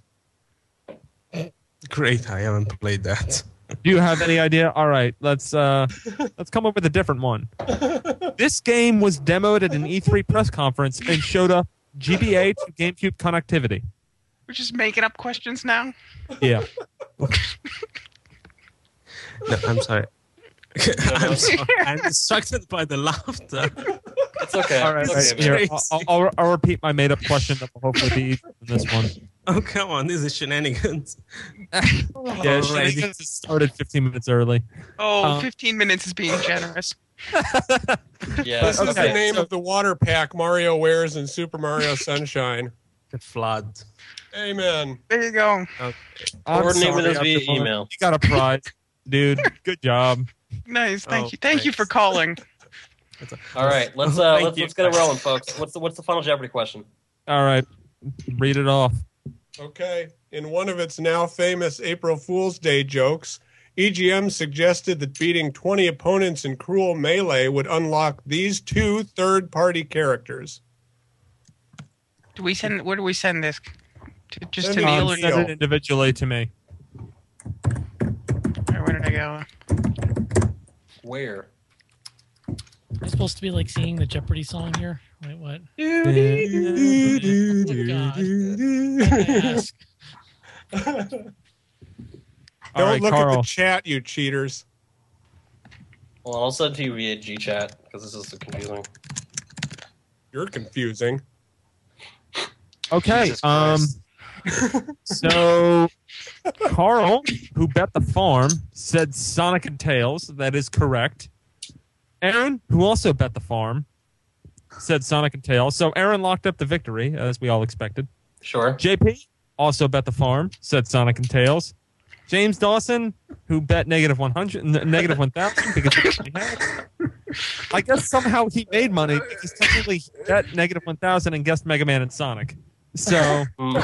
Great, I haven't played that. Do you have any idea? All right, let's uh, let's come up with a different one. This game was demoed at an E three press conference and showed up G B A to GameCube connectivity. We're just making up questions now. Yeah. No, I'm sorry. I'm sorry. I'm distracted by the laughter. It's okay. All right, It's right, okay, here, man. I'll, I'll, I'll repeat my made-up question that will hopefully be easier than this one. Oh, come on, this is shenanigans. Yeah, Alrighty. shenanigans started fifteen minutes early. Oh, Um, fifteen minutes is being generous. Yeah. This is Okay, the name so- of the water pack Mario wears in Super Mario Sunshine. The flood. Amen. There you go. I'm Coordinate with sorry, us via after one. email. You got a prize, dude. Good job. Nice. Thank Oh, you. Thank you for thanks. calling. All right, let's uh, Thank let's you. let's get it rolling, folks. What's the what's the final Jeopardy question? All right, read it off. Okay. In one of its now famous April Fool's Day jokes, E G M suggested that beating twenty opponents in Cruel Melee would unlock these two third-party characters. Do we send? Where do we send this? To, just Send to it Neil to or Send Neil. it individually to me. or where did I go? Where? Am I supposed to be like singing the Jeopardy song here? Wait, what? Ask. Don't All right, look at Carl. the chat, you cheaters. Well, I'll send it to you via G chat because this is so confusing. You're confusing. Okay. Jesus Um. Christ. So, Carl, who bet the farm, said Sonic and Tails. That is correct. Aaron, who also bet the farm, said Sonic and Tails. So Aaron locked up the victory, as we all expected. Sure. J P also bet the farm, said Sonic and Tails. James Dawson, who bet negative one hundred, n- negative one thousand because he actually had. I guess somehow he made money because technically he bet negative one thousand and guessed Mega Man and Sonic. So,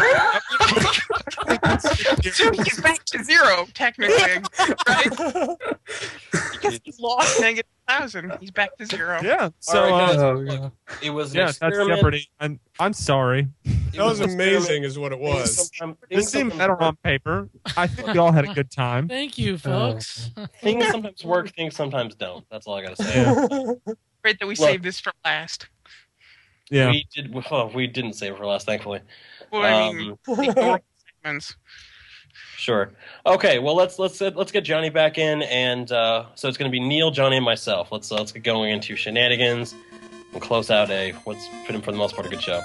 So he's back to zero, technically, right? Because he lost negative thousand. He's back to zero. yeah. So, All right, guys. uh, Look, it was an yeah, that's experiment. Jeopardy. I'm, I'm sorry. It That was an amazing, experiment. is what it Things was. sometime- This things seemed sometimes better work. on paper. I think we all had a good time. Thank you, folks. Things sometimes work, things sometimes don't. That's all I gotta say. Great that we Look. saved this for last. Yeah. We did. Oh, we didn't save it for last, thankfully. Well, I mean, Um, the historical segments. Sure. Okay. Well, let's let's let's get Johnny back in, and uh, so it's going to be Neil, Johnny, and myself. Let's uh, let's get going into shenanigans and close out a what's been for the most part a good show.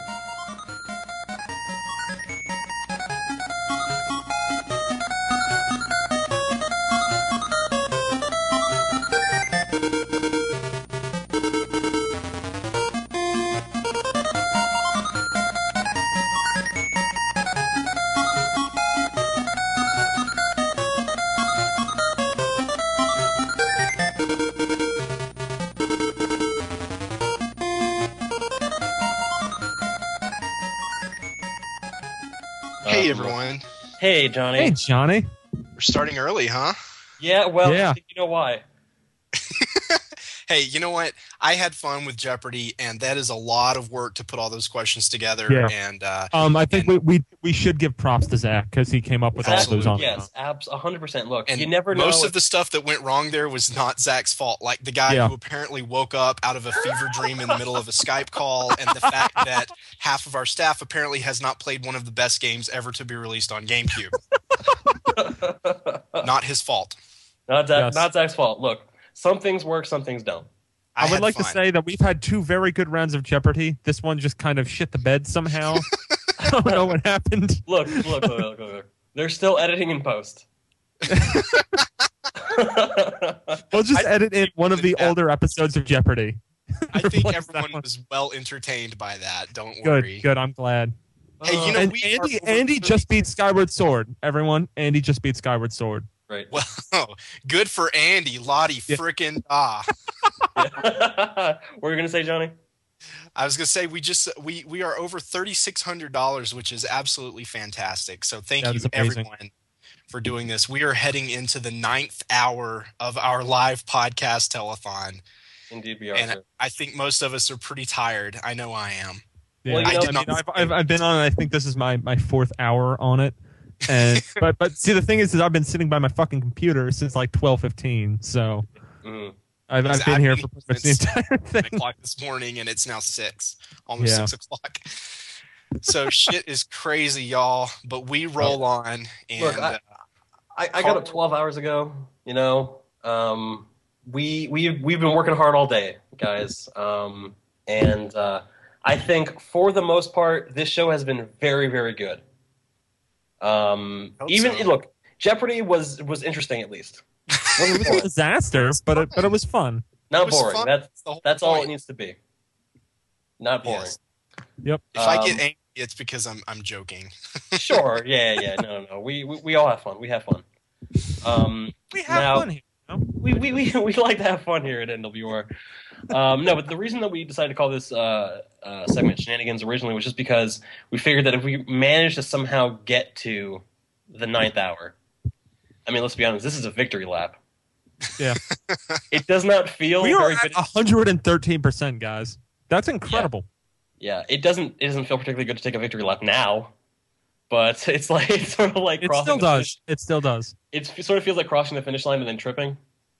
Hey, Um, everyone. Hey, Johnny. Hey, Johnny. We're starting early, huh? Yeah, well, Yeah. you know why? Hey, you know what? I had fun with Jeopardy, and that is a lot of work to put all those questions together. Yeah. And uh, Um, I think we, we we should give props to Zach because he came up with all those Absolutely, on. yes, abs- one hundred percent. Look, and you never know. most of the stuff that went wrong there was not Zach's fault. Like the guy Yeah. who apparently woke up out of a fever dream in the middle of a Skype call, and the fact that half of our staff apparently has not played one of the best games ever to be released on GameCube. Not his fault. Not, Zach, Yes. not Zach's fault. Look, some things work, some things don't. I, I would had like fun. to say that we've had two very good rounds of Jeopardy. This one just kind of shit the bed somehow. I don't know what happened. Look, look, look, look, look, look. They're still editing in post. We'll just I edit in one of the that- older episodes of Jeopardy. I think Replace that everyone one. was well entertained by that. Don't Good, worry. good. I'm glad. Hey, you know, and we Andy, are over Andy thirty just beat Skyward Sword. Everyone, Andy just beat Skyward Sword. Right. Well, good for Andy. Lottie Yeah. frickin' ah. What were you gonna say, Johnny? I was gonna say we just we we are over thirty six hundred dollars, which is absolutely fantastic. So thank That you is amazing. everyone for doing this. We are heading into the ninth hour of our live podcast telethon, Indeed, we are. and sir. I think most of us are pretty tired. I know I am. Yeah, Well, you I, know- I mean, I've, I've I've been on. I think this is my, my fourth hour on it, and but but see the thing is, is I've been sitting by my fucking computer since like twelve fifteen. So Mhm. I've, I've Because been I've here been for pretty much the since entire Nine thing. o'clock this morning, and it's now six, almost Yeah. six o'clock. So shit is crazy, y'all. But we roll on, and Look, I- uh, I, I got up twelve hours ago. You know, um, we we we've been working hard all day, guys, um, and uh, I think for the most part, this show has been very, very good. Um, Hope even so. look, Jeopardy was was interesting at least. It was a disaster, but it, but it was fun. Not It was boring. fun. That's That's the whole that's all it point. needs to be. Not boring. Yes. Yep. if I Um, get angry, it's because I'm I'm joking. Sure. Yeah. Yeah. No. No. We, we we all have fun. We have fun. Um, We have Now- fun here. You know? we, we, we, we like to have fun here at N W R. Um, no, but the reason that we decided to call this uh, uh, segment Shenanigans originally was just because we figured that if we managed to somehow get to the ninth hour, I mean, let's be honest, this is a victory lap. Yeah. It does not feel We are very at good. one hundred thirteen percent, guys. That's incredible. Yeah, it doesn't. It doesn't feel particularly good to take a victory lap now, but it's like it's sort of like It crossing still the does. finish- It still does. It sort of feels like crossing the finish line and then tripping.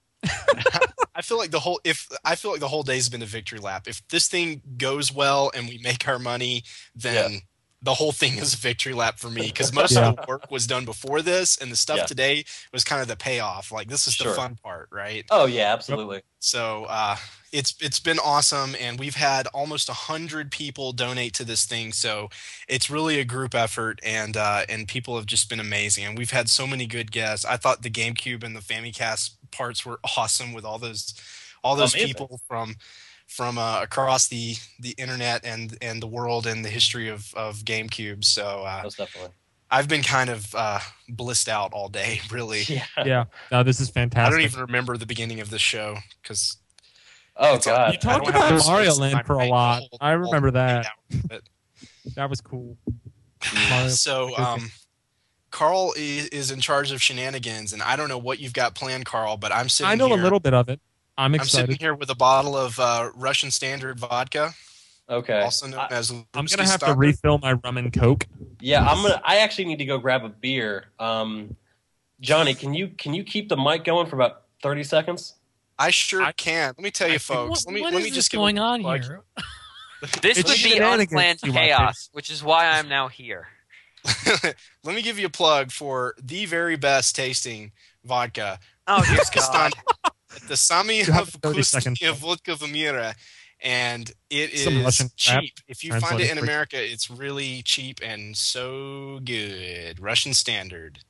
I feel like the whole if I feel like the whole day's been a victory lap. If this thing goes well and we make our money, then the whole thing is a victory lap for me because most Yeah. of the work was done before this, and the stuff Yeah. today was kind of the payoff. Like this is Sure. the fun part, right? Oh yeah, absolutely. So uh, it's it's been awesome, and we've had almost a hundred people donate to this thing. So it's really a group effort, and uh, and people have just been amazing. And we've had so many good guests. I thought the GameCube and the Famicast parts were awesome with all those all those Amazing. people from from uh, across the the internet and and the world and the history of of GameCube. So uh, Most definitely. I've been kind of uh, blissed out all day, really. Yeah. Yeah. No, this is fantastic. I don't even remember the beginning of this show because. Oh It's all- god. You talked I don't have about the Mario space in my Land for a brain to lot. hold I all remember eight that. hours, but- That was cool. Mario- So, um, Carl is, is in charge of shenanigans, and I don't know what you've got planned, Carl. But I'm sitting. I know here, a little bit of it. I'm I'm excited. sitting here with a bottle of uh, Russian Standard vodka, Okay. also known I- as. I'm Ruski gonna have to Standard. refill my rum and coke. Yeah, I'm gonna. I actually need to go grab a beer. Um, Johnny, can you can you keep the mic going for about thirty seconds? I sure can. Let me tell you, What, folks. Let me what let is me this just give going a on plug. here? This It's would be shenanigans, unplanned you want chaos, which is why I'm now here. Let me give you a plug for the very best tasting vodka. Oh, dear Ruski God. Standard, the Sami You have of thirty seconds. Kusnia Vodka Vamira. And it Some is Russian crap. cheap. If you find it Translated in for- America, it's really cheap and so good. Russian Standard.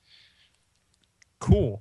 Cool.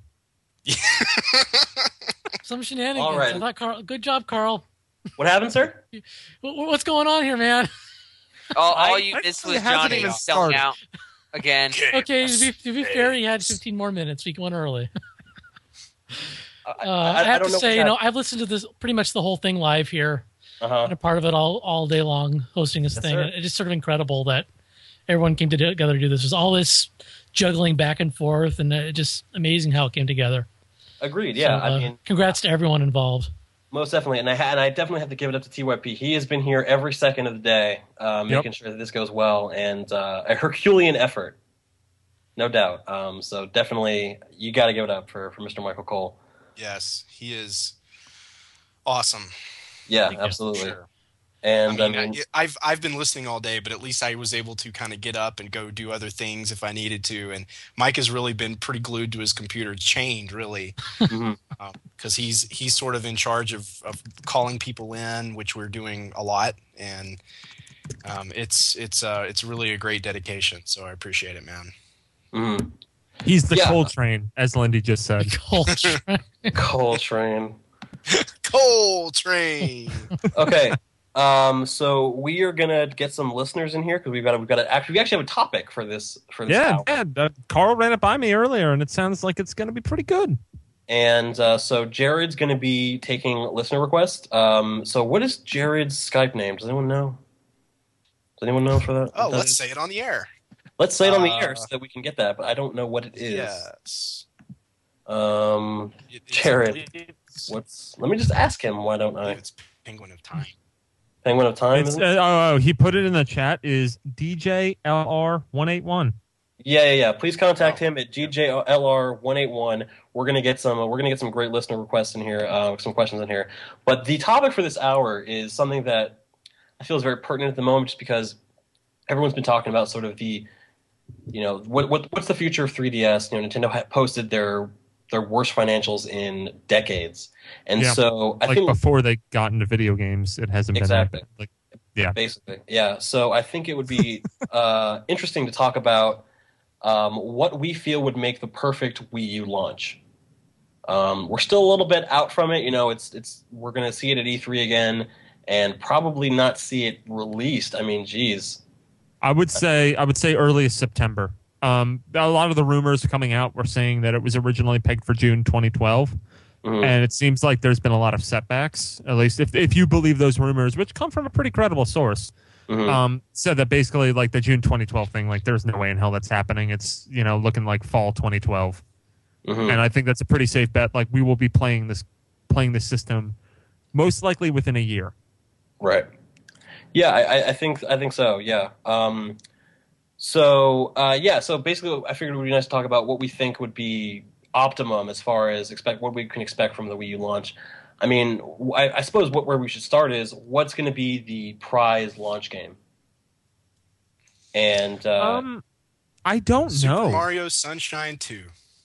Some shenanigans. All right. I thought Carl, good job, Carl. What happened, sir? Wh- What's going on here, man? All, all I- you I missed actually was haven't Johnny even selling started. out again. Okay, to be, to be fair, he had fifteen more minutes. We went early. I, Uh, I, I have don't to know say, what's you know, hap- I've listened to this pretty much the whole thing live here, Uh-huh. and a part of it all all day long, hosting this Yes, thing. sir. It's just sort of incredible that everyone came together to do this. There's all this juggling back and forth, and uh, just amazing how it came together. Agreed. Yeah, So, I uh, mean, congrats to everyone involved. most definitely, and I ha- and I definitely have to give it up to T Y P. He has been here every second of the day, uh, Yep. making sure that this goes well, and uh, a Herculean effort, no doubt. Um, so definitely, you got to give it up for, for Mister Michael Cole. Yes, he is awesome. Yeah, absolutely. And I I mean, mean, I, I've I've been listening all day, but at least I was able to kind of get up and go do other things if I needed to. And Mike has really been pretty glued to his computer, chained really, because Mhm. he's he's sort of in charge of, of calling people in, which we're doing a lot, and um, it's it's uh, it's really a great dedication. So I appreciate it, man. Mhm. He's the Yeah. Coltrane, as Lindy just said. Coltrane. Coltrane. Coltrane. Okay. Um, so we are gonna get some listeners in here because we've got we've got to actually we actually have a topic for this for this Yeah, hour. yeah. Uh, Carl ran it by me earlier, and it sounds like it's going to be pretty good. And uh, so Jared's going to be taking listener requests. Um, so what is Jared's Skype name? Does anyone know? Does anyone know for that? Oh, that let's is? say it on the air. Let's say it on the Uh, air so that we can get that, but I don't know what it is. Yes. Um, It- it's- Jared, it's- what's? Let me just ask him. Why don't I? It's Penguin of Time. Penguin of Time. It's, isn't uh, it? oh, oh, he put it in the chat. Is D J L R one eight one? Yeah, yeah, yeah. Please contact him at G J L R one eight one. We're gonna get some. Uh, we're gonna get some great listener requests in here. Uh, some questions in here. But the topic for this hour is something that I feel is very pertinent at the moment, just because everyone's been talking about sort of the, you know, what what what's the future of three D S? You know, Nintendo had posted their their worst financials in decades, and Yeah. so I like think before they got into video games, it hasn't Exactly. been that bad. Like, yeah. basically, yeah. So I think it would be uh, interesting to talk about um, what we feel would make the perfect Wii U launch. Um, we're still a little bit out from it. You know, it's it's we're going to see it at E three again, and probably not see it released. I mean, geez. I would say I would say early September. Um, a lot of the rumors coming out were saying that it was originally pegged for June twenty twelve, Mhm. and it seems like there's been a lot of setbacks. At least if if you believe those rumors, which come from a pretty credible source, Mhm. um, said that basically like the June twenty twelve thing, like there's no way in hell that's happening. It's you know looking like fall twenty twelve, Mhm. and I think that's a pretty safe bet. Like we will be playing this playing this system most likely within a year. Right. Yeah, I, I- I think I think so. Yeah. Um, so uh, yeah. So basically, I figured it would be nice to talk about what we think would be optimum as far as expect what we can expect from the Wii U launch. I mean, I, I suppose what where we should start is what's going to be the prize launch game. And uh, Um, I don't Super know. Mario Sunshine two.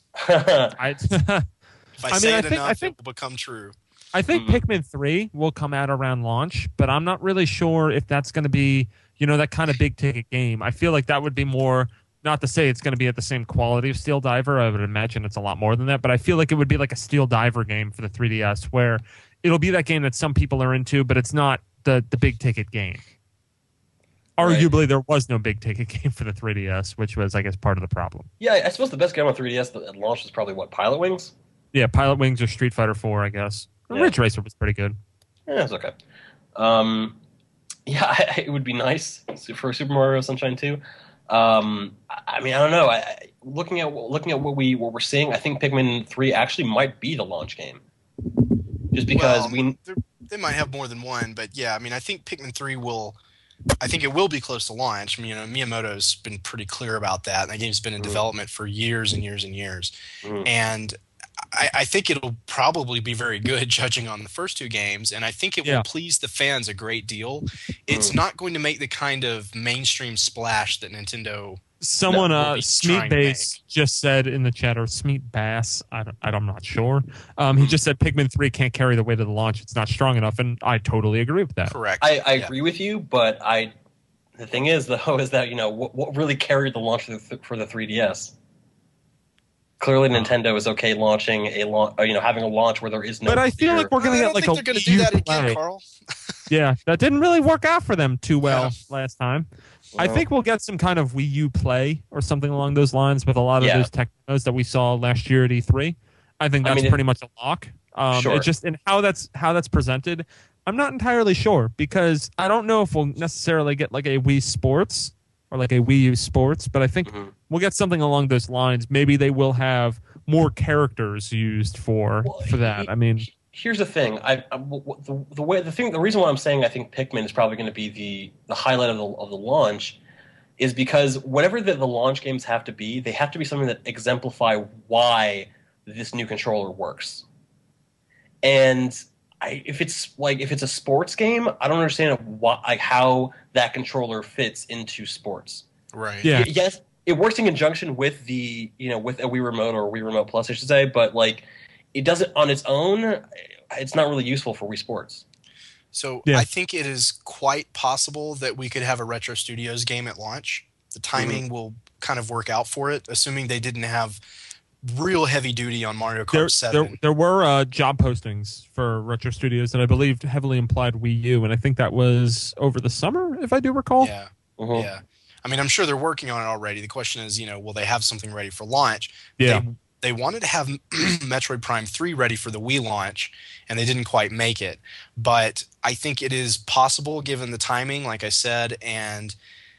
I, If I, I mean, say I it think- enough, I think- it will become true. I think Pikmin three will come out around launch, but I'm not really sure if that's going to be, you know, that kind of big ticket game. I feel like that would be more, not to say it's going to be at the same quality of Steel Diver. I would imagine it's a lot more than that, but I feel like it would be like a Steel Diver game for the three D S where it'll be that game that some people are into, but it's not the, the big ticket game. Right. Arguably, there was no big ticket game for the three D S, which was, I guess, part of the problem. yeah, I suppose the best game on three D S at launch was probably what, Pilot Wings. Yeah, Pilot Wings or Street Fighter four, I guess. Yeah. Ridge Racer was pretty good. Yeah, it's okay. Um, yeah, it would be nice for Super Mario Sunshine two. Um, I I mean, I don't know. I, I- looking at looking at what we what we're seeing, I think Pikmin three actually might be the launch game, just because Well, we. they're- they might have more than one, but yeah, I mean, I think Pikmin three will. I think it will be close to launch. I mean, you know, Miyamoto's been pretty clear about that. That game's been in Mhm. development for years and years and years, Mhm. and I, I think it'll probably be very good, judging on the first two games. And I think it Yeah. will please the fans a great deal. It's Mhm. not going to make the kind of mainstream splash that Nintendo. Someone, will uh, be Smeet trying to Bass just said in the chat, or Smeet Bass, I don't, I don't- I'm not sure. Um, he just said Pikmin three can't carry the weight of the launch. It's not strong enough, and I totally agree with that. Correct. I, I Yeah. agree with you, but I. The thing is, though, is that you know what, what really carried the launch for the, for the three D S. Clearly, Nintendo is okay launching a launch, you know, having a launch where there is no. But I feel clear- like we're I gonna don't get like think a they're going to Wii do that U again, play. Carl. Yeah, that didn't really work out for them too well last time. I Well, think we'll get some kind of Wii U play or something along those lines with a lot of Yeah. those tech demos that we saw last year at E three. I think I that's mean, it- pretty much a lock. Um, Sure. It just and how that's how that's presented, I'm not entirely sure because I don't know if we'll necessarily get like a Wii Sports or like a Wii U Sports, but I think Mm-hmm. we'll get something along those lines. Maybe they will have more characters used for for that. I mean, Here's the thing. I, I the, the way the thing the reason why I'm saying I think Pikmin is probably going to be the the highlight of the of the launch is because whatever the, the launch games have to be, they have to be something that exemplify why this new controller works. And I, if it's like if it's a sports game, I don't understand why like how that controller fits into sports. Right. Yeah. Y- yes, it works in conjunction with the you know with a Wii Remote or Wii Remote Plus, I should say, but like it doesn't on its own. It's not really useful for Wii Sports. So Yeah. I think it is quite possible that we could have a Retro Studios game at launch. The timing will kind of work out for it, assuming they didn't have real heavy duty on Mario Kart there, seven. there, there were uh, job postings for Retro Studios that I believe heavily implied Wii U, and I think that was over the summer, if I do recall. Yeah. Mhm. Yeah. I mean, I'm sure they're working on it already. The question is, you know, will they have something ready for launch? Yeah. They, they wanted to have Metroid Prime three ready for the Wii launch, and they didn't quite make it. But I think it is possible given the timing, like I said, and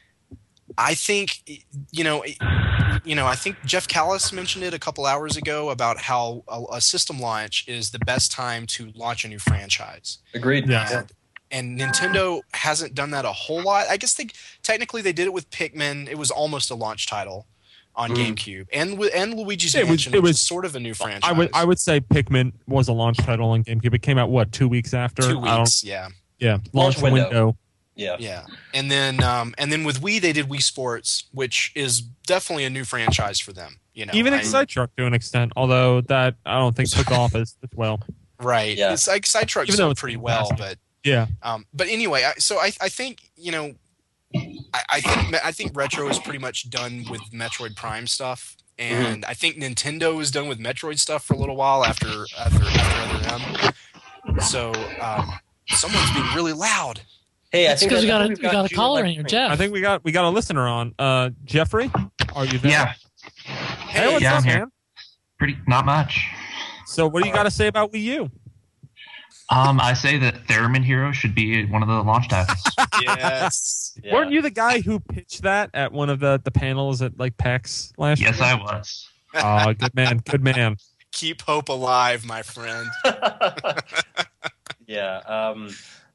I think, you know, you know, I think Jeff Callis mentioned it a couple hours ago about how a, a system launch is the best time to launch a new franchise. Agreed. Yeah. And, and Nintendo hasn't done that a whole lot. I guess they technically they did it with Pikmin. It was almost a launch title on Mm. GameCube, and with and Luigi's It was- Mansion, it which was- is sort of a new franchise. I would I would say Pikmin was a launch title on GameCube. It came out what two weeks after? Two I don't- weeks, yeah. yeah, launch, Launch window. window. Yeah. Yeah, and then um, and then with Wii they did Wii Sports, which is definitely a new franchise for them. You know, Even I- Excite Truck to an extent, although that I don't think took off as, as well. right? Yeah. It's like Side Truck Even though sold it's pretty well, fantastic. but Yeah, um, but anyway, I, so I I think you know. I, I think I think Retro is pretty much done with Metroid Prime stuff, and I think Nintendo is done with Metroid stuff for a little while after after after Other M. So um, someone's being really loud. Hey, I That's think because I we got a, think we we've got a Junior caller Life in here, Stream. Jeff. I think we got we got a listener on. Uh, Jeffrey, are you there? Yeah. Hey, what's Yeah, up, I'm here. man? Pretty, not much. So, what do you got to say about Wii U? Um, I say that Theremin Hero should be one of the launch titles. Yes. Yeah. Weren't you the guy who pitched that at one of the, the panels at like PAX last Yes, year? I was. Oh, good man, good man. Keep hope alive, my friend. Yeah. Um,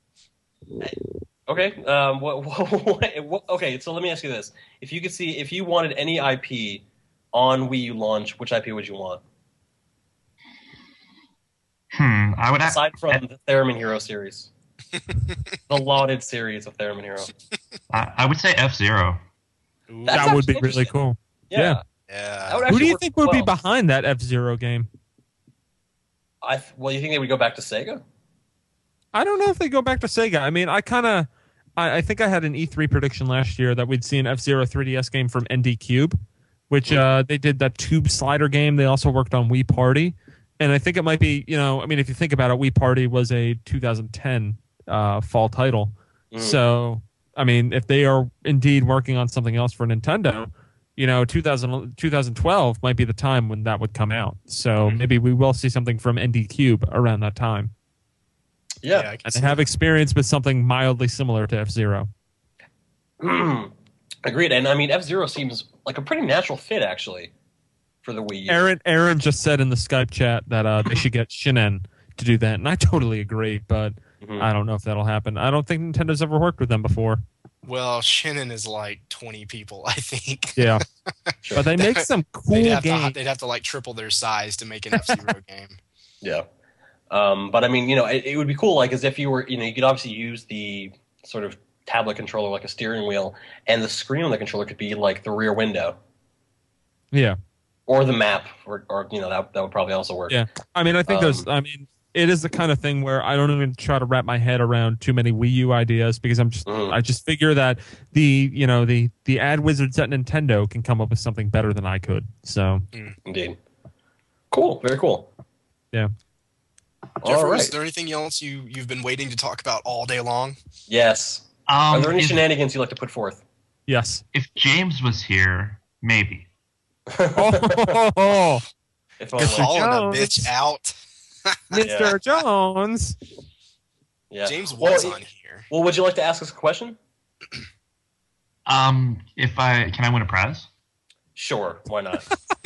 okay. Um, what, what, what, okay. So let me ask you this: if you could see, if you wanted any I P on Wii U launch, which I P would you want? Hmm. I would have. Aside from the Theremin Hero series, the lauded series of Theremin Hero. I, I would say F Zero. That's That would be actually really cool. Yeah. Yeah. Yeah. That would Who actually do you work think would well. be behind that F Zero game? I th- well, you think they would go back to Sega? I don't know if they go back to Sega. I mean, I kind of, I, I think I had an E three prediction last year that we'd see an F Zero three D S game from N D Cube, which uh, they did that tube slider game. They also worked on Wii Party, and I think it might be, you know, I mean, if you think about it, Wii Party was a two thousand ten uh, fall title. Mm. So, I mean, if they are indeed working on something else for Nintendo, you know, two thousand, twenty twelve might be the time when that would come out. So maybe we will see something from N D Cube around that time. Yeah. I can And see have that. experience with something mildly similar to F Zero. Agreed. And I mean, F Zero seems like a pretty natural fit, actually, for the Wii U. Aaron Aaron just said in the Skype chat that uh, they should get Shinen to do that, and I totally agree, but Mhm. I don't know if that'll happen. I don't think Nintendo's ever worked with them before. Well, Shannon is like twenty people, I think. Yeah. But they make some cool they'd have games. To, they'd have to like triple their size to make an F Zero game. Yeah. Um, but I mean, you know, it, it would be cool, like, as if you were, you know, you could obviously use the sort of tablet controller like a steering wheel, and the screen on the controller could be like the rear window Yeah. or the map, or, or you know, that that would probably also work. Yeah. I mean, I think Um, there's, I mean, it is the kind of thing where I don't even try to wrap my head around too many Wii U ideas because I'm just, Mhm. I just figure that the, you know, the, the ad wizards at Nintendo can come up with something better than I could. So, Indeed. Cool. Very cool. yeah. All Jeffrey, right. is there anything else you, you've been waiting to talk about all day long? Yes. Um, Are there any if, shenanigans you'd like to put forth? Yes. if James was here, maybe. Oh, If Yes, only. Calling a Jones. bitch out. Mister Jones. Yeah. James Well, was it- on here. Well, would you like to ask us a question? Um, if I can I win a prize? Sure, why not?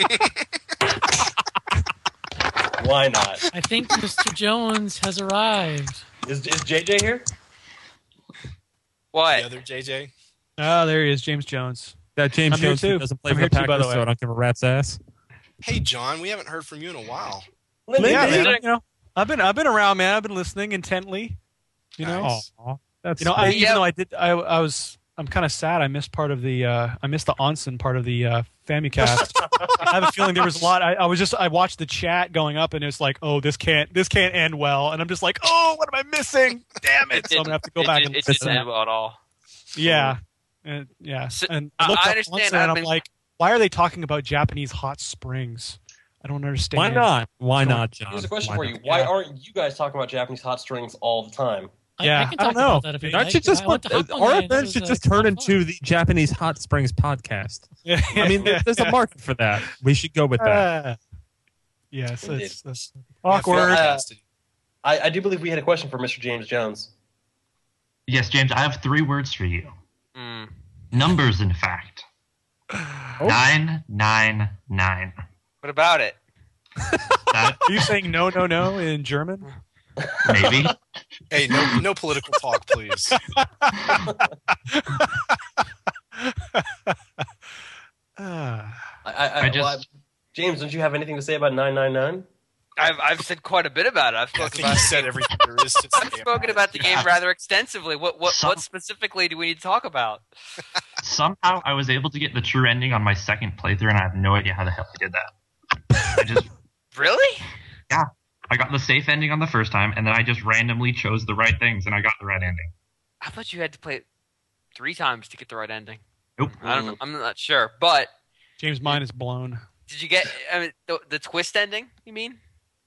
Why not? I think Mister Jones has arrived. Is, is J J here? What? The other J J? Oh, there he is, James Jones. That James I'm here Jones who too. doesn't play I'm for here the too, by Packers, the way. so I don't give a rat's ass. Hey, John, we haven't heard from you in a while. Yeah, man. You know, I've been I've been around, man. I've been listening intently. You know, Nice. Aw, that's you know. I, sweet. even though I did, I I was. I'm kind of sad. I missed part of the. Uh, I missed the Onsen part of the uh, Famicast. I have a feeling there was a lot. I, I was just. I watched the chat going up, and it's like, oh, this can't. This can't end well. And I'm just like, oh, what am I missing? Damn it! So I'm gonna have to go it back did, and it listen. didn't end well at all. Yeah, and, yeah. So, and I- looked I up understand Onsen, and I've I'm been- like, why are they talking about Japanese hot springs? I don't understand. Why not? Why Sure. not, John? Here's a question Why for not? you. Why aren't you guys talking about Japanese hot strings all the time? I, Yeah, I can I talk don't know. about that if you That like. should just I went to put, Hop our One, and it event was, should uh, just a lot turn of fun. into the Japanese Hot Springs podcast. Yeah, I mean, there- there's a market for that. We should go with that. Uh, yes, Indeed. it's, it's We have awkward. forecast to do. I, I do believe we had a question for Mister James Jones. Yes, James. I have three words for you. Mm. Numbers, in fact. Nine, nine, nine. What about it? That Are you saying no, no, no in German? maybe. Hey, no, no political talk, please. Ah. I, I, I, I just- well, I- James, don't you have anything to say about nine nine nine? I've I've said quite a bit about it. I've I spoken think about you said everything there is to I've say. spoken about the game rather extensively. What what Some- what specifically do we need to talk about? Somehow I was able to get the true ending on my second playthrough, and I have no idea how the hell I did that. I just, Really? yeah, I got the safe ending on the first time, and then I just randomly chose the right things, and I got the right ending. I thought you had to play it three times to get the right ending. Nope. I don't know. I'm not sure. But James' mind is blown. did you get I mean, the, the twist ending? You mean?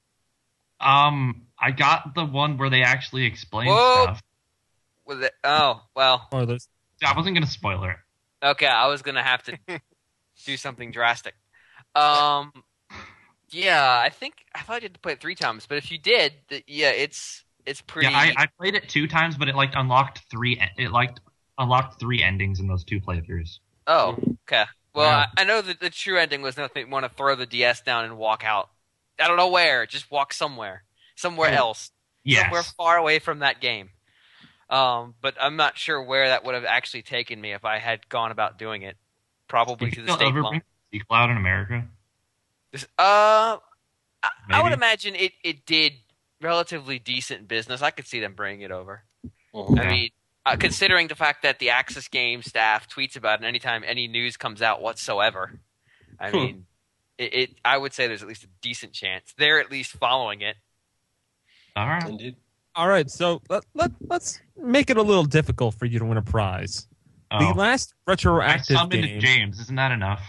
Um, I got the one where they actually explain Whoa. stuff. Was it? Oh well. Spoilers. I wasn't gonna spoil it. Okay, I was gonna have to do something drastic. Um, yeah, I think I thought you had to play it three times, but if you did, th- yeah, it's it's pretty. Yeah, I, I played it two times, but it like unlocked three. It like unlocked three endings in those two playthroughs. Oh, okay. Well, Yeah. I, I know that the true ending was nothing. Want to throw the D S down and walk out. I don't know where. Just walk somewhere, somewhere Oh, else, yes. somewhere far away from that game. Um, but I'm not sure where that would have actually taken me if I had gone about doing it. Probably Did to you the still state ever line. bring the sequel out in America? This- Uh, I, I would Maybe. imagine it, it did relatively decent business. I could see them bringing it over. Mhm. I mean, uh, considering the fact that the Axis Game staff tweets about it anytime any news comes out whatsoever, I Hmm. mean, it, it. I would say there's at least a decent chance they're at least following it. All right. Indeed. All right, so let, let, let's make it a little difficult for you to win a prize. Oh. The last I retroactive summoned game. James. Isn't that enough?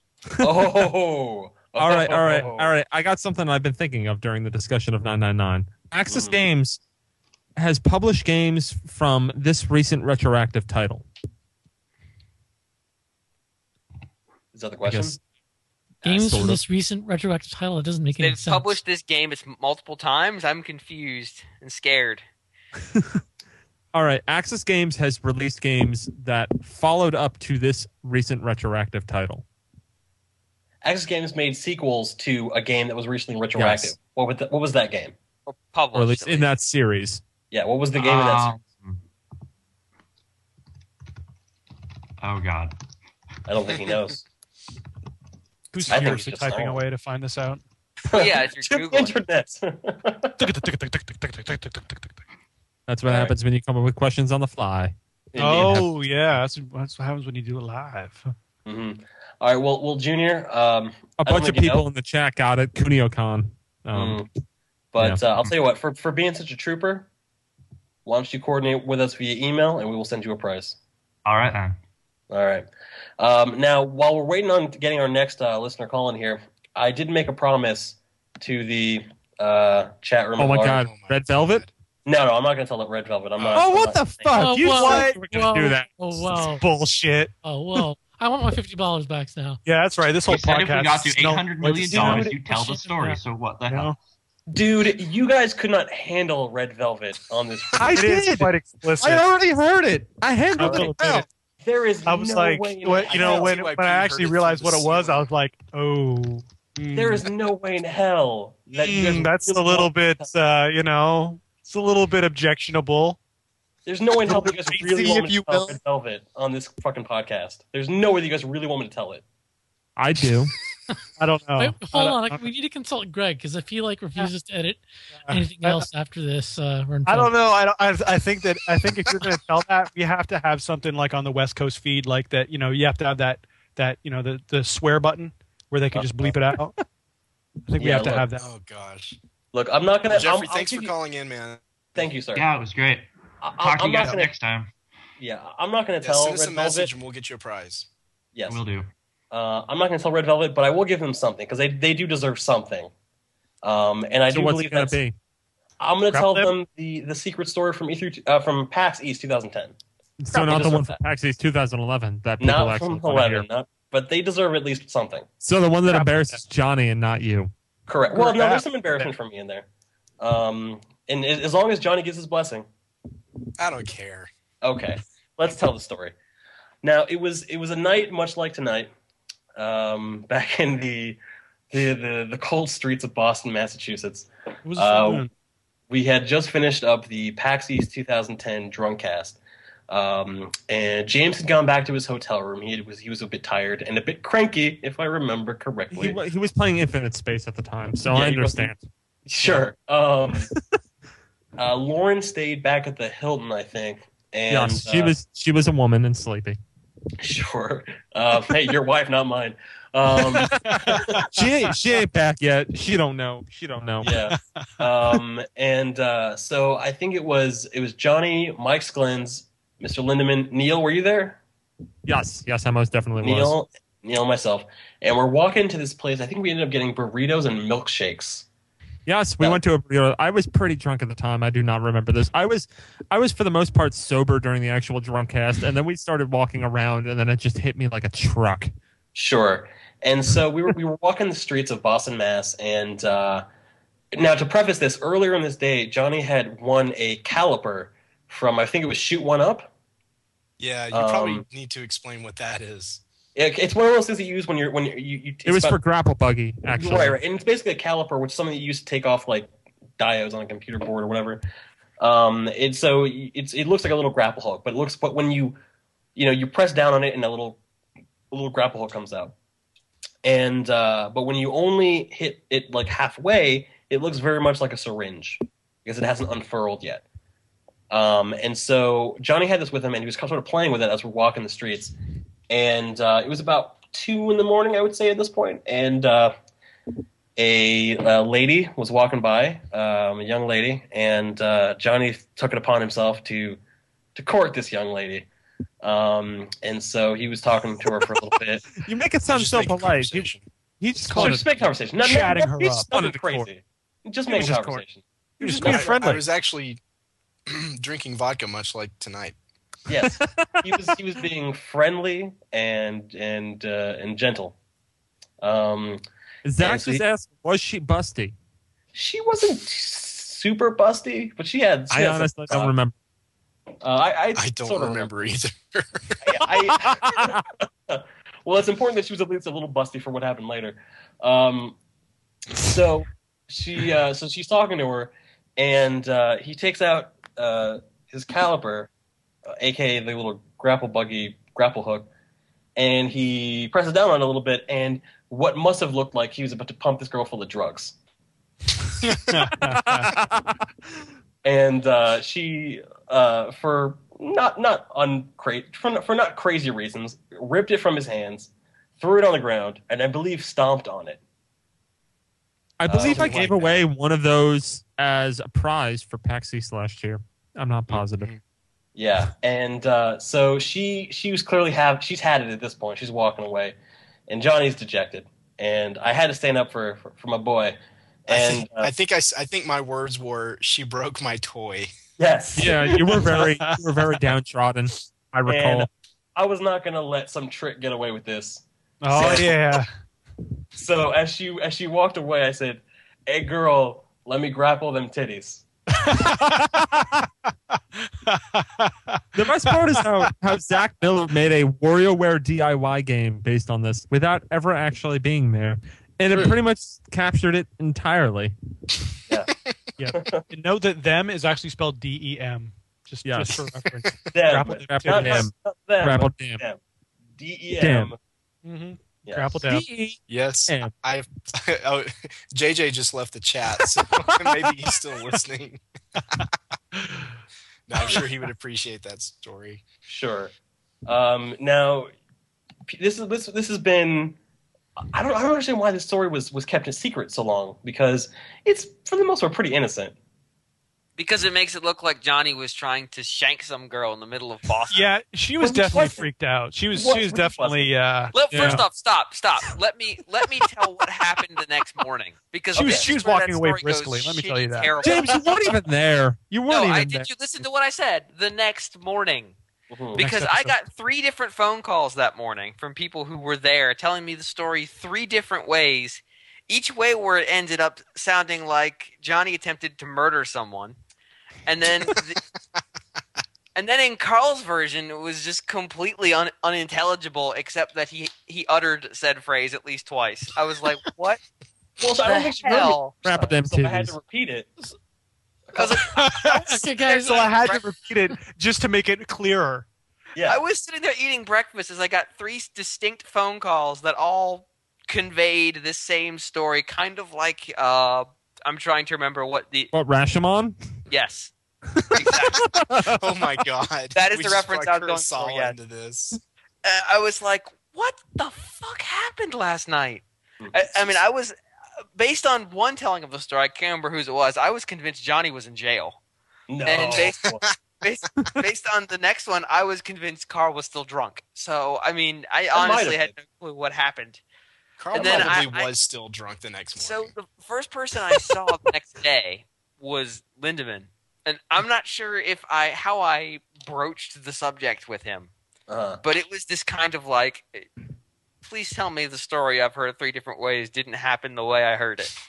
Oh. All right, all right, all right. I got something I've been thinking of during the discussion of nine nine nine. Axis Mhm. Games has published games from this recent retroactive title. Is that the I question? guess Games sort from of. this recent retroactive title. It doesn't make any They've sense. published this game it's multiple times. I'm confused and scared. All right, Axis Games has released games that followed up to this recent retroactive title. Axis Games made sequels to a game that was recently retroactive. Yes. What, was the, what was that game? Or Or at published. least in that series. Yeah, what was the game in that Um, series? Oh God. I don't think he knows. Who's I think furiously it's typing all. away to find this out? Well, yeah, if you're Check the Googling. internet. That's what All right. happens when you come up with questions on the fly. Oh yeah, that's, that's what happens when you do it live. hmm All right, well, well, Junior. Um, A I don't bunch of think you people know, in the chat got it. KunioCon. Um, mm, but yeah. uh, I'll tell you what. For for being such a trooper, why don't you coordinate with us via email, and we will send you a prize. All right then. All right. Um, now, while we're waiting on getting our next uh, listener call in here, I did make a promise to the uh, chat room. oh at my large. God, Red Velvet. No, no, I'm not going to tell it Red Velvet. I'm not. Oh, I'm what not the saying- fuck? Oh, you whoa, said you were going to do whoa. that. Oh wow! Bullshit. Oh whoa! I want my fifty dollars back now. Yeah, that's right. This whole You said if podcast. we got to is eight no- hundred million you know dollars, what- you tell the story. So what the you hell? know? Dude, you guys could not handle Red Velvet on this. I It is did. quite explicit. I already heard it. I handled I will it. admit Well. it. There is I was no like, way in what, hell- you know, when, I when can see I why actually Pete realized heard what it it was, I was like, oh. mm, There is no way in hell that you guys mm, that's a really little want- bit, uh, you know, it's a little bit objectionable. There's no way in hell that you guys really Racy, want if me to you tell will. Red Velvet on this fucking podcast. There's no way that you guys really want me to tell it. I do. I don't know. Wait, hold I on, don't- like, we need to consult Greg because if he like refuses to edit Uh, anything I- else after this, uh, we're in I don't trouble. know. I, don't, I I think that I think if you're going to tell that, we have to have something like on the West Coast feed, like that. You know, you have to have that that you know the the swear button where they can just bleep it out. I think we Yeah, have to look. have that. Oh gosh. Look, I'm not gonna. Jeffrey, I'm, thanks I'll for give you- calling in, man. Thank you, sir. Yeah, it was great. I- Talk to I'm you not guys gonna- next time. Yeah, I'm not going to Yeah, tell send us Red a Velvet. message and we'll get you a prize. Yes, Will do. Uh, I'm not going to tell Red Velvet, but I will give them something because they they do deserve something. Um, and I So do what's believe it gonna that's. be? I'm going to Crap tell lip? them the the secret story from E three uh, from PAX East twenty ten. So They not the deserve one that. from PAX East twenty eleven that people Not actually from wanna hear. eleven, not, but they deserve at least something. So the one that embarrasses Johnny and not you. Correct. Well, no, Crap. there's some embarrassment for me in there. Um, and a- as long as Johnny gives his blessing. I don't care. Okay, let's tell the story. Now it was it was a night much like tonight, um, back in the the, the the cold streets of Boston, Massachusetts. was Uh, fun. we had just finished up the PAX East twenty ten Drunkcast, um, and James had gone back to his hotel room. He was he was a bit tired and a bit cranky, if I remember correctly. He, wa- he was playing Infinite Space at the time, so Yeah, I he wasn't- understand. Sure. Um, uh, Lauren stayed back at the Hilton, I think. And, yes, she uh, was she was a woman and sleepy. Sure. Uh, hey, your wife, not mine. Um, she ain't she ain't back yet. She don't know. She don't know. yeah. Um, and uh, so I think it was it was Johnny, Mike Sklens, Mister Lindemann, Neil. Were you there? Yes, yes, I most definitely was. Neil, Neil, and myself, and we're walking to this place. I think we ended up getting burritos and milkshakes. Yes, we went to a burrito. I was pretty drunk at the time. I do not remember this. I was, I was for the most part sober during the actual drunk cast, and then we started walking around, and then it just hit me like a truck. Sure. And so we were we were walking the streets of Boston, Mass. And uh, now to preface this, earlier in this day, Johnny had won a caliper from I think it was Shoot One Up. Yeah, you Um, probably need to explain what that is. It, it's one of those things that you use when you're when you're, you. you It was it's for about- grapple buggy, actually. Right, right, and it's basically a caliper, which is something that you use to take off like diodes on a computer board or whatever. Um, it's so it's it looks like a little grapple hook, but it looks but when you you know you press down on it and a little a little grapple hook comes out. And uh, but when you only hit it like halfway, it looks very much like a syringe because it hasn't unfurled yet. Um, and so Johnny had this with him, and he was sort of playing with it as we're walking the streets. And uh, it was about two in the morning, I would say, at this point. And uh, a, a lady was walking by, um, a young lady, and uh, Johnny took it upon himself to to court this young lady. Um, and so he was talking to her for a little bit. You make it sound so polite. You, he just called Just it make conversation. Not, chatting not, her he's up. nothing crazy. Just He make was just conversation. He was Just being being I, friendly. I was actually drinking vodka much like tonight. Yes, he was he was being friendly and and uh, and gentle. Um, Zach and so just he- asked, was she busty? She wasn't super busty, but she had. She I had some honestly stuff. don't remember. Uh, I, I, I don't sort of remember either. I, I, well, it's important that she was at least a little busty for what happened later. Um, so she, uh, so she's talking to her, and uh, he takes out uh, his caliper, uh, aka the little grapple buggy grapple hook, and he presses down on it a little bit, and what must have looked like he was about to pump this girl full of drugs. And uh, she, uh, for not not uncra- for, for not crazy reasons, ripped it from his hands, threw it on the ground, and I believe stomped on it. I believe Uh, I gave away one of those as a prize for PAX East last year. I'm not positive. Yeah, and uh, so she she was clearly have she's had it at this point. She's walking away, and Johnny's dejected, and I had to stand up for for, for my boy. I And think, uh, I think I, s- I think my words were, "She broke my toy." yes, Yeah, you were very you were very downtrodden. I recall. And I was not going to let some trick get away with this. Oh So- yeah. So as she as she walked away, I said, "Hey, girl, let me grapple them titties." The best part is how, how Zach Miller made a WarioWare D I Y game based on this without ever actually being there. And it pretty much captured it entirely. Yeah. And note that them is actually spelled D E M. Just, Yes. just for reference. Them. Grapple, grapple Not- Dam. not them, Grapple but Dam. them. D E Damn. M. Mm-hmm. Yes. Grapple Dam. Yes, Damn. I. Oh, J J just left the chat, so maybe he's still listening. No, I'm sure he would appreciate that story. Sure. Um, now, p- this is this this has been. I don't I don't understand why this story was was kept a secret so long, because it's for the most part pretty innocent. Because it makes it look like Johnny was trying to shank some girl in the middle of Boston. Yeah, she was Well, definitely what- freaked out. She was what- she was what definitely uh Let, yeah. First off, stop, stop. Let me let me tell what happened the next morning. Because She was- this she is was where walking that away story goes briskly, let me tell you shitty that. terrible. James, you weren't even there. You weren't No, even I there. did. You listen to what I said the next morning. Mhm. Because Next I episode. got three different phone calls that morning from people who were there telling me the story three different ways. Each way where it ended up sounding like Johnny attempted to murder someone. And then the, and then in Carl's version it was just completely un, unintelligible, except that he, he uttered said phrase at least twice. I was like, what? Well, so I don't the think she heard me. hell? Grapple them So I had titties. to repeat it. I was like, Okay, guys, so I had to repeat it just to make it clearer. Yeah. I was sitting there eating breakfast as I got three distinct phone calls that all conveyed this same story, kind of like uh, I'm trying to remember what the What, Rashomon? yes. Oh my god, That is We the just reference brought I was going Chris for, Saul yes. into this. Uh, I was like, what the fuck happened last night? I, I mean, I was based on one telling of the story. I can't remember whose it was. I was convinced Johnny was in jail, No. and based based, based on the next one, I was convinced Carl was still drunk. So, I mean, I might honestly have had no clue what happened. Carl And then probably I- I- was still drunk the next So morning. the first person I saw the next day was Lindemann, and I'm not sure if I how I broached the subject with him, Uh, but it was this kind of like, please tell me the story I've heard three different ways didn't happen the way I heard it,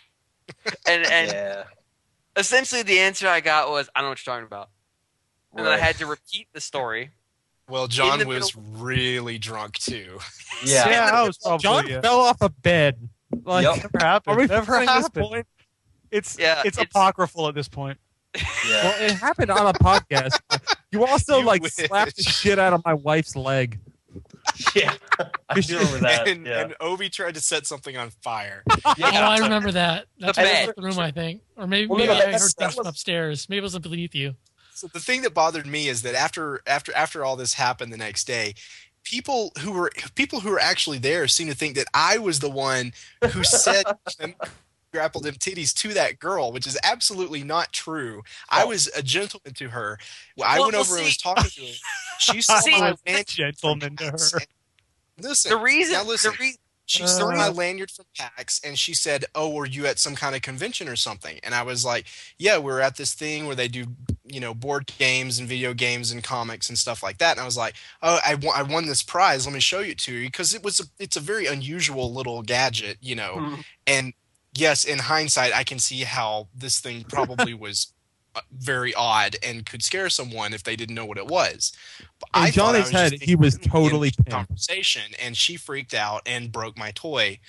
and and yeah. essentially the answer I got was I don't know what you're talking about, and then I Right. had to repeat the story. Well, John the was really drunk too. Yeah. Yeah, I was probably John yeah. fell off a bed. Like, Yep. Never happened. Are we Never playing this happened. point? It's Yeah, it's it's- apocryphal at this point. Yeah. Well, it happened on a podcast. You also You like wish. slapped the shit out of my wife's leg. Yeah. I do remember that. and, yeah. and Obi tried to set something on fire. Oh, I remember that. That's The what bed. was the room, I think, or maybe, Well, maybe no, I that's- heard that things from was- upstairs. Maybe it was beneath you. So the thing that bothered me is that after after after all this happened the next day, people who were people who were actually there seemed to think that I was the one who said and grappled them titties to that girl, which is absolutely not true. I was a gentleman to her. I Well, went well, over and was see- talking to her. She saw See, my the- lanyard. Gentleman to her. Listen, The reason, now listen. the reason, She saw Uh. my lanyard from PAX and she said, "Oh, were you at some kind of convention or something?" And I was like, "Yeah, we're at this thing where they do, you know, board games and video games and comics and stuff like that." And I was like, "Oh, I won, I won this prize. Let me show you to you," because it was a, it's a very unusual little gadget, you know. Mhm. And yes, in hindsight, I can see how this thing probably was uh, very odd and could scare someone if they didn't know what it was. But In I thought I Johnny's was just head, being he was in totally pissed. conversation, and she freaked out and broke my toy,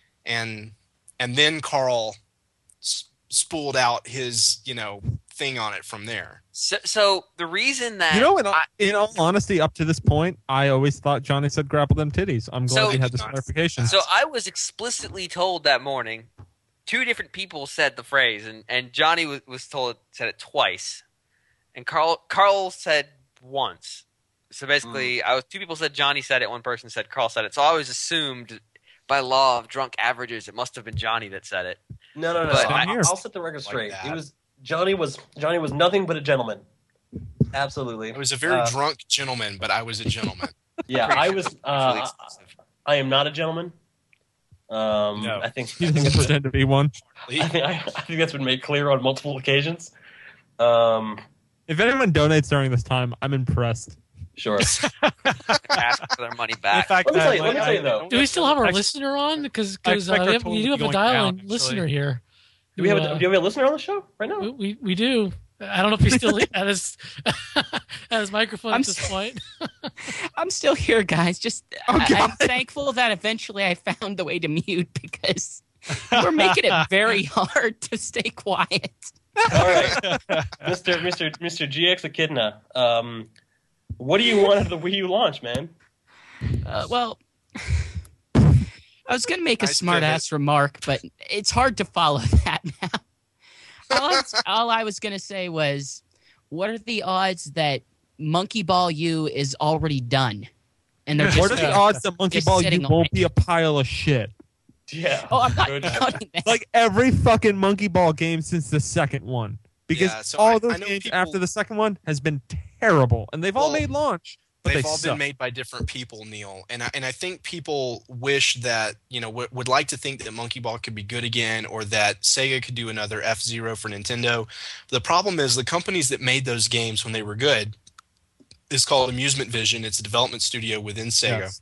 and and then Carl s- spooled out his you know thing on it from there. so, so the reason that You know, in, I, in all honesty, up to this point, I always thought Johnny said grapple them titties. I'm glad So- we had this clarification. So I was explicitly told that morning. Two different people said the phrase, and, and Johnny was, was told said it twice, and Carl Carl said once. So basically, Mm. I was two people said Johnny said it, one person said Carl said it. So I always assumed, by law of drunk averages, it must have been Johnny that said it. No, no, no. But I, I- I'll set the record Like straight. that. It was Johnny was Johnny was nothing but a gentleman. Absolutely. I was a very Uh, drunk gentleman, but I was a gentleman. Yeah, Pretty I sure was. it's mutually Uh, exclusive. I am not a gentleman. Um, No. I think he I think, doesn't that's been, pretend to be one. I, think, I, I think that's been made clear on multiple occasions. Um, If anyone donates during this time, I'm impressed. sure. Ask for their money back. In fact, Let me uh, tell you- let me I- tell you, though. Do we still have our I- listener on? Because I uh, expect we, our have, total we to do be have a going dial-in down, listener actually. here. Do we have who, a, uh, do we have a listener on the show right now? we, we we do. I don't know if he's still at his at his microphone I'm at this point. I'm still here, guys. Just Oh, I, God. I'm thankful that eventually I found the way to mute because we're making it very hard to stay quiet. All right, Mister Mister Mister G X Echidna, um, what do you want out of the Wii U launch, man? Uh, well, I was going to make a Nice smart ass remark, but it's hard to follow that now. All I, was, all I was going to say was, what are the odds that Monkey Ball U is already done? And they're just, What are the odds that Monkey just Ball U sitting on won't it? be a pile of shit? Yeah. Oh, I'm not counting that. Like every fucking Monkey Ball game since the second one. Because Yeah, so all I- those I know games people- after the second one has been terrible. And they've all Well, made launch. But They've they all suck. been made by different people, Neil, and I, and I think people wish that you know w- would like to think that Monkey Ball could be good again, or that Sega could do another F Zero for Nintendo. The problem is the companies that made those games when they were good is called Amusement Vision. It's a development studio within Sega, Yes.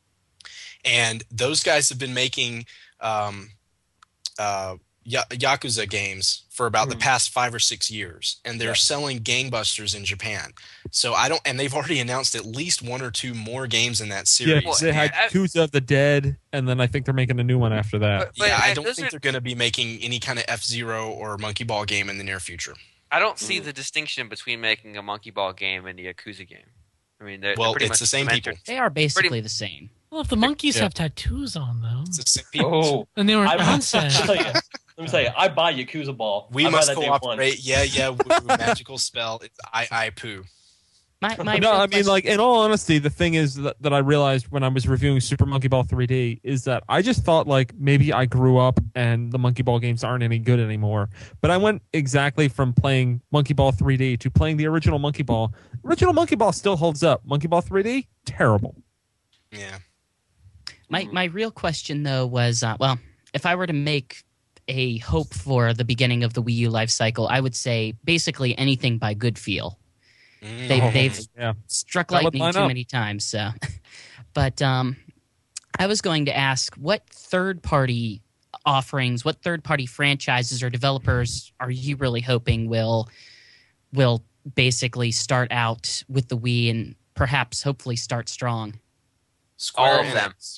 and those guys have been making um, uh, Ya- Yakuza games for about the past five or six years, and they're selling gangbusters in Japan. So I don't, and they've already announced at least one or two more games in that Yeah, series. 'cause they had Yakuza of the Dead, and then I think they're making a new one after that. yeah, I I- don't those think are- they're going to be making any kind of F Zero or Monkey Ball game in the near future. I don't see the distinction between making a Monkey Ball game and a Yakuza game. I mean, they're, Well, they're pretty it's much the same cemented. people. They are basically Pretty- the same. Well, if the monkeys Yeah. have tattoos on them, It's the same Oh, and they were I, nonsense. Let me tell you, let me tell you, I buy Yakuza Ball. We I buy must that day one. cooperate. Yeah, yeah. Woo, magical spell. It's I I poo. My, my no, real I mean, question- like, in all honesty, the thing is that, that I realized when I was reviewing Super Monkey Ball three D is that I just thought, like, maybe I grew up and the Monkey Ball games aren't any good anymore. But I went exactly from playing Monkey Ball three D to playing the original Monkey Ball. Original Monkey Ball still holds up. Monkey Ball three D, terrible. Yeah. My my real question though was, uh, well, if I were to make a hope for the beginning of the Wii U life cycle, I would say basically anything by Goodfeel. They, Oh, they've yeah. struck That would lightning line too up. many times. So, but um, I was going to ask, what third party offerings, what third party franchises or developers are you really hoping will will basically start out with the Wii and perhaps hopefully start strong? Square All of them. Enix.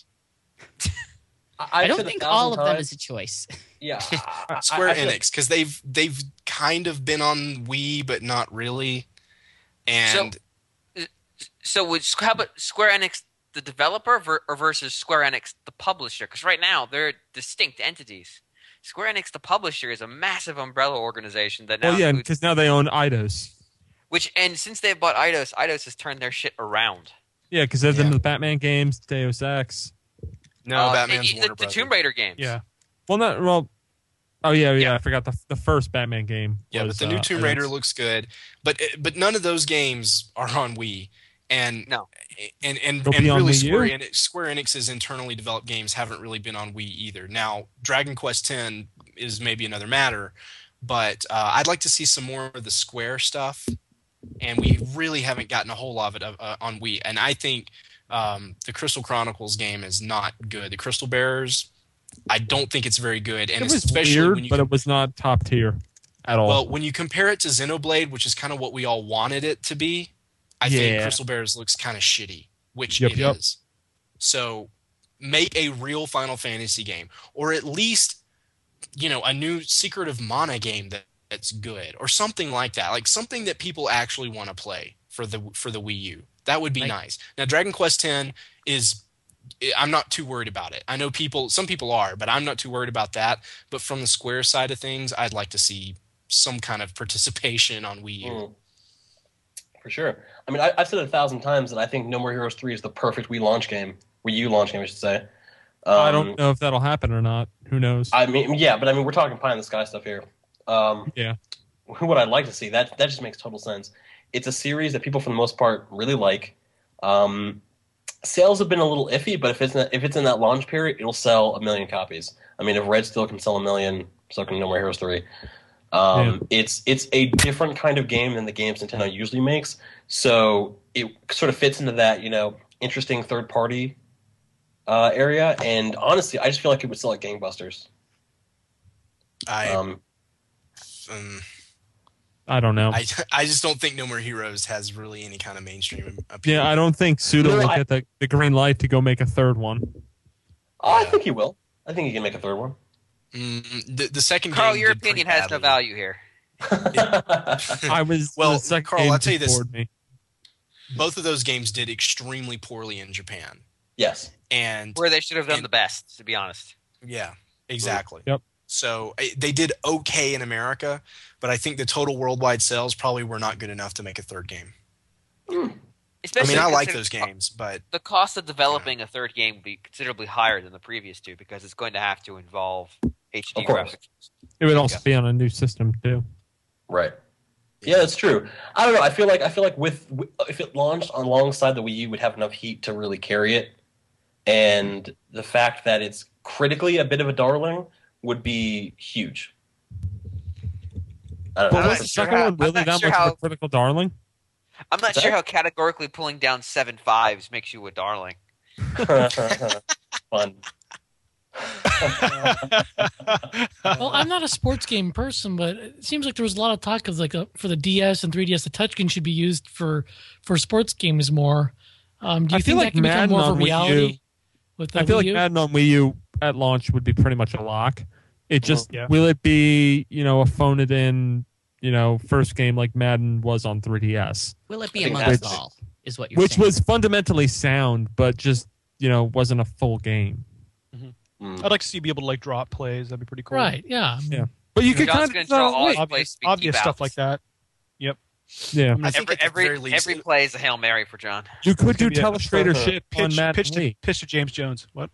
I, I've don't said a think thousand all of them times- is a choice. Yeah, I- Square I feel- Enix, because they've they've kind of been on Wii, but not really. And So would how about Square Enix the developer ver- or versus Square Enix the publisher? Because right now they're distinct entities. Square Enix the publisher is a massive umbrella organization that now Well, yeah, includes, because now they own Eidos. which and since they've bought Eidos, Eidos has turned their shit around. Yeah, because they've done the Batman games, Deus Ex. no, Uh, Batman's the, Warner the, the Brothers. Tomb Raider games. Yeah. Well, not well. Oh yeah, yeah. I forgot the the first Batman game. Yeah, was, but the new uh, Tomb Eidos. Raider looks good. But but none of those games are on Wii. And no, and and, They'll and be on really Wii U? Square Enix, Square Enix's internally developed games haven't really been on Wii either. Now, Dragon Quest X is maybe another matter, but uh, I'd like to see some more of the Square stuff, and we really haven't gotten a whole lot of it uh, on Wii. And I think um, the Crystal Chronicles game is not good. The Crystal Bearers, I don't think it's very good, and It was especially weird, when you but it was not top tier at all. well, when you compare it to Xenoblade, which is kind of what we all wanted it to be, I think Yeah. Crystal Bears looks kind of shitty, which Yep, it yep. is. So make a real Final Fantasy game, or at least, you know, a new Secret of Mana game that, that's good, or something like that, like something that people actually want to play for the for the Wii U. That would be Like- nice. Now, Dragon Quest X is. I'm not too worried about it. I know people, some people are, but I'm not too worried about that. But from the Square side of things, I'd like to see some kind of participation on Wii U. Mm. For sure. I mean, I, I've said it a thousand times that I think No More Heroes three is the perfect Wii launch game. Wii U launch game, I should say. Um, I don't know if that'll happen or not. Who knows? I mean, yeah, but I mean, we're talking pie in the sky stuff here. Um, yeah. What I'd like to see, that that just makes total sense. It's a series that people, for the most part, really like. Um, sales have been a little iffy, but if it's in that, if it's in that launch period, it'll sell a million copies. I mean, if Red Steel can sell a million, so can No More Heroes three. Um, It's it's a different kind of game than the games Nintendo usually makes, so it sort of fits into that, you know, interesting third party uh, area. And honestly, I just feel like it would sell like gangbusters. I Um, um, I don't know. I, I just don't think No More Heroes has really any kind of mainstream appeal. Yeah, I don't think Suda No, will I- get the, the green light to go make a third one. Oh, I think he will. I think he can make a third one. Mm, the, the second Carl, game your did pretty opinion has no badly. value here. I was Well, the second Carl, game I'll tell you this. bored me. Both of those games did extremely poorly in Japan. Yes. And Where they should have done and- the best, to be honest. yeah, exactly. Yep. So eh, they did okay in America, but I think the total worldwide sales probably were not good enough to make a third game. Especially I mean, I like consider- those games, but The cost of developing a third game would be considerably higher than the previous two because it's going to have to involve H D Of course. graphics. It would also be on a new system too. Right. Yeah, that's true. I don't know. I feel like I feel like with with- if it launched alongside the Wii U, it would have enough heat to really carry it, and the fact that it's critically a bit of a darling would be huge. I don't know. But was the sure second how- one I'm really not that sure much how- of a critical darling? I'm not Is sure that- how categorically pulling down seven fives makes you a darling. Fun. Well, I'm not a sports game person, but it seems like there was a lot of talk of like a, for the D S and three D S, the touchscreen should be used for for sports games more. Um, do you I feel think like that can become Madden more of a on Wii reality? U. With the I feel Wii like U? Madden on Wii U at launch would be pretty much a lock. It just Yeah. will it be you know a phone it in you know first game like Madden was on three D S, Will it be I a think monkey that's- ball? Is what you're which saying? was fundamentally sound, but just you know wasn't a full game. Mm. I'd like to see you be able to like drop plays. That'd be pretty cool. Right? Yeah. Yeah, but you could John's kind gonna of draw all his wait. plays Obvious, to be obvious keep stuff outs. like that. Yep. Yeah, I think Every at the every, very least, every play is a Hail Mary for John. you could do gonna be a- telestrator shit on Pitch, Madden pitch, to, Wii. pitch to James Jones. What?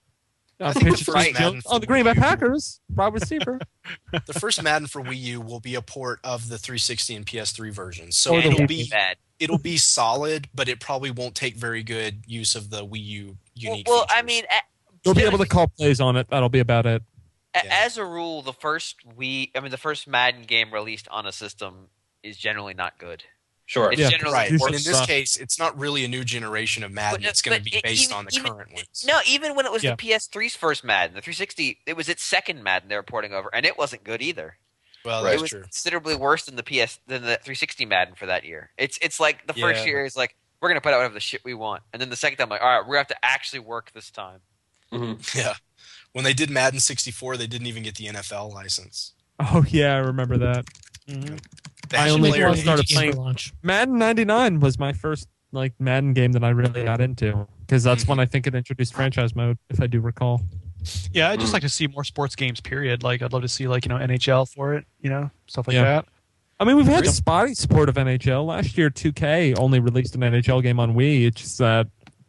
Uh, think pitch the to first James Madden Jones for on the Green Bay Wii U- Packers, wide receiver. the first Madden for Wii U will be a port of the three sixty and P S three versions. So Or the it'll Wii. be Bad. it'll be solid, but it probably won't take very good use of the Wii U Well, unique well I features. mean, a- You'll be able to call plays on it. That'll be about it. a- Yeah. as a rule, the first Wii, I mean, the first Madden game released on a system is generally not good. Sure. It's Yeah, generally right. Usually And in this suck. case, it's not really a new generation of Madden. But- it's going to but be it- based even- on the even- current ones. No, even when it was Yeah. the P S three's first Madden, the three sixty, it was its second Madden they were porting over, and it wasn't good either. Well, Right. It that's was true. considerably worse than the P S than the three sixty Madden for that year. It's it's like the first Yeah. year is like we're gonna put out whatever the shit we want, and then the second time like all right, we're gonna have to actually work this time. Mm-hmm. Yeah. When they did Madden sixty-four, they didn't even get the N F L license. Oh yeah, I remember that. Mm-hmm. They I had only Make players- one started each game playing- for launch. Madden ninety-nine was my first like Madden game that I really got into because that's when I think it introduced franchise mode, if I do recall. Yeah, I'd just like to see more sports games. Period. Like, I'd love to see like you know N H L for it. You know, stuff like Yeah. that. I mean, we've had spotty support of N H L. Last year, two K only released an N H L game on Wii. It's just that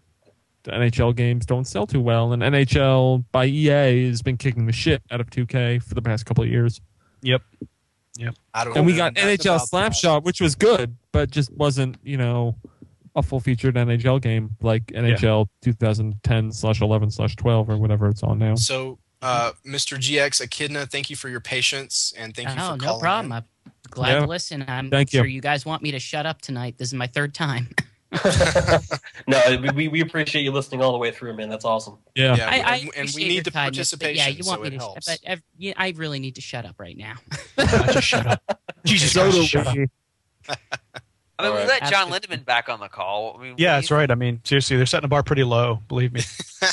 the N H L games don't sell too well, and N H L by E A has been kicking the shit out of two K for the past couple of years. Yep. Yep. I don't And we know got nothing N H L about that. Slapshot, which was good, but just wasn't, you know, a full featured N H L game like N H L twenty ten slash eleven slash twelve or whatever it's on now. So, uh, Mister G X Echidna, thank you for your patience and thank you oh, for no calling. problem. in. I'm glad Yeah. to listen. I'm Thank you. sure you guys want me to shut up tonight. This is my third time. No, we- we, we appreciate you listening all the way through, man. That's awesome. Yeah. Yeah, I, I and, and we appreciate need your the kindness, but participation, yeah, you want so me it to, helps. but I, yeah, I really need to shut up right now. Just shut up. Jesus So Christ, do shut up. we. I mean, All we right. let John Absolutely. Lindemann back on the call. I mean, Yeah, what that's do you- right. I mean, seriously, they're setting the bar pretty low. Believe me.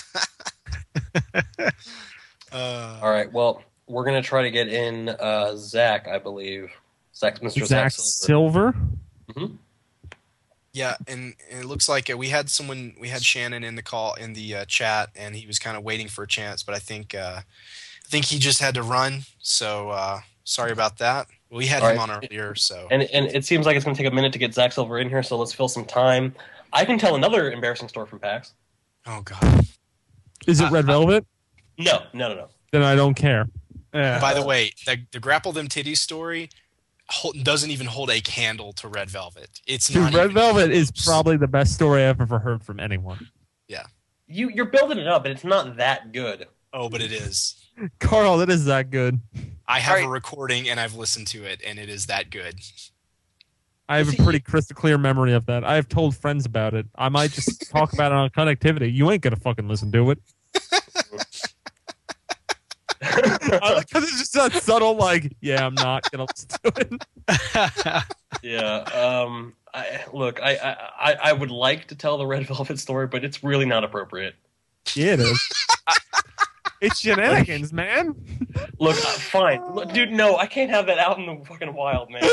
Uh, All right. Well, we're gonna try to get in uh, Zach, I believe. Zach, Mister Zach Zach Silver. Silver. Yeah, and, and it looks like uh, we had someone, we had Shannon in the call in the uh, chat, and he was kind of waiting for a chance, but I think uh, I think he just had to run. So uh, sorry about that. We had All him right. on earlier, so And and it seems like it's gonna take a minute to get Zach Silver in here, so let's fill some time. I can tell another embarrassing story from PAX. oh god. Is it Red Velvet? No, no, no, no. Then I don't care. Yeah. By the way, the, the Grapple Them Titties story hol- doesn't even hold a candle to Red Velvet. It's Dude, not Red even Velvet is close. probably the best story I've ever heard from anyone. Yeah. You you're building it up, but it's not that good. Oh, but it is. Carl, that is that good. I have Alright. a recording and I've listened to it, and it is that good. I have a pretty crystal clear memory of that. I have told friends about it. I might just talk about it on connectivity. You ain't gonna fucking listen to it. I like because it's just that subtle, like, yeah, I'm not gonna listen to it. Yeah. Um. I, look, I, I I would like to tell the Red Velvet story, but it's really not appropriate. Yeah, it is. It's shenanigans, man. Look, uh, fine, look, dude. No, I can't have that out in the fucking wild, man.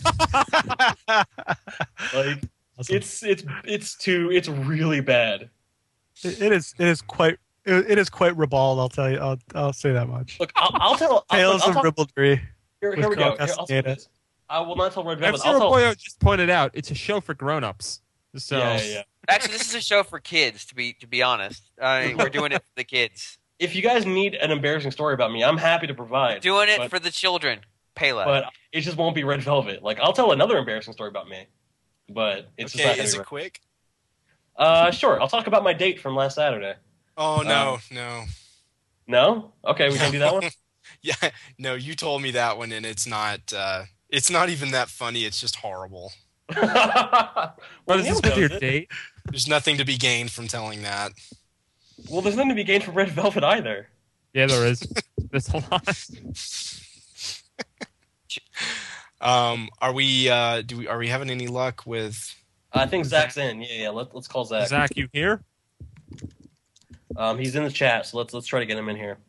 Like, it's it's it's too. It's really bad. It, it is. It is quite. It, it is quite ribald. I'll tell you. I'll. I'll say that much. Look, I'll, I'll tell. I'll, Tales I'll of talk, ribaldry. Here, with here we go. Carl Here, I'll say Castaneda. this. I will not tell Red Velvet. F-Zero I'll tell. Boyo just pointed out it's a show for grown-ups. So Yeah, yeah, yeah. Actually, this is a show for kids. To be to be honest, I mean, we're doing it for the kids. If you guys need an embarrassing story about me, I'm happy to provide. Doing it but, for the children. Pele. but it just won't be Red Velvet. Like, I'll tell another embarrassing story about me, but it's just not Okay, gonna is be it Red- quick? Uh, sure. I'll talk about my date from last Saturday. Oh no, Um, no. No? Okay, we can do that one. Yeah, no, you told me that one, and it's not. Uh, it's not even that funny. It's just horrible. What is this with your date? There's nothing to be gained from telling that. Well, there's nothing to be gained from Red Velvet either. Yeah, there is. There's a lot. Um, are we? Uh, do we? Are we having any luck with? I think Zach's in. Yeah, yeah. Let, let's call Zach. Zach, you here? Um, he's in the chat, so let's let's try to get him in here.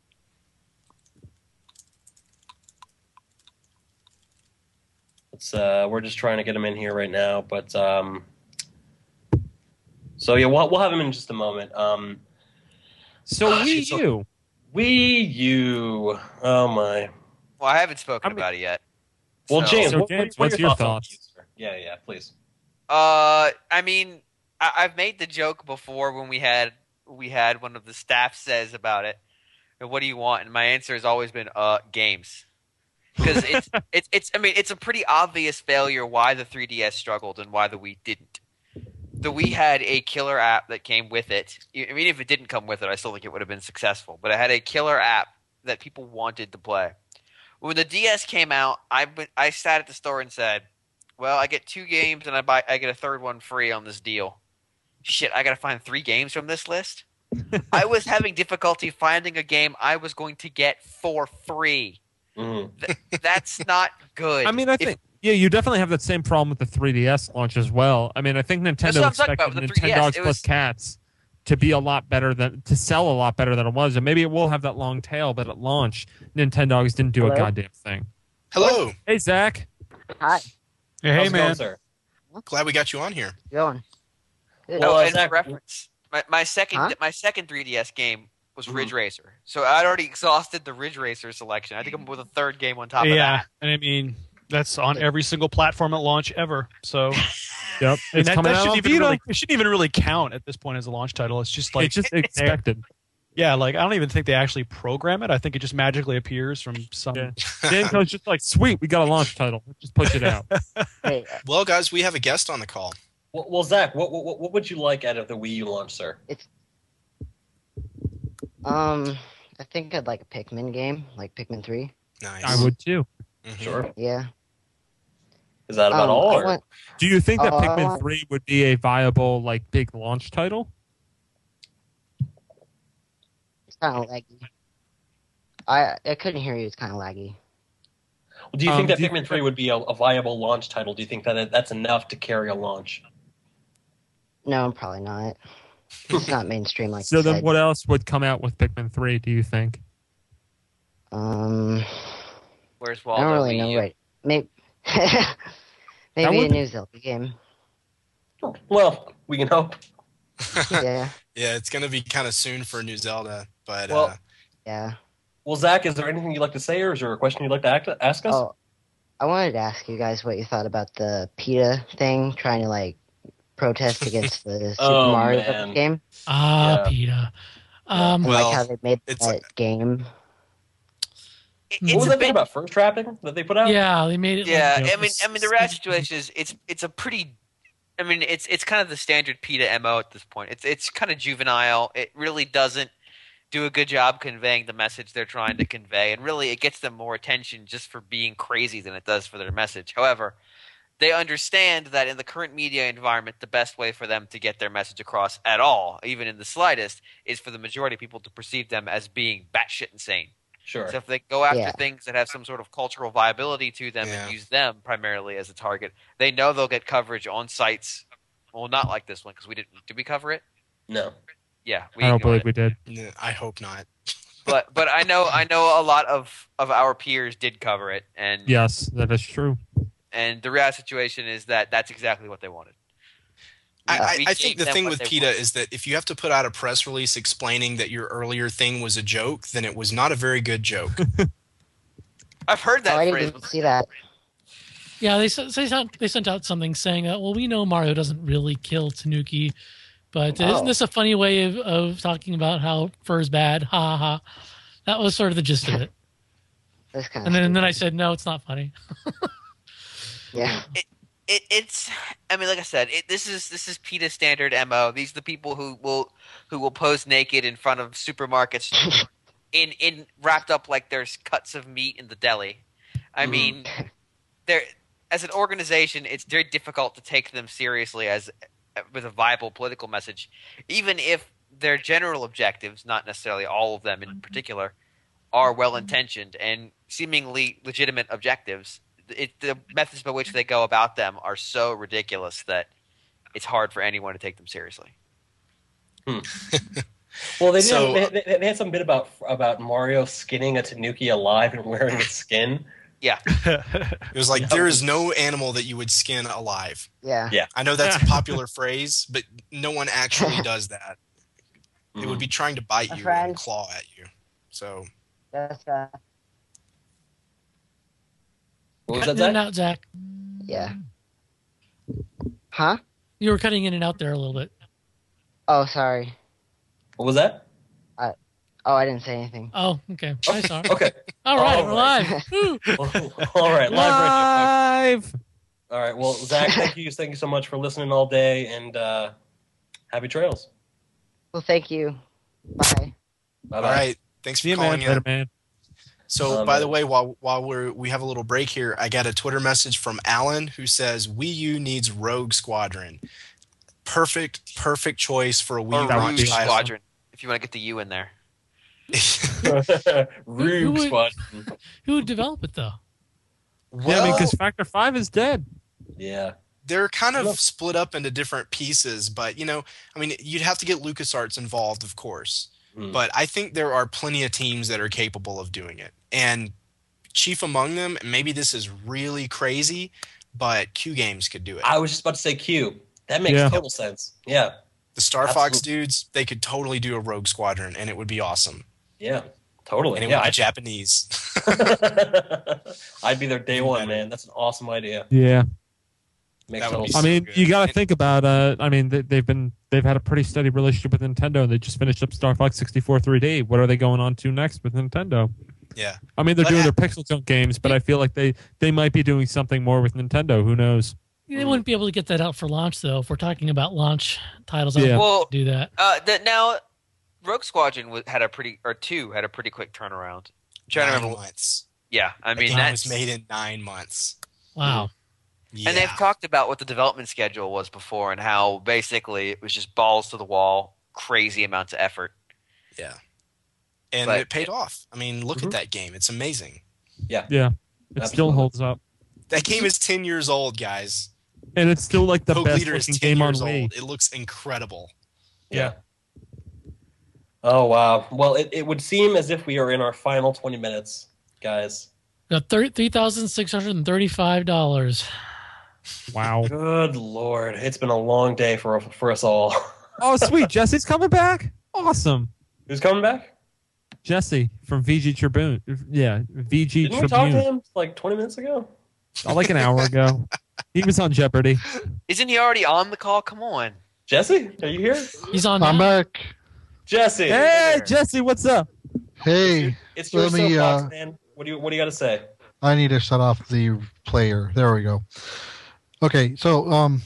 It's uh, we're just trying to get him in here right now, but um, so yeah, we'll we'll have him in just a moment. Um, so gosh, Wii it's so- U. Wii U. Oh my. Well, I haven't spoken about it yet. Well, So- James, So, what, James, what, what what's are your your thoughts? on thoughts? Wii U, sir? Yeah, yeah, please. Uh, I mean, I, I've made the joke before when we had we had one of the staff says about it. What do you want? And my answer has always been uh games, because it's it's it's. I mean, it's a pretty obvious failure why the three D S struggled and why the Wii didn't. The Wii had a killer app that came with it. I mean, if it didn't come with it, I still think it would have been successful. But it had a killer app that people wanted to play. When the D S came out, I I sat at the store and said, well, I get two games and I buy I get a third one free on this deal. Shit, I gotta find three games from this list. I was having difficulty finding a game I was going to get for free. Mm-hmm. Th- that's not good. I mean, I If- think yeah, you definitely have that same problem with the three D S launch as well. I mean, I think That's Nintendo what I'm talking expected about with the three D S. Nintendogs It plus was- Cats to be a lot better than to sell a lot better than it was, and maybe it will have that long tail. But at launch, Nintendogs didn't do Hello? a goddamn thing. Hello. Hey, Zach. Hi. Hey, How's hey it man. going, sir? Glad we got you on here. Going. No, Well, uh, and Zach- for reference, my, my second Huh? my second three D S game was Mm-hmm. Ridge Racer. So I'd already exhausted the Ridge Racer selection. I think I'm with a third game on top of Yeah, that. and I mean that's on every single platform at launch ever. So Yep, and it's that, coming that out shouldn't on even Vita. really it shouldn't even really count at this point as a launch title. It's just like It's just there. expected. Yeah, like I don't even think they actually program it. I think it just magically appears from some. Yeah. Namco's just like, sweet, we got a launch title. Just push it out. Hey, Well, guys, we have a guest on the call. Well, well Zach, what, what what would you like out of the Wii U launch, sir? um, I think I'd like a Pikmin game, like Pikmin three. Nice. I would too. Mhm. Sure. Yeah. Is that about Um, all? I Or? want- Do you think that Uh, I Pikmin want- three would be a viable, like, big launch title? It's kind of laggy. I I couldn't hear you. It's kind of laggy. Do you Um, think that do you Pikmin think three would be a, a viable launch title? Do you think that it, that's enough to carry a launch? No, probably not. It's not mainstream like So you then said. what else would come out with Pikmin three, do you think? Um, Where's I Waldo? don't really Wii know. U? Right? Maybe maybe a would- new Zelda game. Well, we can hope. Yeah, Yeah, it's going to be kind of soon for New Zelda, but Well- uh, yeah. Well, Zach, is there anything you'd like to say, or is there a question you'd like to act, ask us? Oh, I wanted to ask you guys what you thought about the PETA thing, trying to like protest against the Super Oh, Mario man. game. Ah, Yeah. PETA. Um, I Well, like how they made it's- that game. It- what it's was a that thing bit- about first trapping that they put out? yeah, they made it. Yeah, like, I mean, I mean, the rad situation is it's it's a pretty. I mean, it's it's kind of the standard PETA M O at this point. It's it's kind of juvenile. It really doesn't do a good job conveying the message they're trying to convey, and really, it gets them more attention just for being crazy than it does for their message. However, they understand that in the current media environment, the best way for them to get their message across at all, even in the slightest, is for the majority of people to perceive them as being batshit insane. Sure. So if they go after Yeah. things that have some sort of cultural viability to them Yeah. and use them primarily as a target, they know they'll get coverage on sites. Well, not like this one because we didn't. Did we cover it? No. Yeah, we I don't ignored believe we did. No, I hope not. But but I know I know a lot of, of our peers did cover it, and Yes, that is true. and the real situation is that that's exactly what they wanted. I, I, We I gave think the them thing what with they PETA wanted. is that if you have to put out a press release explaining that your earlier thing was a joke, then it was not a very good joke. I've heard that Oh, I phrase. didn't see that. Yeah, they sent they sent, they sent out something saying, uh, "Well, we know Mario doesn't really kill Tanuki, but Oh. isn't this a funny way of, of talking about how fur is bad?" Ha ha ha. That was sort of the gist of it. That's kind And then and then I said, "No, it's not funny." Yeah. It, it it's I mean, like I said, it, this is this is PETA standard M O. These are the people who will who will pose naked in front of supermarkets, in in wrapped up like there's cuts of meat in the deli. I mean, they're as an organization, it's very difficult to take them seriously as with a viable political message, even if their general objectives, not necessarily all of them in particular, are well intentioned and seemingly legitimate objectives. It, the methods by which they go about them are so ridiculous that it's hard for anyone to take them seriously. Hmm. Well, they, did So- have, they, they, they had some bit about about Mario skinning a Tanuki alive and wearing its skin. Yeah. It was like, Yeah. there is no animal that you would skin alive. Yeah. Yeah. I know that's a popular phrase, but no one actually does that. It would be trying to bite My you friend. and claw at you. So That's uh, What was Cutting that, in and Zach? out, Zach. yeah. Huh? You were cutting in and out there a little bit. Oh, sorry. What was that? Oh, I didn't say anything. Oh, okay. I saw. Okay. All right, All we're right. live. Woo. All right, live. Live. Friendship, folks. All right. Well, Zach, thank you, thank you so much for listening all day, and uh, happy trails. Well, thank you. Bye. Bye all bye. right, thanks for See you, man. calling in. Later, man. So, Um, by the way, while while we're we have a little break here, I got a Twitter message from Alan who says Wii U needs Rogue Squadron. Perfect, perfect choice for a Or Wii U launch Rouge title. Squadron, if you want to get the U in there. Rube Who would- Squadron. Who would develop it though? Yeah, I mean, Well, because Factor Five is dead. Yeah. they're kind of Look. split up into different pieces, but you know, I mean, you'd have to get LucasArts involved, of course. Hmm. But I think there are plenty of teams that are capable of doing it, and chief among them. Maybe this is really crazy, but Q Games could do it. I was just about to say Q. That makes Yeah. total sense. Yeah. The Star Fox Absolutely. dudes, they could totally do a Rogue Squadron, and it would be awesome. Yeah. Totally. And it Yeah. would be I'd, Japanese. I'd be there day one, man. That's an awesome idea. Yeah. Makes That would total be I sense. so mean, good. you got to And- think about. Uh, I mean, they, they've been they've had a pretty steady relationship with Nintendo. They just finished up Star Fox sixty-four three D. What are they going on to next with Nintendo? Yeah. I mean, they're But doing ha- their Pixel Junk games, but I feel like they they might be doing something more with Nintendo. Who knows? They wouldn't be able to get that out for launch though. If we're talking about launch titles, I Yeah. don't Well, think they do that. uh, the, now Rogue Squadron was, had a pretty or two had a pretty quick turnaround. I'm trying to Nine remember. months. Yeah, I The mean game that was made in nine months. Wow. Yeah. And they've talked about what the development schedule was before and how basically it was just balls to the wall, crazy amounts of effort. Yeah. And But- it paid off. I mean, look Mhm. at that game. It's amazing. Yeah. Yeah, it still Absolutely. holds up, That game is ten years old, guys. and it's still like the Rogue best Leader is looking ten game on years Wii. old. It looks incredible. Yeah. Oh, wow. Well, it, it would seem as if we are in our final twenty minutes, guys. Got three thousand six hundred and thirty-five dollars. Wow. Good Lord. It's been a long day for, for us all. Oh, sweet. Jesse's coming back. Awesome. Who's coming back? Jesse from V G Tribune. Yeah, V G Didn't we talk to Tribune. him like twenty minutes ago? Oh, like an hour ago. He was on Jeopardy. Isn't he already on the call? Come on. Jesse, are you here? He's on. I'm now. back. Jesse. Hey, Jesse, what's up? Hey, It's your let me. soapbox, Uh, man. What do you What do you got to say? I need to shut off the player. There we go. Okay, so um,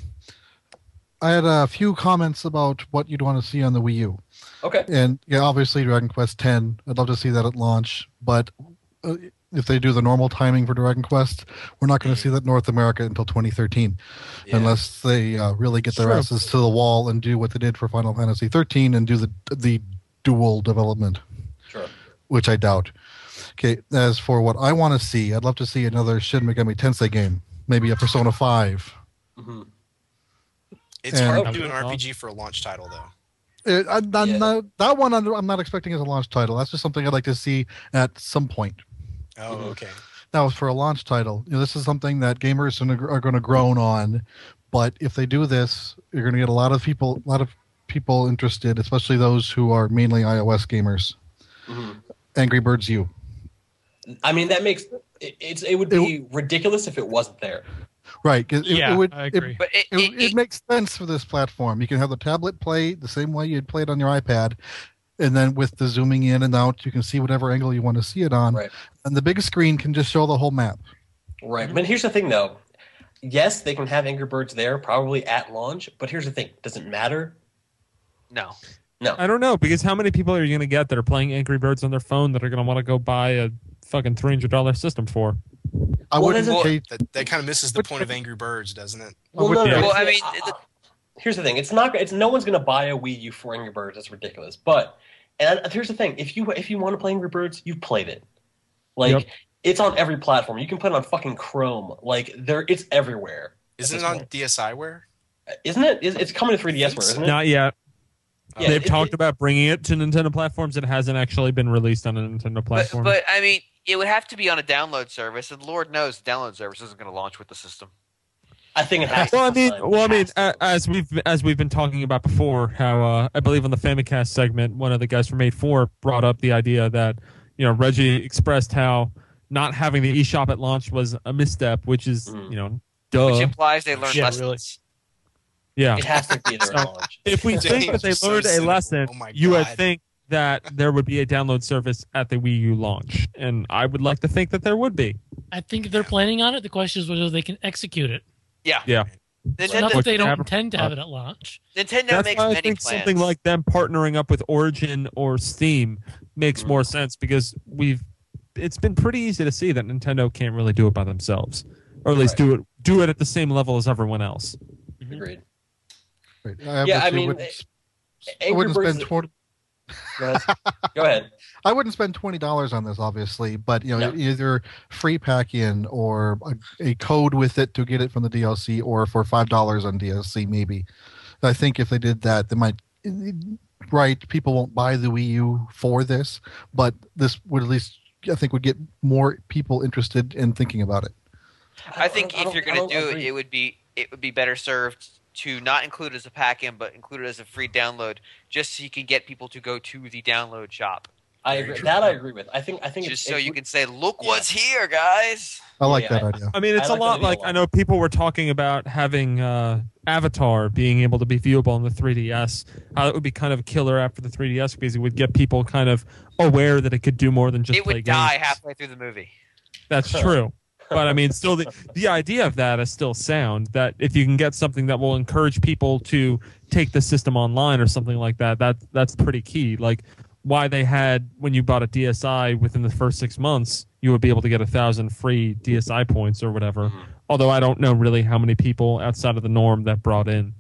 I had a few comments about what you'd want to see on the Wii U. Okay. And yeah, obviously Dragon Quest ten. I'd love to see that at launch, but uh, if they do the normal timing for Dragon Quest, we're not going to see that in North America until twenty thirteen, Yeah. unless they uh, really get their Sure. asses to the wall and do what they did for Final Fantasy thirteen and do the the dual development. Sure. which I doubt. Okay, as for what I want to see, I'd love to see another Shin Megami Tensei game, maybe a Persona five. Mm-hmm. It's And- hard to do an R P G for a launch title, though. It, I, I'm not, that one I'm I'm not expecting as a launch title. That's just something I'd like to see at some point. Oh, okay. Now, for a launch title, you know, this is something that gamers are going to groan on. But if they do this, you're going to get a lot of people, a lot of people interested, especially those who are mainly iOS gamers. Mhm. Angry Birds U. I mean, that makes it, it's it would be ridiculous if it wasn't there. Right. It, it- Yeah, it would, I agree. It, But it- it, it makes sense for this platform. You can have the tablet play the same way you'd play it on your iPad. And then with the zooming in and out, you can see whatever angle you want to see it on. Right. And the big screen can just show the whole map. Right. But here's the thing, though. Yes, they can have Angry Birds there, probably at launch. But here's the thing: does it matter? No. No. I don't know, because how many people are you going to get that are playing Angry Birds on their phone that are going to want to go buy a fucking three hundred dollars system for? I Well, wouldn't there's a- pay. That, that kind of misses the point of Angry Birds, doesn't it? Well, no, no, Yeah. no, Well, I it's- mean, uh, here's the thing: it's not. It's no one's going to buy a Wii U for Angry Birds. That's ridiculous. But and here's the thing: if you if you want to play Angry Birds, you've played it. Like Yep. it's on every platform. You can play it on fucking Chrome. Like there, it's everywhere. at Isn't this it on point. D S i ware? Isn't it? It's it's coming to three D S, isn't it? Not yet. Yeah, They've it- talked it- about bringing it to Nintendo platforms. It hasn't actually been released on a Nintendo But, platform. but I mean, it would have to be on a download service, and Lord knows the download service isn't going to launch with the system. I think it has. well, I to mean, sometime. well, I It mean, has to. a- as we've as we've been talking about before, how uh, I believe on the Famicast segment, one of the guys from eight four brought up the idea that you know Reggie expressed how not having the eShop at launch was a misstep, which is Mm. you know duh. Which implies they learned Yeah, lessons. really. yeah. It has to be there at launch. If we James, think that they you're so learned a cynical. lesson, Oh my you would God. think that there would be a download service at the Wii U launch, and I would like to think that there would be. I think if they're planning on it, the question is whether they can execute it. Yeah. Yeah. Nintendo, Not that they don't Have- intend to have it at launch. Nintendo That's makes why I many think plans. something like them partnering up with Origin or Steam makes more sense because we've it's been pretty easy to see that Nintendo can't really do it by themselves, or at least do it do it at the same level as everyone else. Agreed. Right. Yeah, I obviously mean, wouldn't, I Angry wouldn't Birds. spend twenty. Go ahead. Go ahead. I wouldn't spend twenty dollars on this, obviously, but you know, No. either free pack in or a, a code with it to get it from the D L C, or for five dollars on D L C, maybe. I think if they did that, they might. Right, people won't buy the Wii U for this, but this would at least, I think, would get more people interested in thinking about it. I think I if don't- you're I going to don't do it, agree. it would be it would be better served to not include it as a pack-in, but include it as a free download, just so you can get people to go to the download shop. I agree. That I agree with. I think. I think Just it's, so it you would- can say, "Look what's here, guys." I like Yeah, that I- idea. I mean, it's I a like lot that idea like a lot. I know people were talking about having uh, Avatar being able to be viewable on the three D S. How that would be kind of a killer app for the three D S because it would get people kind of aware that it could do more than just It play would die games. halfway through the movie. That's true. But I mean, still, the, the idea of that is still sound. That if you can get something that will encourage people to take the system online or something like that, that that's pretty key. Like why they had when you bought a D S I within the first six months, you would be able to get a thousand free D S I points or whatever. Although I don't know really how many people outside of the norm that brought in.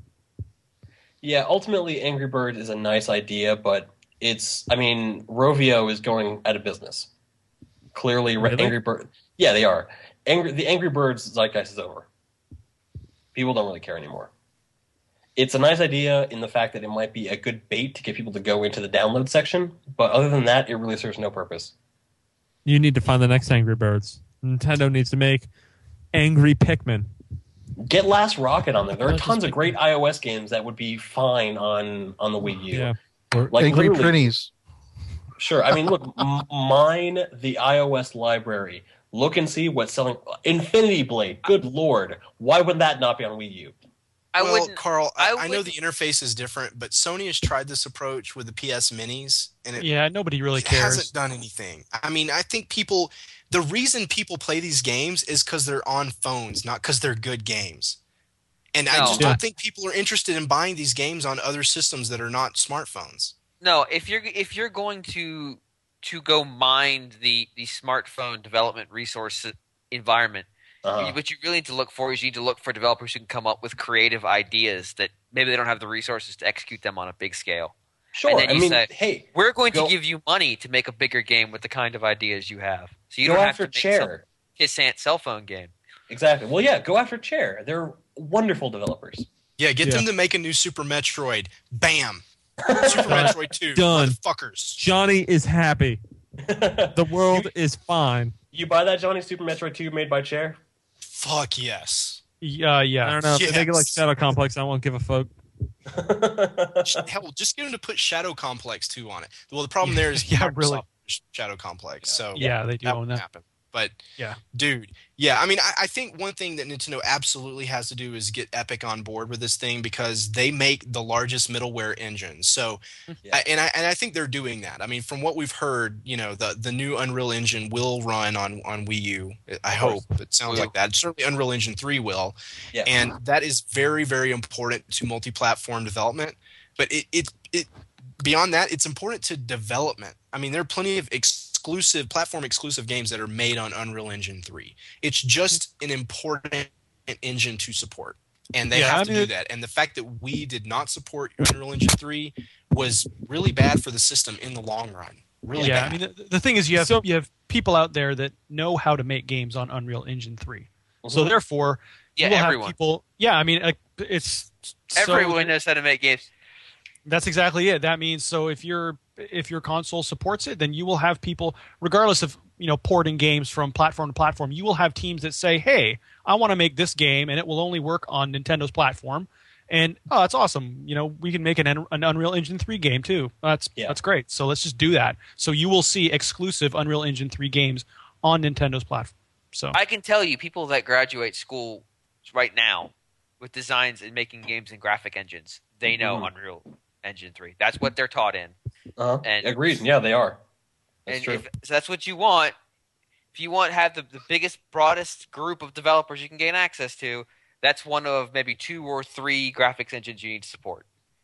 Yeah, ultimately, Angry Birds is a nice idea, but it's. I mean, Rovio is going out of business. Clearly, Re- Really? Angry Bird. Yeah, they are. Angry, the Angry Birds zeitgeist is over. People don't really care anymore. It's a nice idea in the fact that it might be a good bait to get people to go into the download section, but other than that, it really serves no purpose. You need to find the next Angry Birds. Nintendo needs to make Angry Pikmin. Get Last Rocket on there. There are tons of great iOS games that would be fine on on the Wii U. Yeah. Or Like, Angry literally- Prinnies. Sure. I mean, look, m- mine the iOS library. Look and see what's selling. Infinity Blade. Good lord, why would that not be on Wii U? I well, wouldn't. Carl, I, I I know wouldn't- the interface is different, but Sony has tried this approach with the P S Minis, and it, Yeah, nobody really it cares. hasn't done anything. I mean, I think people, the reason people play these games is because they're on phones, not because they're good games. And I No. just Yeah. don't think people are interested in buying these games on other systems that are not smartphones. No, if you're if you're going to to go mine the the smartphone development resource environment, Uh-huh. what you really need to look for is you need to look for developers who can come up with creative ideas that maybe they don't have the resources to execute them on a big scale. Sure. And then I you mean, say, hey, we're going go- to give you money to make a bigger game with the kind of ideas you have. So you Go don't have after to make Chair. some pissant cell phone game. Exactly. Well, yeah, go after Chair. They're wonderful developers. Yeah, get Yeah. them to make a new Super Metroid. Bam. Super Metroid two. Done. Motherfuckers. Johnny is happy. The world is fine. You buy that Johnny Super Metroid two made by Chair? Fuck yes. Yeah, yeah. I don't know. If they make it like Yes. Shadow Complex, I won't give a fuck. Hell, just get them to put Shadow Complex two on it. Well, the problem there is Yeah, Microsoft really. owns Shadow Complex. So Yeah, they do that own won't that. happen. But Yeah. dude, yeah, I mean, I, I think one thing that Nintendo absolutely has to do is get Epic on board with this thing because they make the largest middleware engine. So, I, and I and I think they're doing that. I mean, from what we've heard, you know, the the new Unreal Engine will run on on Wii U. I hope it sounds like that. Certainly, Unreal Engine three will, Yeah. and that is very very important to multi-platform development. But it it it beyond that, it's important to development. I mean, there are plenty of exclusive platform exclusive games that are made on Unreal Engine three. It's just an important engine to support, and they Yeah, have I to mean, do it- that. And the fact that we did not support Unreal Engine three was really bad for the system in the long run. Really yeah, bad. I mean, the, the thing is, you have you have people out there that know how to make games on Unreal Engine three. So Mhm. therefore, Yeah, you will everyone. have people. Yeah, I mean, like, it's so- Everyone knows how to make games. That's exactly it. That means so if your if your console supports it, then you will have people, regardless of you know porting games from platform to platform, you will have teams that say, "Hey, I want to make this game, and it will only work on Nintendo's platform." And oh, that's awesome. You know, we can make an, an Unreal Engine three game too. That's that's great. So let's just do that. So you will see exclusive Unreal Engine three games on Nintendo's platform. So I can tell you, people that graduate school right now with designs and making games and graphic engines, they know Mhm. Unreal Engine three. That's what they're taught in. Uh-huh. And Agreed. Yeah, they are. That's and true. if so that's what you want, if you want to have the, the biggest, broadest group of developers you can gain access to, that's one of maybe two or three graphics engines you need to support.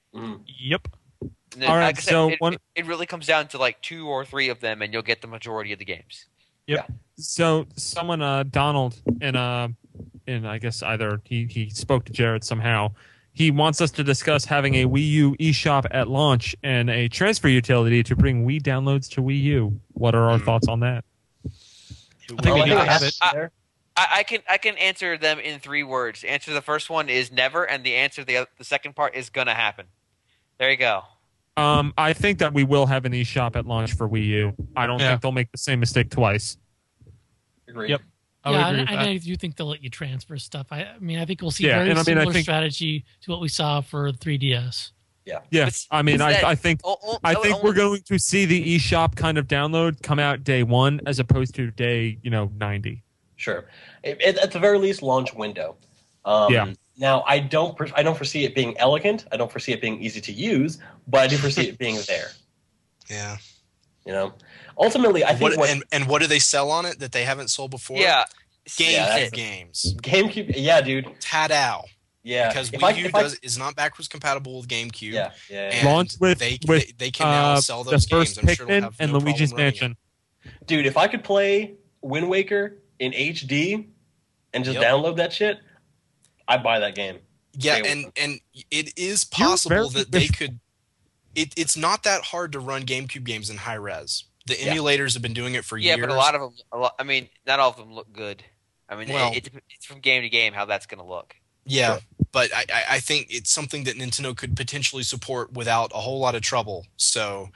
Yep. And then, All right, like I said, so it, one- it, it really comes down to like two or three of them, and you'll get the majority of the games. Yep. So someone, uh, Donald, in uh, in I guess either he he spoke to Jared somehow. He wants us to discuss having a Wii U eShop at launch and a transfer utility to bring Wii downloads to Wii U. What are our thoughts on that? I think we need to have it. I, I, I can I can answer them in three words. The answer to the first one is never, and the answer to the the second part is gonna happen. There you go. Um, I think that we will have an eShop at launch for Wii U. I don't Yeah. think they'll make the same mistake twice. Agreed. Yep. I would Yeah, agree I, with I, that. I do think they'll let you transfer stuff. I, I mean, I think we'll see Yeah, very and I mean, I similar think- strategy to what we saw for three D S. Yeah. Yeah, But I mean, I, instead- I think oh, oh, I oh, think oh, we're going to see the eShop kind of download come out day one as opposed to day you know ninety. Sure. It, it, at the very least, launch window. Um, Yeah. Now, I don't. per- I don't foresee it being elegant. I don't foresee it being easy to use, but I do foresee it being there. Yeah. You know, ultimately, I think What, what, and, and what do they sell on it that they haven't sold before? Yeah. GameCube Yeah, that's- games. GameCube. Yeah, dude. Tadow. Yeah. Because If Wii I- U if I- does, is not backwards compatible with GameCube. Yeah, yeah, yeah. And Launch with they, with they, they can now uh, sell the those first games. I'm sure they'll Pikmin have and no Luigi's problem running it. Mansion. Dude, if I could play Wind Waker in H D and just Yep. download that shit, I'd buy that game. Yeah, Stay and and it is You're possible very that they wishful. could. It, it's not that hard to run GameCube games in high res. The Yeah. emulators have been doing it for Yeah, years. but a lot of them. A lot, I mean, not all of them look good. I mean, Well- it, it, it's from game to game how that's going to look. Yeah, but I, I- I think it's something that Nintendo could potentially support without a whole lot of trouble. So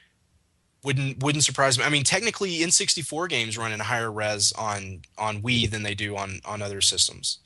wouldn't wouldn't surprise me. I mean, technically, N sixty-four games run in higher res on on Wii than they do on on other systems.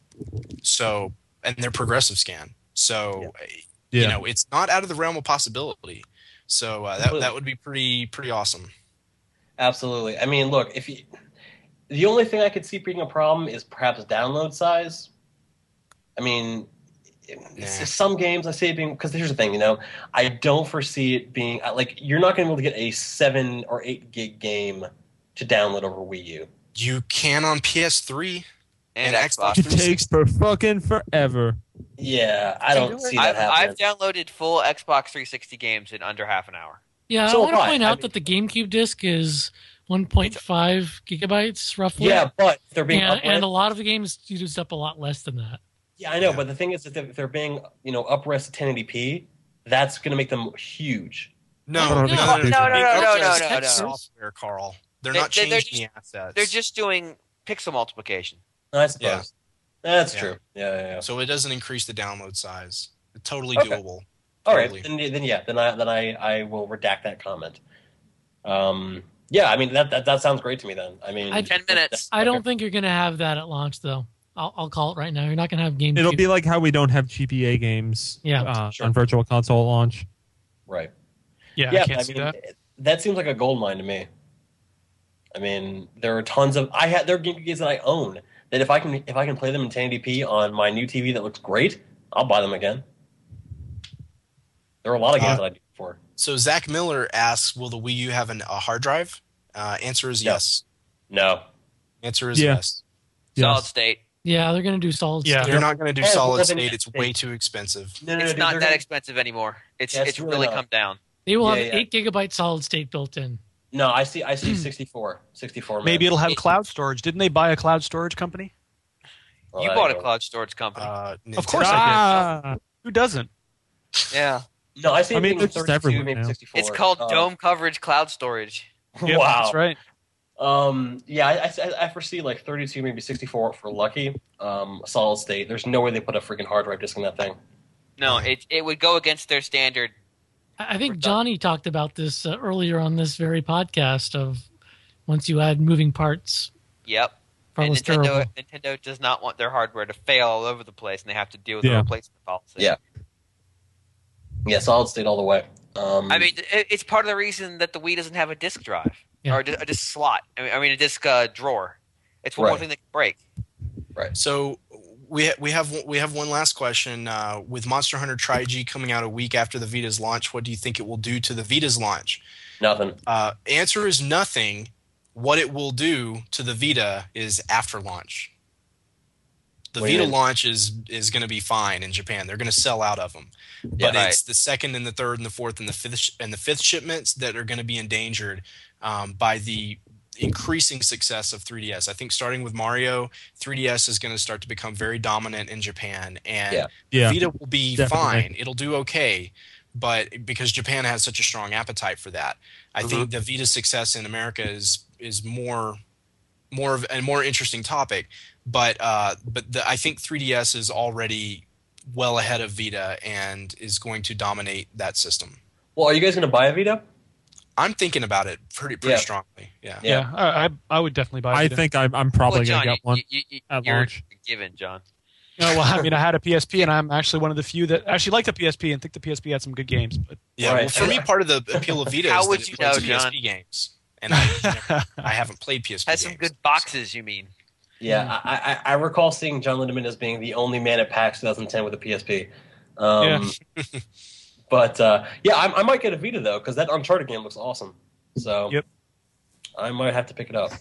So and they're progressive scan. So you Yeah. know, it's not out of the realm of possibility. So uh, that Completely. that would be pretty pretty awesome. Absolutely. I mean, look, if you, the only thing I could see being a problem is perhaps download size. I mean, it's Nah. some games I see it being because here's the thing, you know, I don't foresee it being like you're not going to be able to get a seven or eight gig game to download over Wii U. You can on P S three And, and Xbox. Xbox It three sixty. takes for fucking forever. Yeah, I don't see that I've, happening. I've downloaded full Xbox three sixty games in under half an hour. Yeah, So I want to have I. point I out mean- that the GameCube disc is one point five gigabytes roughly. Yeah, but they're being and, upres- and a lot of the games used up a lot less than that. Yeah, I know, but the thing is that if they're being, you know, upres to ten eighty p, that's going to make them huge. No, No, no, no, no, no, no, no, no, It's no, no. software, Carl. They're They- not they- they're changing just- the assets. They're just doing pixel multiplication. I suppose. Yeah. That's Yeah. true. Yeah, yeah, yeah. So it doesn't increase the download size. It's totally Okay. doable. All Totally. right, then, then yeah, then I then I, I will redact that comment. Um, yeah, I mean that, that that sounds great to me. Then I mean, I- Ten minutes. I don't think you're going to have that at launch, though. I'll, I'll call it right now. You're not going to have game. It'll cheap- be like how we don't have G P A games Yeah. uh, Sure. on Virtual Console launch. right. Yeah, Yeah, I can't see mean, that. that seems like a gold mine to me. I mean, there are tons of I had there are games that I own that if I can if I can play them in ten eighty p on my new T V that looks great, I'll buy them again. There are a lot of games Uh, that I do before. So Zach Miller asks, "Will the Wii U have an, a hard drive?" Uh, answer is No. yes. No. Answer is Yeah. yes. Solid state. Yeah, they're going to do solid Yeah. state. They're not going to do Yeah, solid well, then- state. It's way too expensive. No, no, no, It's dude, not they're that gonna- expensive anymore. It's Yeah, it's it's really really not. come down. They will Yeah, have yeah. eight gigabyte solid state built in. No, I see. I see sixty-four. sixty-four. Man. Maybe it'll have It- cloud storage. Didn't they buy a cloud storage company? Well, You I bought a don't- cloud storage company. Uh, Of course I Ah, did. Who doesn't? yeah. No, I see. I it mean, being they're just thirty-two, everywhere maybe now. sixty-four. It's called Uh, dome coverage cloud storage. Yep, wow. that's right. Um, yeah, I, I, I foresee like thirty-two, maybe sixty-four for lucky. Um, solid state. There's no way they put a freaking hard drive disk in that thing. No, it it would go against their standard. I I think Johnny talked about this uh, earlier on this very podcast of once you add moving parts. Yep. Probably And was Nintendo terrible. Nintendo does not want their hardware to fail all over the place, and they have to deal with Yeah. the replacement policy. Yeah. Yeah, solid state all the way. Um, I mean, it, it's part of the reason that the Wii doesn't have a disk drive Yeah. or a, di- a disk slot. I mean, I mean a disk uh, drawer. It's one more Right. thing that can break. right. So we we have we have one last question. Uh, with Monster Hunter Tri-G coming out a week after the Vita's launch, what do you think it will do to the Vita's launch? Nothing. Uh, answer is nothing. What it will do to the Vita is after launch. The What do you Vita mean? launch is is going to be fine in Japan. They're going to sell out of them, but Yeah, it's the second and the third and the fourth and the fifth sh- and the fifth shipments that are going to be endangered um, by the increasing success of three D S. I think starting with Mario, three D S is going to start to become very dominant in Japan, and Yeah. Yeah, Vita will be definitely. fine. It'll do okay, but because Japan has such a strong appetite for that, I think the Vita's success in America is is more more of a more interesting topic. But uh, but the, I think three D S is already well ahead of Vita and is going to dominate that system. Well, are you guys going to buy a Vita? I'm thinking about it pretty pretty Yeah. strongly. Yeah. Yeah, I, I I would definitely buy. I Vita. think I'm, I'm probably well, going John, to get one you, you, you, at you're launch. given, John. No, well, I mean, I had a P S P, and I'm actually one of the few that actually like the P S P and think the P S P had some good games. But Yeah, Right. well, for me, part of the appeal of Vita How is would that it you plays know, P S P games, and I, I haven't played P S P Has games. some good boxes, you mean? Yeah, I, I, I recall seeing John Lindemann as being the only man at PAX twenty ten with a P S P. Um, but uh, yeah, I, I might get a Vita though because that Uncharted game looks awesome. So Yep. I might have to pick it up.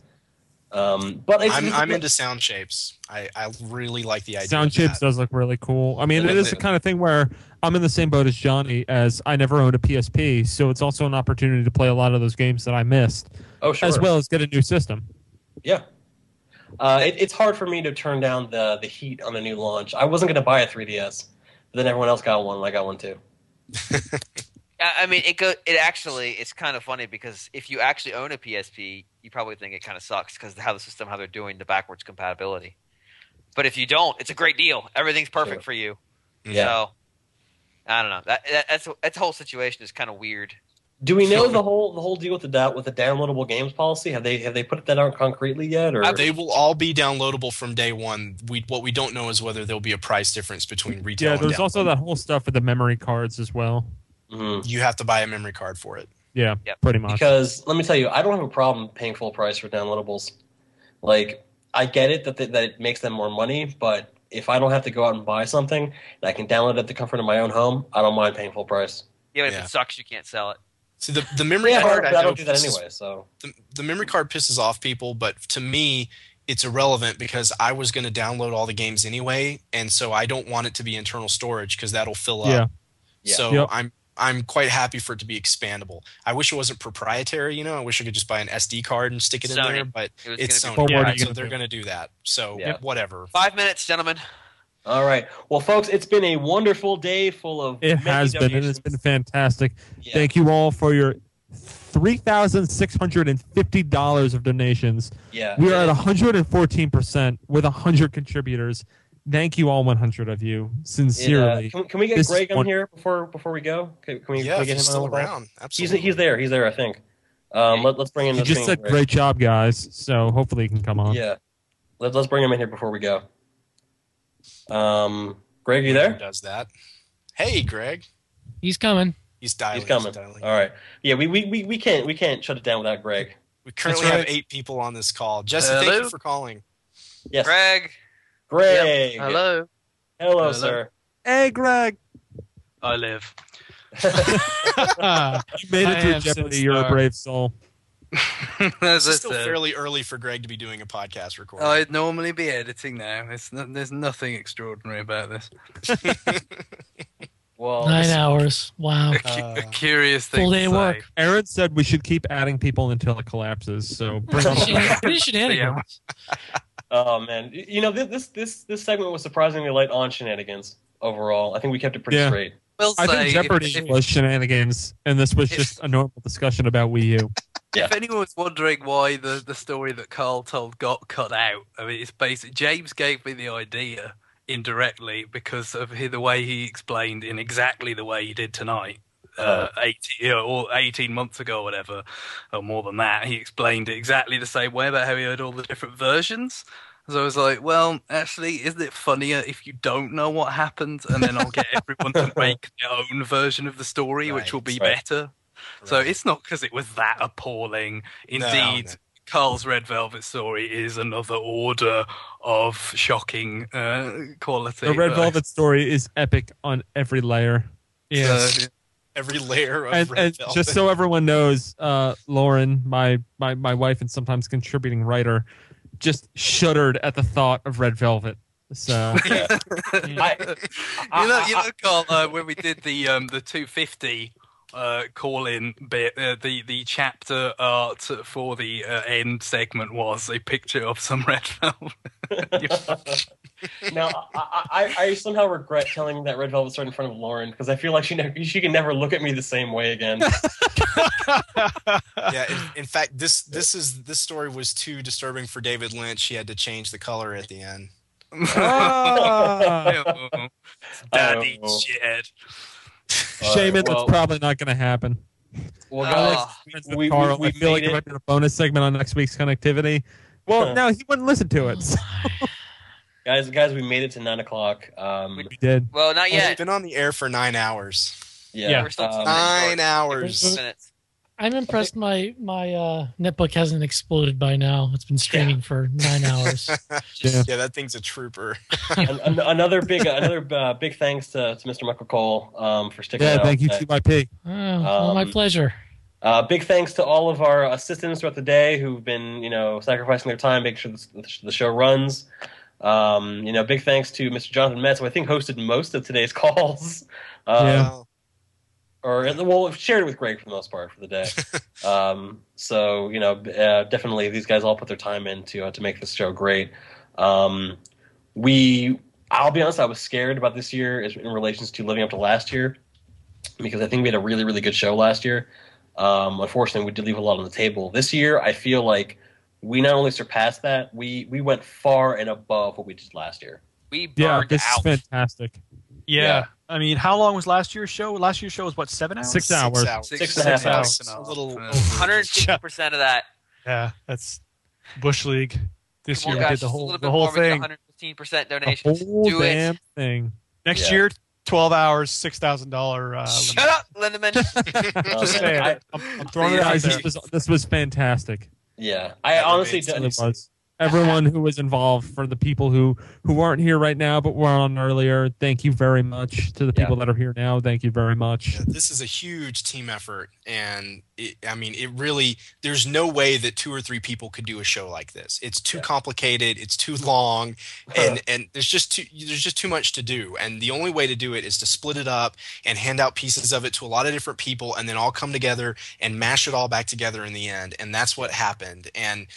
Um, but it's, I'm it's, I'm into sound shapes. I, I really like the idea. Sound of chips that. does look really cool. I mean, Yeah, it is they- the kind of thing where I'm in the same boat as Johnny, as I never owned a P S P, so it's also an opportunity to play a lot of those games that I missed, oh sure, as well as get a new system. yeah. Uh, it, it's hard for me to turn down the the heat on a new launch. I wasn't going to buy a three D S, but then everyone else got one, and I got one too. I I mean, it go. It actually, it's kind of funny because if you actually own a P S P, you probably think it kind of sucks because how the system, how they're doing the backwards compatibility. But if you don't, it's a great deal. Everything's perfect Sure. for you. Yeah. So I don't know. That, that that's that whole situation is kind of weird. Do we know the whole the whole deal with the da- with the downloadable games policy? Have they have they put that out concretely yet? Or Uh, they will all be downloadable from day one. We what we don't know is whether there'll be a price difference between retail. Yeah, and there's download. also that whole stuff with the memory cards as well. Mhm. You have to buy a memory card for it. Yeah, Yep. pretty much. Because let me tell you, I don't have a problem paying full price for downloadables. Like, I get it that th- that it makes them more money, but if I don't have to go out and buy something and I can download it at the comfort of my own home, I don't mind paying full price. Yeah, but if Yeah. it sucks, you can't sell it. See, the the memory Yeah, card. but I know don't do that pisses- anyway. So The, the memory card pisses off people, but to me, it's irrelevant because I was going to download all the games anyway, and so I don't want it to be internal storage because that'll fill up. Yeah. Yeah. So Yep. I'm I'm quite happy for it to be expandable. I wish it wasn't proprietary. You know, I wish I could just buy an S D card and stick it Sony. in there, but It was it's gonna Sony, be- But what are right? you So gonna they're do? going to do that. So Yeah. whatever. Five minutes, gentlemen. All right. Well, folks, it's been a wonderful day full of. It many has been, and donations. it's been fantastic. Yeah. Thank you all for your three thousand six hundred fifty dollars of donations. Yeah. We are at one hundred fourteen percent with one hundred contributors. Thank you all one hundred of you. It, uh, Sincerely. can, can we get This Greg is on one- here before before we go? Can, can we, Yeah, can we if get he's him still on the call? around, He's absolutely. he's there. He's there. I think. Um, let, let's bring in. You let's just bring said in Greg. great job, guys. So hopefully you can come on. Yeah. Let, let's bring him in here before we go. Um, Greg, you Who there? does that? Hey, Greg. He's coming. He's dialing. He's coming. dialing. All right. Yeah, we, we, we, we can't we can't shut it down without Greg. We currently That's have right. eight people on this call. Jesse, thank Hello? you for calling. Yes. Greg. Greg. Yep. Hello. Hello, Hello. sir. Hey, Greg. I live. You made I it through am Jeopardy. so You're a sorry. brave soul. As I It's still said, fairly early for Greg to be doing a podcast recording. I'd normally be editing now. It's no, there's nothing extraordinary about this. Well, Nine hours. Wow. A, cu- a curious thing. Full to day of say. work. Aaron said we should keep adding people until it collapses. So bring on the Pretty shenanigans. Oh man, Y- you know this this this this segment was surprisingly light on shenanigans overall. I think we kept it pretty Yeah. straight. Will I say, think if- Jeopardy if- was shenanigans, and this was if- just a normal discussion about Wii U. Yeah. If anyone was wondering why the, the story that Carl told got cut out, I mean, it's basic. James gave me the idea indirectly because of he, the way he explained in exactly the way he did tonight. Uh, eighteen, you know, or eighteen months ago, or whatever, or more than that, he explained it exactly the same way about how he heard all the different versions. So I was like, well, actually, isn't it funnier if you don't know what happened, and then I'll get everyone to make their own version of the story, which will be Right. better. So it's not because it was that appalling. No, Indeed, no. Carl's Red Velvet story is another order of shocking uh, quality. The Red but I- Velvet story is epic on every layer. Yes. Every layer of And, Red and Velvet. just so everyone knows, uh, Lauren, my, my, my wife and sometimes contributing writer, just shuddered at the thought of Red Velvet. So Yeah. I, you know, you know, Carl, uh, when we did the um, the two fifty uh, call-in bit, uh, the the chapter art for the uh, end segment was a picture of some red velvet. now I, I I somehow regret telling that Red Velvet story in front of Lauren because I feel like she never, she can never look at me the same way again. yeah, in, in fact, this this is this story was too disturbing for David Lynch. He had to change the color at the end. Ah. Daddy Oh. shit. Shame it, well- that's probably not going to happen. Well, guys, Alex, friends with we- we- Carl, we I feel like made there it. might be a bonus segment on next week's connectivity. Well, no, he wouldn't listen to it. So guys, guys, we made it to nine o'clock. Um, we did. Well, not It's yet. been on the air for nine hours. yeah, Yeah. We're still um, Nine hours. minutes. I'm impressed my my uh, netbook hasn't exploded by now. It's been streaming for nine hours. Yeah. Yeah, that thing's a trooper. an- an- another big another uh, big thanks to, to Mister Michael Cole um, for sticking Yeah, it out. thank you, today. T Y P. Oh, well, my Um, pleasure. Uh, big thanks to all of our assistants throughout the day who've been, you know, sacrificing their time, making sure the, the show runs. Um, you know, big thanks to Mister Jonathan Metz, who I think hosted most of today's calls. Um, Yeah. Or, well, shared it with Greg for the most part for the day. um, so, you know, uh, definitely these guys all put their time in to, uh, to make this show great. Um, we, I'll be honest, I was scared about this year as- in relations to living up to last year because I think we had a really, really good show last year. Um, unfortunately, we did leave a lot on the table. This year, I feel like we not only surpassed that, we we went far and above what we did last year. We burned Yeah, this out. is fantastic. Yeah. Yeah. I mean, how long was last year's show? Last year's show was what, seven hours? Six hours. Six and a half hours. Six A little over. one hundred fifty percent of that. Yeah, that's Bush League. This Come on, year we guys, did just the a whole little bit the whole more, make it thing. one hundred fifteen percent The donations. whole Do damn it. thing. Next Yeah. year, twelve hours, six thousand dollar. Uh, Shut up, Lindemann. Um, Just saying. I- I'm, I'm throwing it out Guys, there. this was, this was fantastic. Yeah, I honestly It really don't. was. Everyone who was involved, for the people who, who aren't here right now but were on earlier, thank you very much. To the people Yeah. that are here now, thank you very much. Yeah, this is a huge team effort, and it, I mean, it really. There's no way that two or three people could do a show like this. It's too Yeah. complicated. It's too long, and and there's just too there's just too much to do. And the only way to do it is to split it up and hand out pieces of it to a lot of different people, and then all come together and mash it all back together in the end. And that's what happened. And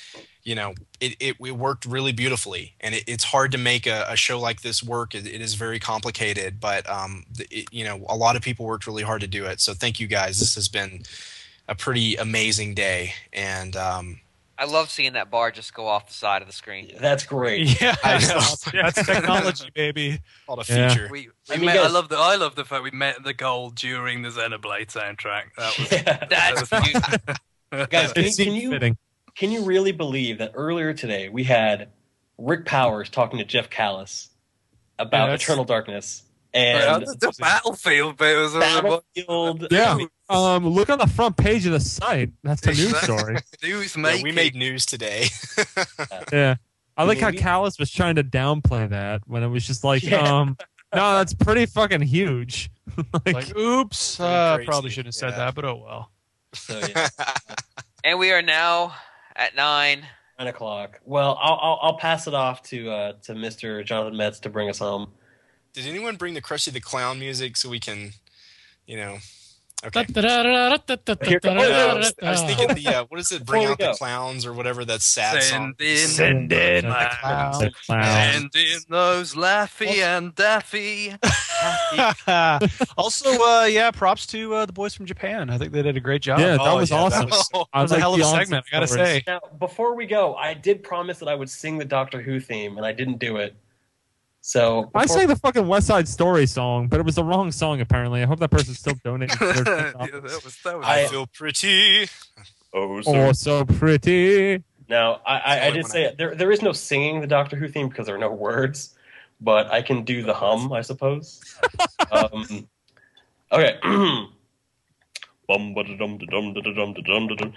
you know, it, it, it worked really beautifully, and it, it's hard to make a, a show like this work. It, it is very complicated, but um, it, you know, a lot of people worked really hard to do it. So thank you guys. This has been a pretty amazing day, and um, I love seeing that bar just go off the side of the screen. That's great. Yeah, I know. that's technology, baby. Called a Yeah. feature. We, we I mean, met, guys- I love the I love the fact we met the goal during the Xenoblade soundtrack. That was Yeah. That's beautiful. Guys, can, It can seems you fitting. can you really believe that earlier today we had Rick Powers talking to Jeff Callis about Yeah, that's- Eternal Darkness But and the, the battlefield bit was Battlefield? Yeah. Um, look on the front page of the site. That's the news story. news Yeah, making. we made news today. Yeah. I like how Maybe. Callis was trying to downplay that when it was just like, Yeah. um, no, that's pretty fucking huge. like, Like, oops, Pretty uh, crazy. probably shouldn't have said Yeah. that, but oh well. So yeah, And we are now at nine. nine o'clock. Well, I'll, I'll I'll pass it off to uh, to Mister Jonathan Metz to bring us home. Did anyone bring the Krusty the Clown music so we can, you know? Okay. Here- oh, I was, I was thinking the uh, what is it? Bring Before we out the go. clowns or whatever that sad song. Send in, Send in my the clowns. the clown. Send in those Laffy and Daffy. Also, uh, yeah, props to uh, the boys from Japan. I think they did a great job. Yeah, that Oh, was yeah, that awesome. was- That I was a like hell of a the onset segment, I gotta stories. say. Now, before we go, I did promise that I would sing the Doctor Who theme, and I didn't do it. So I before- sang the fucking West Side Story song, but it was the wrong song apparently. I hope that person's still donating. to their Yeah, TikTok. that was that was. I feel pretty. Oh, Oh, so pretty. Now, I, I, I only did one say it. There, there is no singing the Doctor Who theme because there are no words, but I can do the hum, I suppose. um, okay. Bum ba da dum da dum da da dum da dum da dum.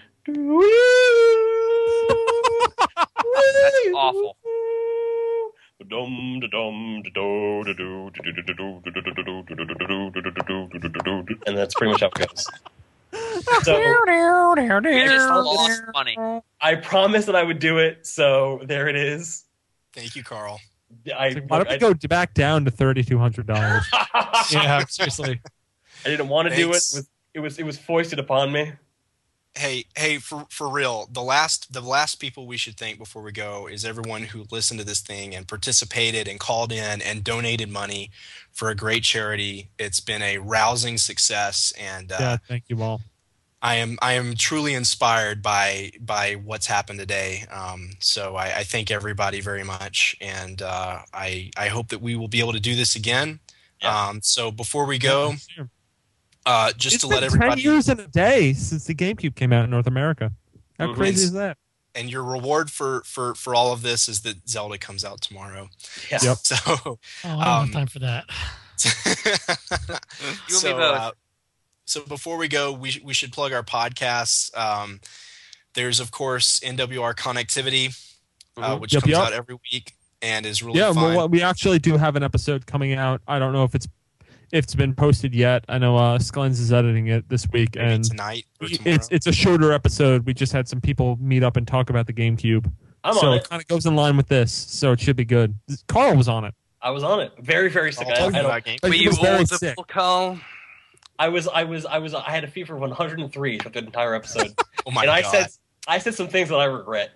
That's awful. Dum da dum da do da do da do da do da do da do da do da do da do da do da do da do, and that's pretty much how it goes. So We just lost money. I promised that I would do it, so there it is. Thank you, Carl. I, So why don't we I, go back down to thirty-two hundred dollars? Yeah, seriously. I didn't want to do it. Thanks. It was, it was it was foisted upon me. Hey, hey, for for real, the last the last people we should thank before we go is everyone who listened to this thing and participated and called in and donated money for a great charity. It's been a rousing success, and uh, Yeah, thank you all. I am I am truly inspired by by what's happened today. Um, so I, I thank everybody very much, and uh, I I hope that we will be able to do this again. Yeah. Um, so before we go, uh, just It's to been let everybody. ten years in a day since the GameCube came out in North America. How Mhm. crazy is that? And your reward for, for, for all of this is that Zelda comes out tomorrow. Yeah. Yep. So, Oh, I don't Um, have time for that. You and so, me both. uh, so before we go, we sh- we should plug our podcasts. Um, there's of course N W R Connectivity, uh, Mhm. which Yep, comes yep. out every week and is really Yeah, fun. well, we actually do have an episode coming out. I don't know if it's if it's been posted yet. I know uh, Sklens is editing it this week, Maybe and tonight or tomorrow. it's it's a shorter episode. We just had some people meet up and talk about the GameCube, I'm so on it it. kind of goes in line with this. So it should be good. Carl was on it. I was on it. Very very sick. I'll I, talk I, about don't- game. But Were he you was very audible, sick. Carl? I was I was I was I had a fever of one hundred three for the entire episode, Oh my and I god! said I said some things that I regret.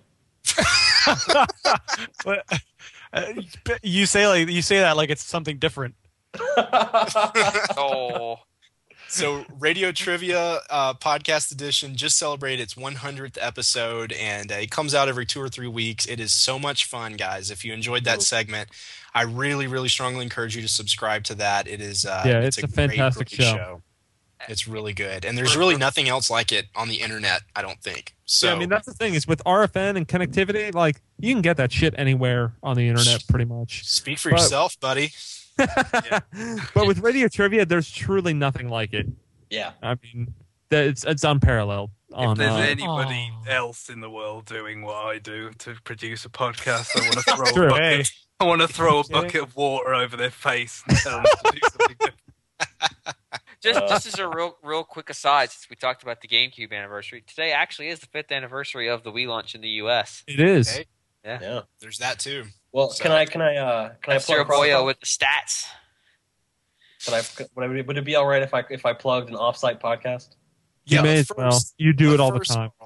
But, uh, you say like you say that like it's something different. Oh, So Radio Trivia uh, Podcast Edition just celebrated its one hundredth episode, and uh, it comes out every two or three weeks. It is so much fun, guys. If you enjoyed that segment, I really, really strongly encourage you to subscribe to that. It is, uh, Yeah, it's a great, fantastic great show. It's really good, and there's really nothing else like it on the internet. I don't think. So Yeah, I mean that's the thing is with R F N and connectivity, like you can get that shit anywhere on the internet, pretty much. speak for But- yourself, buddy. But with radio trivia, there's truly nothing like it. Yeah. I mean, that- it's it's unparalleled. If On, there's uh, anybody Aw. else in the world doing what I do to produce a podcast, I want to throw True. a bucket. Hey, I want to throw a Kidding? bucket of water over their face and tell them to do something different. just Uh. just as a real real quick aside, since we talked about the GameCube anniversary, today actually is the fifth anniversary of the Wii launch in the U S. it is. Okay. Yeah. There's that too. Well, So- can I can I uh can That's I your plug boyo Crosstalk? with the stats. Can I, would, I, would it be all right if I if I plugged an offsite podcast? You Yeah, may but as well. first- You do but it all the first, time. Carl,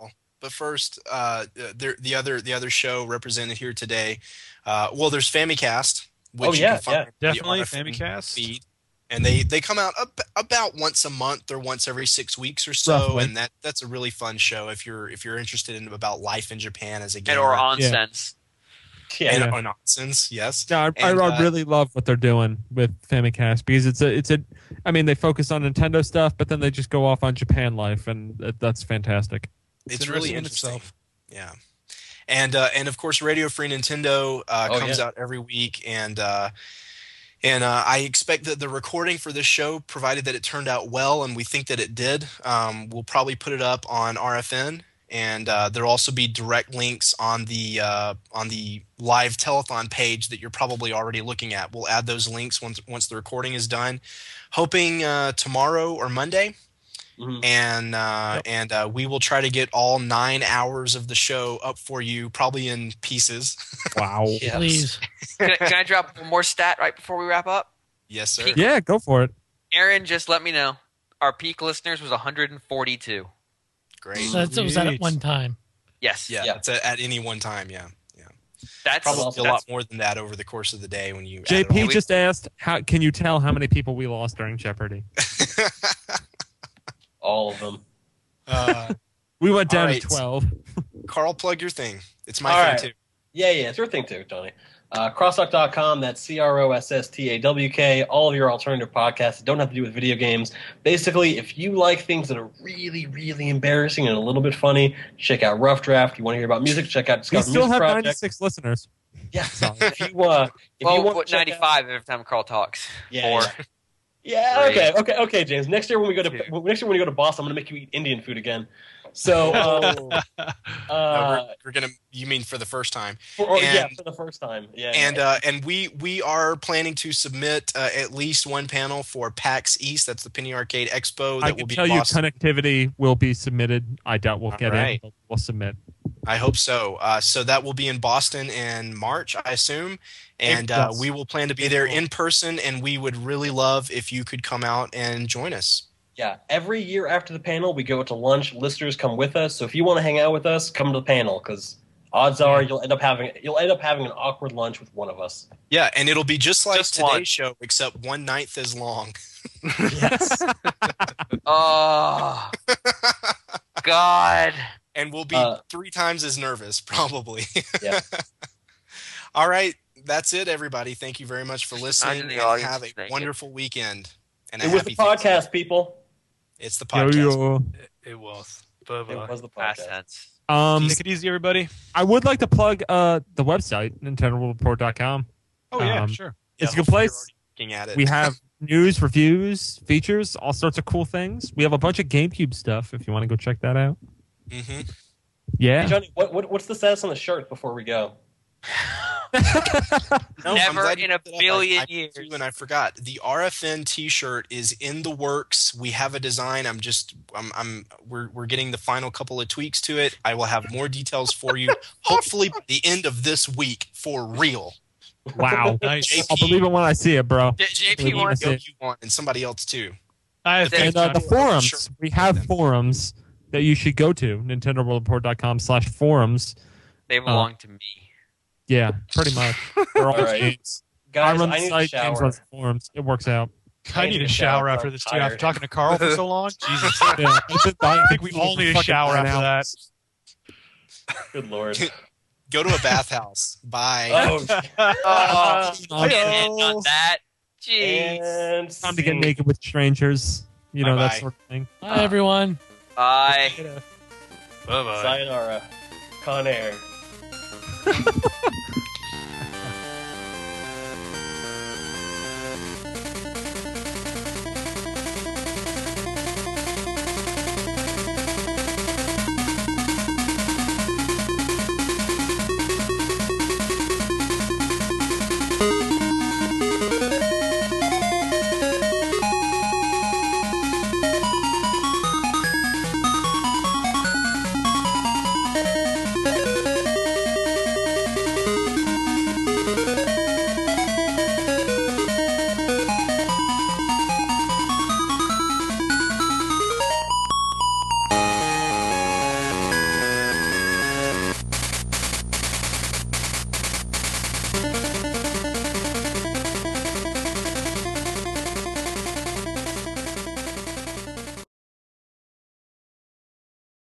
but first, uh, there, the other the other show represented here today. Uh, well, there's Famicast, which Oh, you yeah, can find yeah. on the Definitely, R F N Famicast. feed. And they, they come out ab- about once a month or once every six weeks or so, Roughly. and that that's a really fun show if you're if you're interested in about life in Japan as a And gamer. or onsense. Yeah, and Yeah. or nonsense, yes. Yeah, I, And, I, uh, I really love what they're doing with Famicast because it's a it's a. I mean, they focus on Nintendo stuff, but then they just go off on Japan life, and that, that's fantastic. It's, really in interesting. itself. Yeah, and uh, and of course, Radio Free Nintendo uh, Oh, comes yeah. out every week, and uh, and uh, I expect that the recording for this show, provided that it turned out well, and we think that it did, um, we'll probably put it up on R F N, and uh, there'll also be direct links on the uh, on the live telethon page that you're probably already looking at. We'll add those links once once the recording is done, hoping uh, tomorrow or Monday. Mhm. And uh, and uh, we will try to get all nine hours of the show up for you, probably in pieces. Wow. Please. Can, I- can I drop one more stat right before we wrap up? Yes, sir. Peak- Yeah, go for it. Aaron just let me know. Our peak listeners was one hundred forty-two. Great. So that was that at one time. Yes. Yeah, Yeah. That's at, at any one time. Yeah, yeah. That's Probably that's, a lot more than that over the course of the day when you. J add it P all. just asked, "How can you tell how many people we lost during Jeopardy?" All of them. Uh, We went down All right. to twelve. Carl, plug your thing. It's my All thing right. too. Yeah, yeah, it's your thing too, Johnny. Uh, crosstalk dot com, that's C R O S S T A W K, all of your alternative podcasts that don't have to do with video games. Basically, if you like things that are really, really embarrassing and a little bit funny, check out Rough Draft. You want to hear about music, check out We Discover still Music have Project. ninety-six listeners. Yeah, if you, uh, if well, you want what, to check out- ninety-five every time Carl talks. Yeah, Or yeah. Yeah, Great. okay, okay, okay, James. Next year when we go to Two. next year when we go to Boston, I'm gonna make you eat Indian food again. So, um, No, uh, we're, we're gonna. You mean for the first time? for, or, yeah, and- for the first time. Yeah, And yeah. uh, and we we are planning to submit uh, at least one panel for PAX East. That's the Penny Arcade Expo. That I will can be tell in you, Boston. connectivity will be submitted. I doubt we'll All get right. in, but we'll submit. I hope so. Uh, so that will be in Boston in March, I assume, and uh, Yes. we will plan to be there in person. And we would really love if you could come out and join us. Yeah, every year after the panel, we go to lunch. Listeners come with us. So if you want to hang out with us, come to the panel because odds are you'll end up having you'll end up having an awkward lunch with one of us. Yeah, and it'll be just like Just today's one. show, except one ninth as long. Yes. oh God. And we'll be Uh, three times as nervous, probably. Yeah. All right, that's it, everybody. Thank you very much for listening. Imagine the And audience have is a naked. wonderful weekend. And a It was happy the podcast, Thanksgiving. people. It's the Yo, podcast. yo. It, it was. It Bye-bye. was the Past podcast. tense. Um, Take it easy, everybody. I would like to plug uh, the website, Nintendo World Report dot com. Oh yeah, Um, sure. It's a Yeah, good place. hopefully you're already looking at it. We have news, reviews, features, all sorts of cool things. We have a bunch of GameCube stuff if you want to go check that out. hmm Yeah. Hey, Johnny, what, what what's the status on the shirt before we go? No, I'm Never glad you in a brought that up. billion I, I years. too, and I forgot. The R F N T-shirt is in the works. We have a design. I'm just, I'm, I'm, we're, we're getting the final couple of tweaks to it. I will have more details for you, hopefully by the end of this week, for real. Wow. Nice. I'll believe it when I see it, bro. J- J P Believe it when I wants see Yo, it. you want, and somebody else too. I The think And uh, the Johnny- forums, Sure. we have forums that you should go to, Nintendo World Report dot com slash forums. they belong to me. Yeah, pretty much. They're all All right. games. Guys, I run I the need site, to James shower. runs the forums. It works out. I need a shower after this too. After talking to Carl for so long, Jesus. Yeah, I think we all need a shower after that. Good lord. Go to a bathhouse. Bye. Oh, Oh, Oh. can't end on that. Jeez. and Time to get scene. naked with strangers. You know, that Bye-bye. sort of thing. Bye, everyone. Bye. Bye-bye. Sayonara. Con Air.